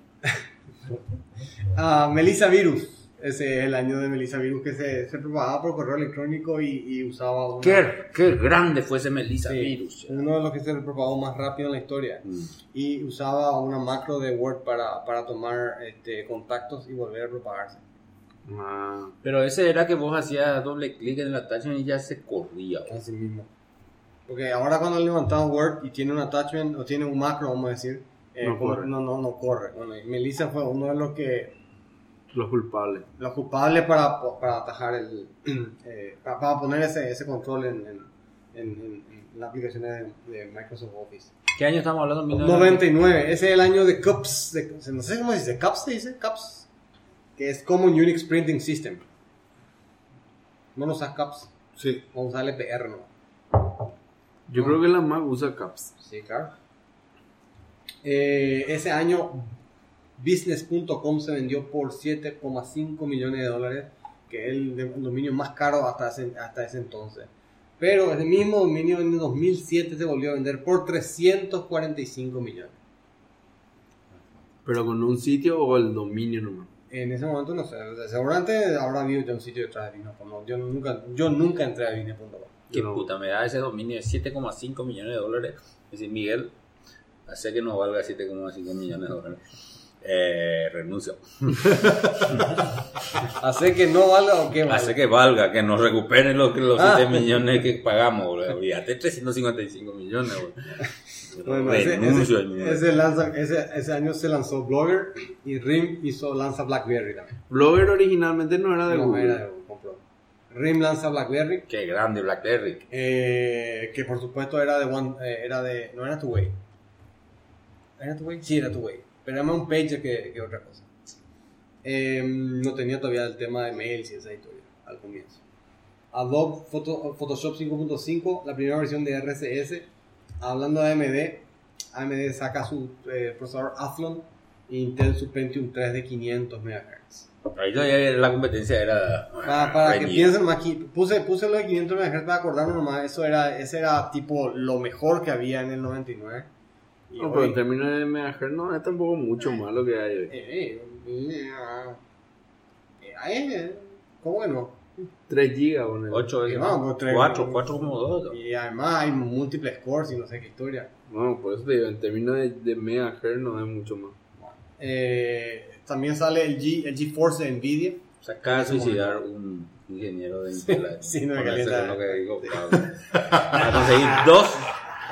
ah, Melissa Virus. Ese es el año de Melissa Virus que se, se propagaba por correo electrónico y, y usaba una, Qué, qué grande fue ese Melissa sí, Virus. uno de los que se propagó más rápido en la historia. Mm. Y usaba una macro de Word para, para tomar este, contactos y volver a propagarse. Ah, Pero ese era que vos hacías doble clic en el attachment y ya se corría. Así mismo. Porque ahora cuando levantamos Word y tiene un attachment o tiene un macro, vamos a decir, eh, No como- corre. no, no, no corre. Bueno, y Melissa fue uno de los que los culpables. los culpables para, para atajar el eh, para, para poner ese, ese control en, en, en, en- en las aplicaciones de, de Microsoft Office. ¿Qué año estamos hablando? noventa y nueve, ese es el año de C U P S, de- no sé cómo se dice, C U P S se dice, C U P S, que es Common Unix Printing System. No lo usas C U P S, Sí. vamos a usar L P R, ¿no? Yo creo que la Mac usa caps. Sí, claro. Eh, ese año business punto com se vendió por siete coma cinco millones de dólares, que es el, de- el dominio más caro hasta ese, hasta ese entonces. Pero ese mismo dominio en el dos mil siete se volvió a vender por trescientos cuarenta y cinco millones. Pero con un sitio o el dominio nomás. En ese momento no sé, o sea, seguramente habrá habido ya un sitio detrás de business punto com. Yo nunca, yo nunca entré a business punto com. Qué No. puta, me da ese dominio de siete coma cinco millones de dólares. Es decir, Miguel, hace que nos valga siete coma cinco millones de dólares. Eh, renuncio. ¿Hace que no valga o qué valga? Hace que valga, que nos recuperen los, los Ah. siete millones que pagamos, boludo. Olvídate, trescientos cincuenta y cinco millones, boludo. Bueno, ese, Renuncio. ese- al Miguel. ese lanza- ese- ese año se lanzó Blogger y RIM hizo lanza BlackBerry también. Blogger originalmente no era de No, Google. era de Google, compró. RIM lanza BlackBerry, Qué grande BlackBerry. eh, que por supuesto era de One, eh, era de, no era Two-Way. ¿Era Two-Way? Sí, era Two-Way, pero era más un pager que, que otra cosa. Eh, no tenía todavía el tema de mails y esa historia al comienzo. Adobe Photo- Photoshop cinco punto cinco, la primera versión de R C S. Hablando de A M D, A M D saca su eh, procesador Athlon e Intel su Pentium tres de quinientos megahertz. Ahí todavía la competencia era. Para, para que reñida. piensen más aquí, puse, puse lo de quinientos megahertz para acordarme nomás, eso era, ese era tipo lo mejor que había en el noventa y nueve. Y No, pero hoy- en términos de megahertz no es tampoco mucho más lo que hay hoy. eh, eh, eh, ah, eh, eh, ¿cómo que no? tres gigas, ponele. ocho veces No, más. pues tres- cuatro, cuatro como dos. Y además hay múltiples cores y no sé qué historia. No, por eso te digo, en términos de, de megahertz no es mucho más. Eh, también sale el, G, el GeForce de Nvidia. Se acaba de suicidar un ingeniero de Intel. sí, no me Por eso calienta. es lo que digo, claro. Para conseguir dos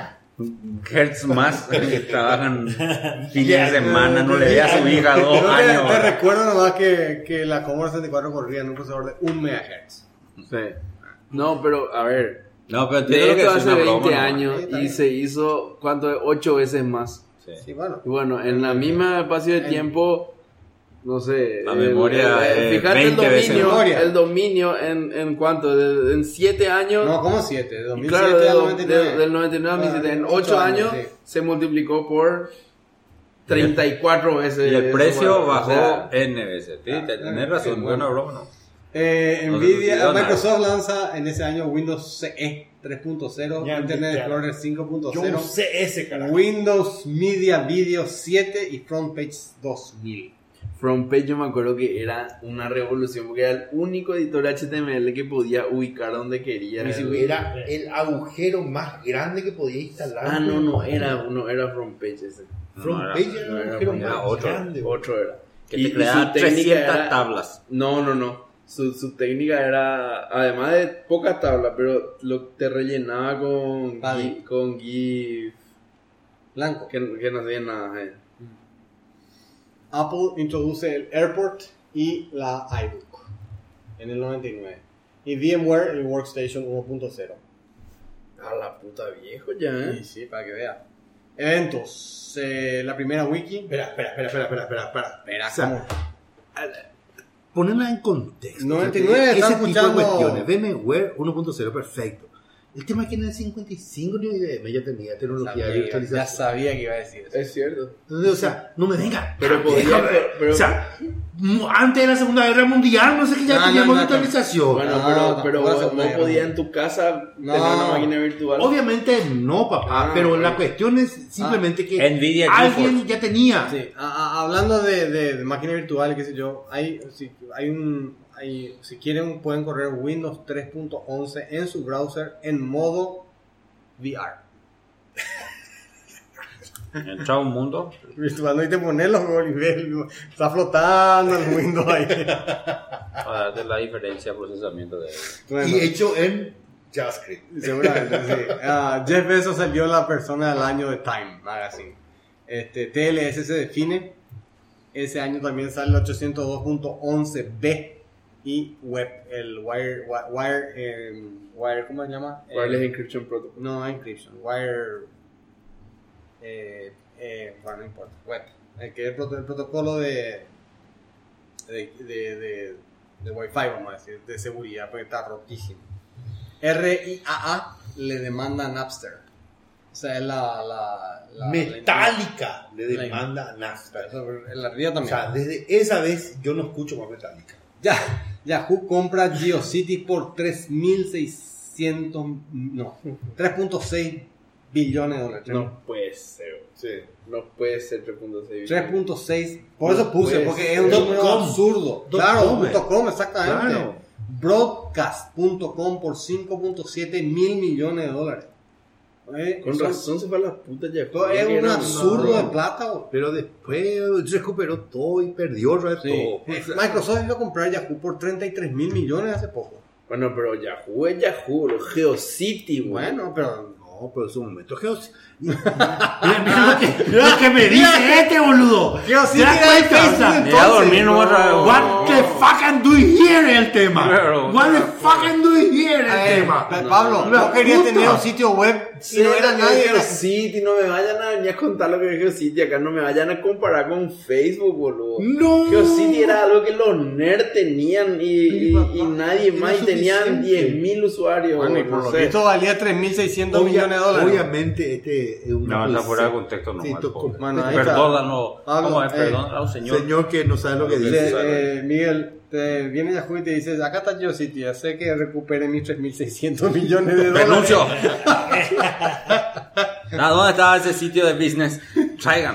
hertz más que trabajan fines de semana, no le ve a su hija dos Yo te, años. te ¿verdad? recuerdo nomás que, que la Commodore sesenta y cuatro corría en un procesador de un megahertz. Sí. No, pero a ver. No, pero entiendo De lo que esto es hace una broma, veinte ¿no? años Sí, está y bien. se hizo, ¿cuánto? Ocho veces más. Sí. Sí, bueno. Y bueno, en la misma espacio de En- tiempo, no sé. La el- memoria, el- eh, fíjate el veinte veces dominio, memoria. el dominio en, en cuánto, de- en siete años. No, ¿cómo siete? De dos mil siete Claro, de- al de- noventa y nueve. del noventa y nueve al dos mil siete. En Ah, ocho años sí. se multiplicó por treinta y cuatro veces. Y el eso, precio o bajó sea, N veces. Sí, Ah, tenés sí, razón, bueno. buena broma, ¿no? Eh, No se Nvidia, suicidó nadie. Microsoft lanza en ese año Windows C E tres punto cero, Ya, Internet ya. Explorer cinco punto Yo cero, usé ese carajo. Windows Media Video siete y FrontPage dos mil. FrontPage yo me acuerdo que era una revolución porque era el único editor H T M L que podía ubicar donde quería. Y si era el agujero más grande que podía instalar. Ah, no, no, era, no era FrontPage ese. Frontpage No, era no el era agujero muy- más era otro, grande. Otro era. Que Y- te y creaba su técnica trescientas era- tablas. No, no, no. Su, su técnica era, además de pocas tablas, pero lo te rellenaba con, Vale. gi- con GIF, Blanco. que, que no hacía nada. eh. Apple introduce el AirPort y la iBook en el noventa y nueve. Y VMware el Workstation uno punto cero. A la puta viejo ya, Sí, ¿eh? sí, para que vea. Eventos. Eh, la primera wiki. Espera, espera, espera, espera, espera, espera, espera. Espera, O sea, ¿cómo? ponerla en contexto. noventa y nueve Ese está tipo escuchando- de cuestiones. VMware uno punto cero, perfecto. El tema es que en el cincuenta y cinco ni I B M ya tenía tecnología Sabía de que- ya virtualización. sabía que iba a decir eso. Es cierto. Entonces, o sea, no me venga. Pero podía- Déjame ver. pero- O sea, mu- antes de la Segunda Guerra Mundial, no sé que ya No, teníamos no, no, virtualización. Bueno, No, pero, tampoco pero hace vos, una vos guerra. podías en tu casa No. tener una máquina virtual. Obviamente no, papá, Ah, pero la ok. cuestión es simplemente que Nvidia alguien GeForce. ya tenía. Sí, a- a- hablando de, de, de máquina virtual, qué sé yo, hay, si, hay un, hay, si quieren pueden correr Windows tres punto once en su browser en modo V R. Entra a un mundo. Virtual, no hay que ponerlo, está flotando el Windows ahí. Para darte la diferencia de procesamiento de Bueno, Y hecho en JavaScript. seguramente, sí. Ah, Jeff Bezos salió la persona del año de Time Magazine. Este, T L S se define. Ese año también sale el ochocientos dos punto once B y Web, el Wire, Wire, Wire, eh, Wire ¿cómo se llama? Eh, Wireless Encryption Protocol. No, encryption, Wire, eh, eh, bueno, no importa, Web, el que es el, proto- el protocolo de, de, de, de, de Wi-Fi, vamos a decir, de seguridad, porque está rotísimo. R I A A le demanda a Napster. O sea, es la... la, la Metallica le la- demanda a Napster. la, la ría O también. sea, desde esa vez yo no escucho más Metallica. Ya, Yahoo compra GeoCities por tres mil seiscientos, no, tres punto seis billones de dólares. No puede ser. Sí. No puede ser tres punto seis. tres punto seis, por eso puse, Pues, porque es un dot número com. absurdo. Dot Claro, com. punto com, exactamente. Claro. Broadcast punto com por cinco punto siete mil millones de dólares. Eh, Con eso- razón se fue a las putas ya. todo es Que un era- absurdo no. de plata, bro. Pero después recuperó todo y perdió otra vez Sí. todo. Eh, Microsoft iba a comprar Yahoo por treinta y tres mil millones hace poco. Bueno, pero Yahoo es Yahoo, los GeoCity, güey. Bueno, pero No, pero en su momento Geos. Mira, mira lo que, lo que me dice este boludo. GeoCity ¿Te das era de cuenta? Facebook Me voy a dormir nomás otra vez. What the fuck am do here el tema? Claro. What the fuck am do here el Eh, tema? Pa- Pablo, La no quería puta. tener un sitio web y no era nadie. era- GeoCity, no me vayan a venir a contar lo que es GeoCity acá, no me vayan a comparar con Facebook, boludo. No. GeoCity era algo que los nerds tenían y, y, y nadie Era más, y tenían suficiente. diez mil usuarios. Bueno, y no por lo sé. visto valía tres mil seiscientos Obvia- millones de dólares. Obviamente, este es una No, está cosa- fuera de contexto nomás. Sí, to- pobre. Bueno, ahí está. Perdónalo. Pablo, ¿Cómo es? eh, Perdónalo, señor. Señor que no sabe lo que Sí, dice. Le- eh, Miguel, te viene Yahoo y te dice, acá está GeoCity, ya sé que recupere mis tres mil seiscientos millones de dólares. Renuncio. Ah, ¿dónde estaba ese sitio de business? Traigan.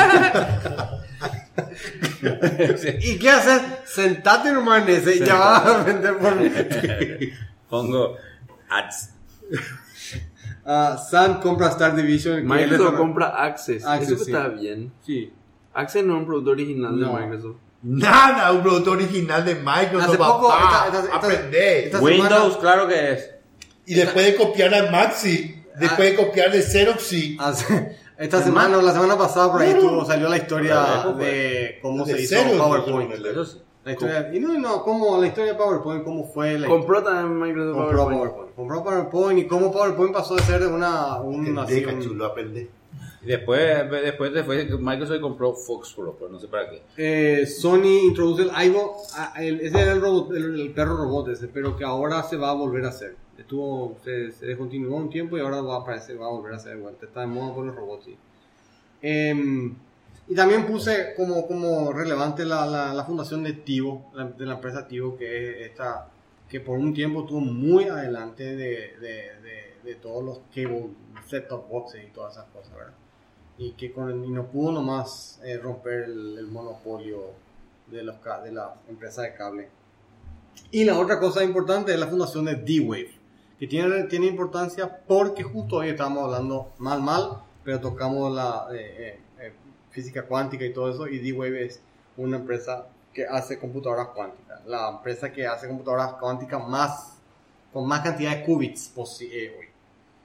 ¿Y qué haces? Sentate nomás en ese y ya vas a vender por... Pongo ads. Ah, Sun compra Star Division. que Microsoft le- compra Access. Access, Eso que sí. está bien. Sí. Access no es un producto original No. de Microsoft. Nada, un producto original de Microsoft. Hace poco, papá. esta- esta- esta- Aprende. esta Windows, semana- claro que es. Y después de copiar al Maxi. Después de copiar de Xerox, sí. Hace- esta semana, la semana pasada por ahí estuvo, salió la historia de cómo De se hizo Xerox, PowerPoint. Eso sí. La historia, y no, no, cómo, la historia de PowerPoint, cómo fue la Compró también Microsoft compró PowerPoint. PowerPoint. Compró PowerPoint y cómo PowerPoint pasó de ser una, un, así, Deja, un- chulo, aprende. Y después, después, después Microsoft compró Fox Pro, pero no sé para qué. eh, Sony introduce el Aibo, ah, el- ese era el, robot, el, el perro robot ese, pero que ahora se va a volver a hacer. Estuvo, se, se descontinuó un tiempo y ahora va a aparecer, va a volver a hacer de vuelta. Está de moda por los robots, sí. Em, y también puse como, como relevante la, la, la fundación de Tivo, la- de la empresa Tivo, que es esta, que por un tiempo estuvo muy adelante de, de, de, de todos los cable set-top boxes y todas esas cosas, ¿verdad? Y que con, y no pudo nomás eh, romper el, el monopolio de, los, ca- de la empresa de cable. Y la otra cosa importante es la fundación de D-Wave, que tiene, tiene importancia porque justo hoy estamos hablando mal, mal, pero tocamos la eh, eh, eh, física cuántica y todo eso, y D-Wave es una empresa que hace computadoras cuánticas, la empresa que hace computadoras cuánticas más, con más cantidad de qubits posi- eh, hoy.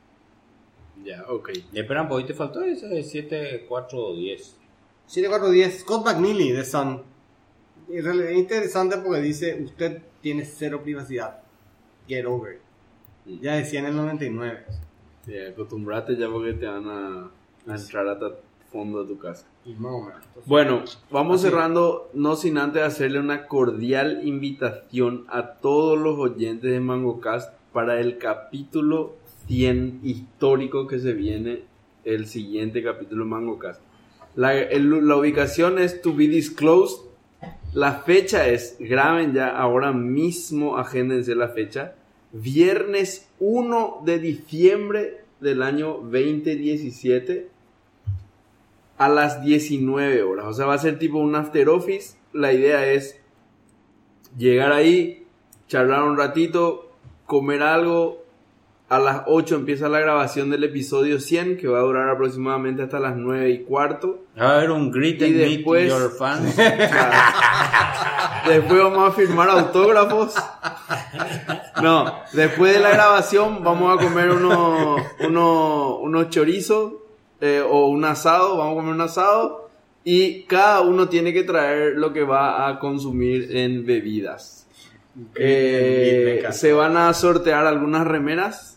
Ya, ok. Y espera, pues hoy te faltó ese siete cuatro diez. siete cuatro diez, Scott McNealy de Sun. Es re- interesante porque dice, usted tiene cero privacidad. Get over it. Ya decía en el noventa y nueve. Sí, acostumbrate ya porque te van a, a entrar hasta el fondo de tu casa. Y más o menos. Entonces, Bueno, vamos Así es. cerrando, no sin antes hacerle una cordial invitación a todos los oyentes de MangoCast para el capítulo cien histórico que se viene, el siguiente capítulo de MangoCast. La, el- la ubicación es to be disclosed. La fecha es, graben ya ahora mismo, agéndense la fecha, viernes uno de diciembre del año veinte diecisiete a las diecinueve horas. O sea, va a ser tipo un after office. La idea es llegar ahí, charlar un ratito, comer algo. A las ocho empieza la grabación del episodio cien, que va a durar aproximadamente hasta las nueve y cuarto. Va a haber un greet Y and meet después- your fans. Después vamos a firmar autógrafos. No, después de la grabación vamos a comer unos unos unos chorizos eh, o un asado. Vamos a comer un asado y cada uno tiene que traer lo que va a consumir en bebidas. Eh, se van a sortear algunas remeras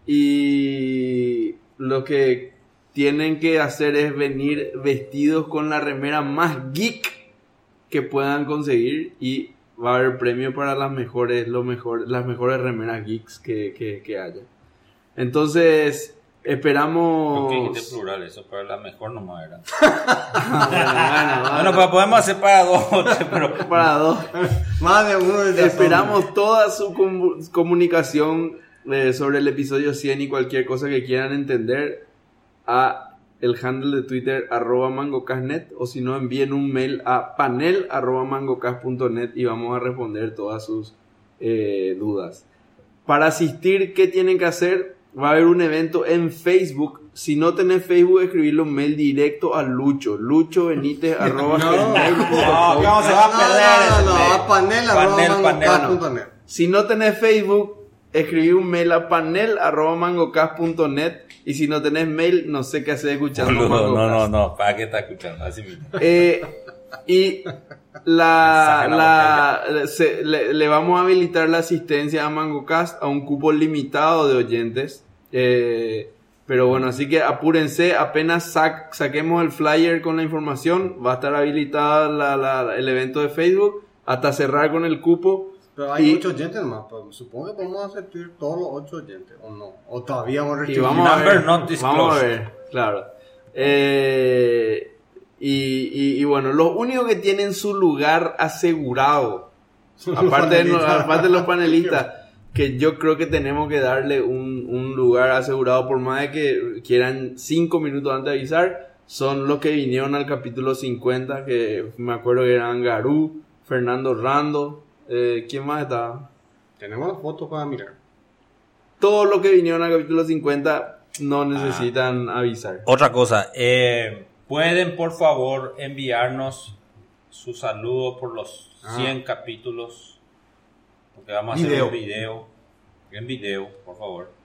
y lo que tienen que hacer es venir vestidos con la remera más geek que puedan conseguir y va a haber premio para las mejores, lo mejor, las mejores remeras geeks que, que, que haya. Entonces, esperamos... ¿Por qué dijiste plural? Eso para la mejor nomás era. Ah, bueno, bueno, bueno. Bueno, pues podemos hacer para dos, pero Para dos. más de uno de Esperamos toda su comu- comunicación eh, sobre el episodio cien y cualquier cosa que quieran entender a el handle de Twitter arroba mangocastnet, o si no envíen un mail a panel arroba mangocast punto net y vamos a responder todas sus eh, dudas. Para asistir, ¿qué tienen que hacer? Va a haber un evento en Facebook. Si no tenés Facebook, escribirle un mail directo a Lucho. Lucho Benítez arroba gmail punto com. no, ¿cómo se va a perder No, ese no, no, mail? a panel, Panel, arroba panel, mangocast punto net. Si no tenés Facebook, escribí un mail a panel arroba mangocast punto net. Y si no tenés mail, no sé qué hacer escuchando No, no, MangoCast. no, no, ¿para qué está escuchando? Así mismo. Eh, y la, Saca la la se- le, le vamos a habilitar la asistencia a MangoCast a un cupo limitado de oyentes. Eh, pero bueno, así que apúrense, apenas sac- saquemos el flyer con la información, va a estar habilitada la- la- el evento de Facebook hasta cerrar con el cupo. Pero hay Y- ocho oyentes más, pues, supongo que podemos aceptar todos los ocho oyentes, o no, o todavía vamos a Y restringir. vamos a Number ver, not disclosed. vamos a ver, claro. Eh, y, y- y bueno, los únicos que tienen su lugar asegurado, Son los aparte de, no- panelistas. aparte de los panelistas, que yo creo que tenemos que darle un, un lugar asegurado, por más de que quieran cinco minutos antes de avisar, son los que vinieron al capítulo cincuenta, que me acuerdo que eran Garú, Fernando Rando, eh, ¿quién más estaba? Tenemos las fotos para mirar. Todos los que vinieron al capítulo cincuenta no necesitan avisar. Otra cosa, eh, ¿pueden por favor enviarnos su saludo por los Ah. cien capítulos? Porque vamos a hacer Video. un video. En video, por favor.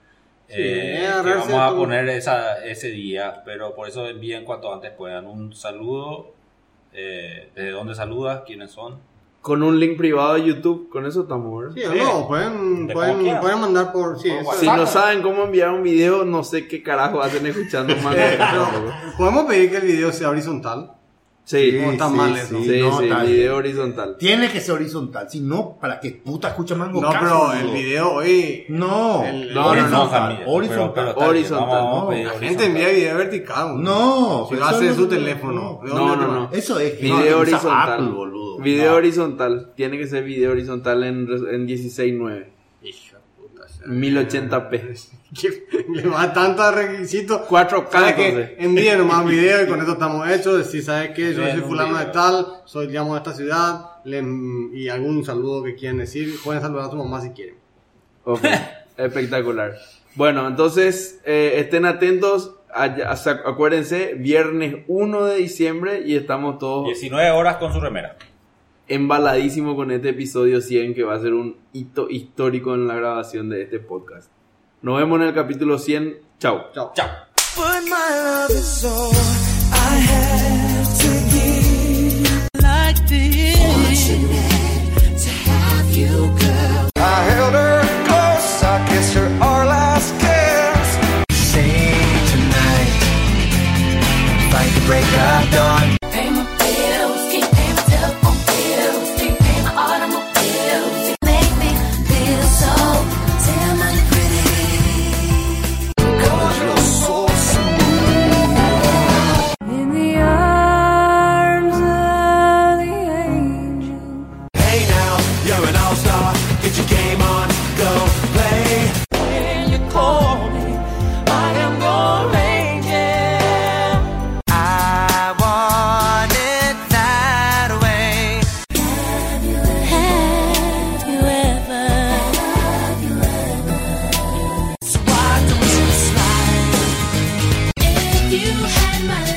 eh, que agarrarse vamos a todo. poner esa, ese día, pero por eso envíen cuanto antes puedan un saludo, eh, desde dónde saludas, quiénes son. Con un link privado de YouTube, con eso estamos, ¿verdad? Sí, o no, pueden, De pueden, como quieran. pueden mandar por... Sí, Por eso WhatsApp. Si es. no saben cómo enviar un video, no sé qué carajo hacen escuchando más. Podemos pedir que el video sea horizontal. Sí, No está sí, mal sí. eso. sí, No, sí, está video bien. horizontal. Tiene que ser horizontal, si no, ¿para qué puta escucha Mango No, Cast, pero boludo? el video hoy... No, El- No, no, no, horizontal, Jamil, horizontal. pero- pero está bien, Horizontal, vamos- vamos a no. pedir La horizontal. gente envía video vertical. No, Si pero lo hace eso de no- su teléfono. ¿de No, dónde no, te va? no. Eso es que Video no, usa horizontal. Apple, boludo. Video No. horizontal. Tiene que ser video horizontal en, en dieciséis nueve. Hija puta. mil ochenta p. Le va tantos requisitos. cuatro K, ¿Sabes qué? entonces. Envíen nomás video y con eso estamos hechos. Decir, ¿sabes qué? Yo Envíen soy un fulano de video. tal, soy, llamo de esta ciudad. le- y algún saludo que quieran decir. Pueden saludar a su mamá si quieren. Ok, espectacular. Bueno, entonces eh, estén atentos. A- a- acuérdense, viernes uno de diciembre y estamos todos diecinueve horas con su remera. embaladísimos con este episodio cien, que va a ser un hito histórico en la grabación de este podcast. Nos vemos en el capítulo cien. Chao. Chao. Chao. But my love is all I have to give. Like this. Fortunate to have you, girl. I held her close, I kissed her our last kiss. Say tonight, fight the break of dawn. Pay my bills, keep paying my telephone bills, keep paying my automobiles. Make me feel so damn unpretty. Cause you're so In the arms of the angel. Hey now, you're an all-star, get your game on, go play. When you call me, I am your angel. I want it that way. Have you ever? Have you ever? So why don't you slide? If you had my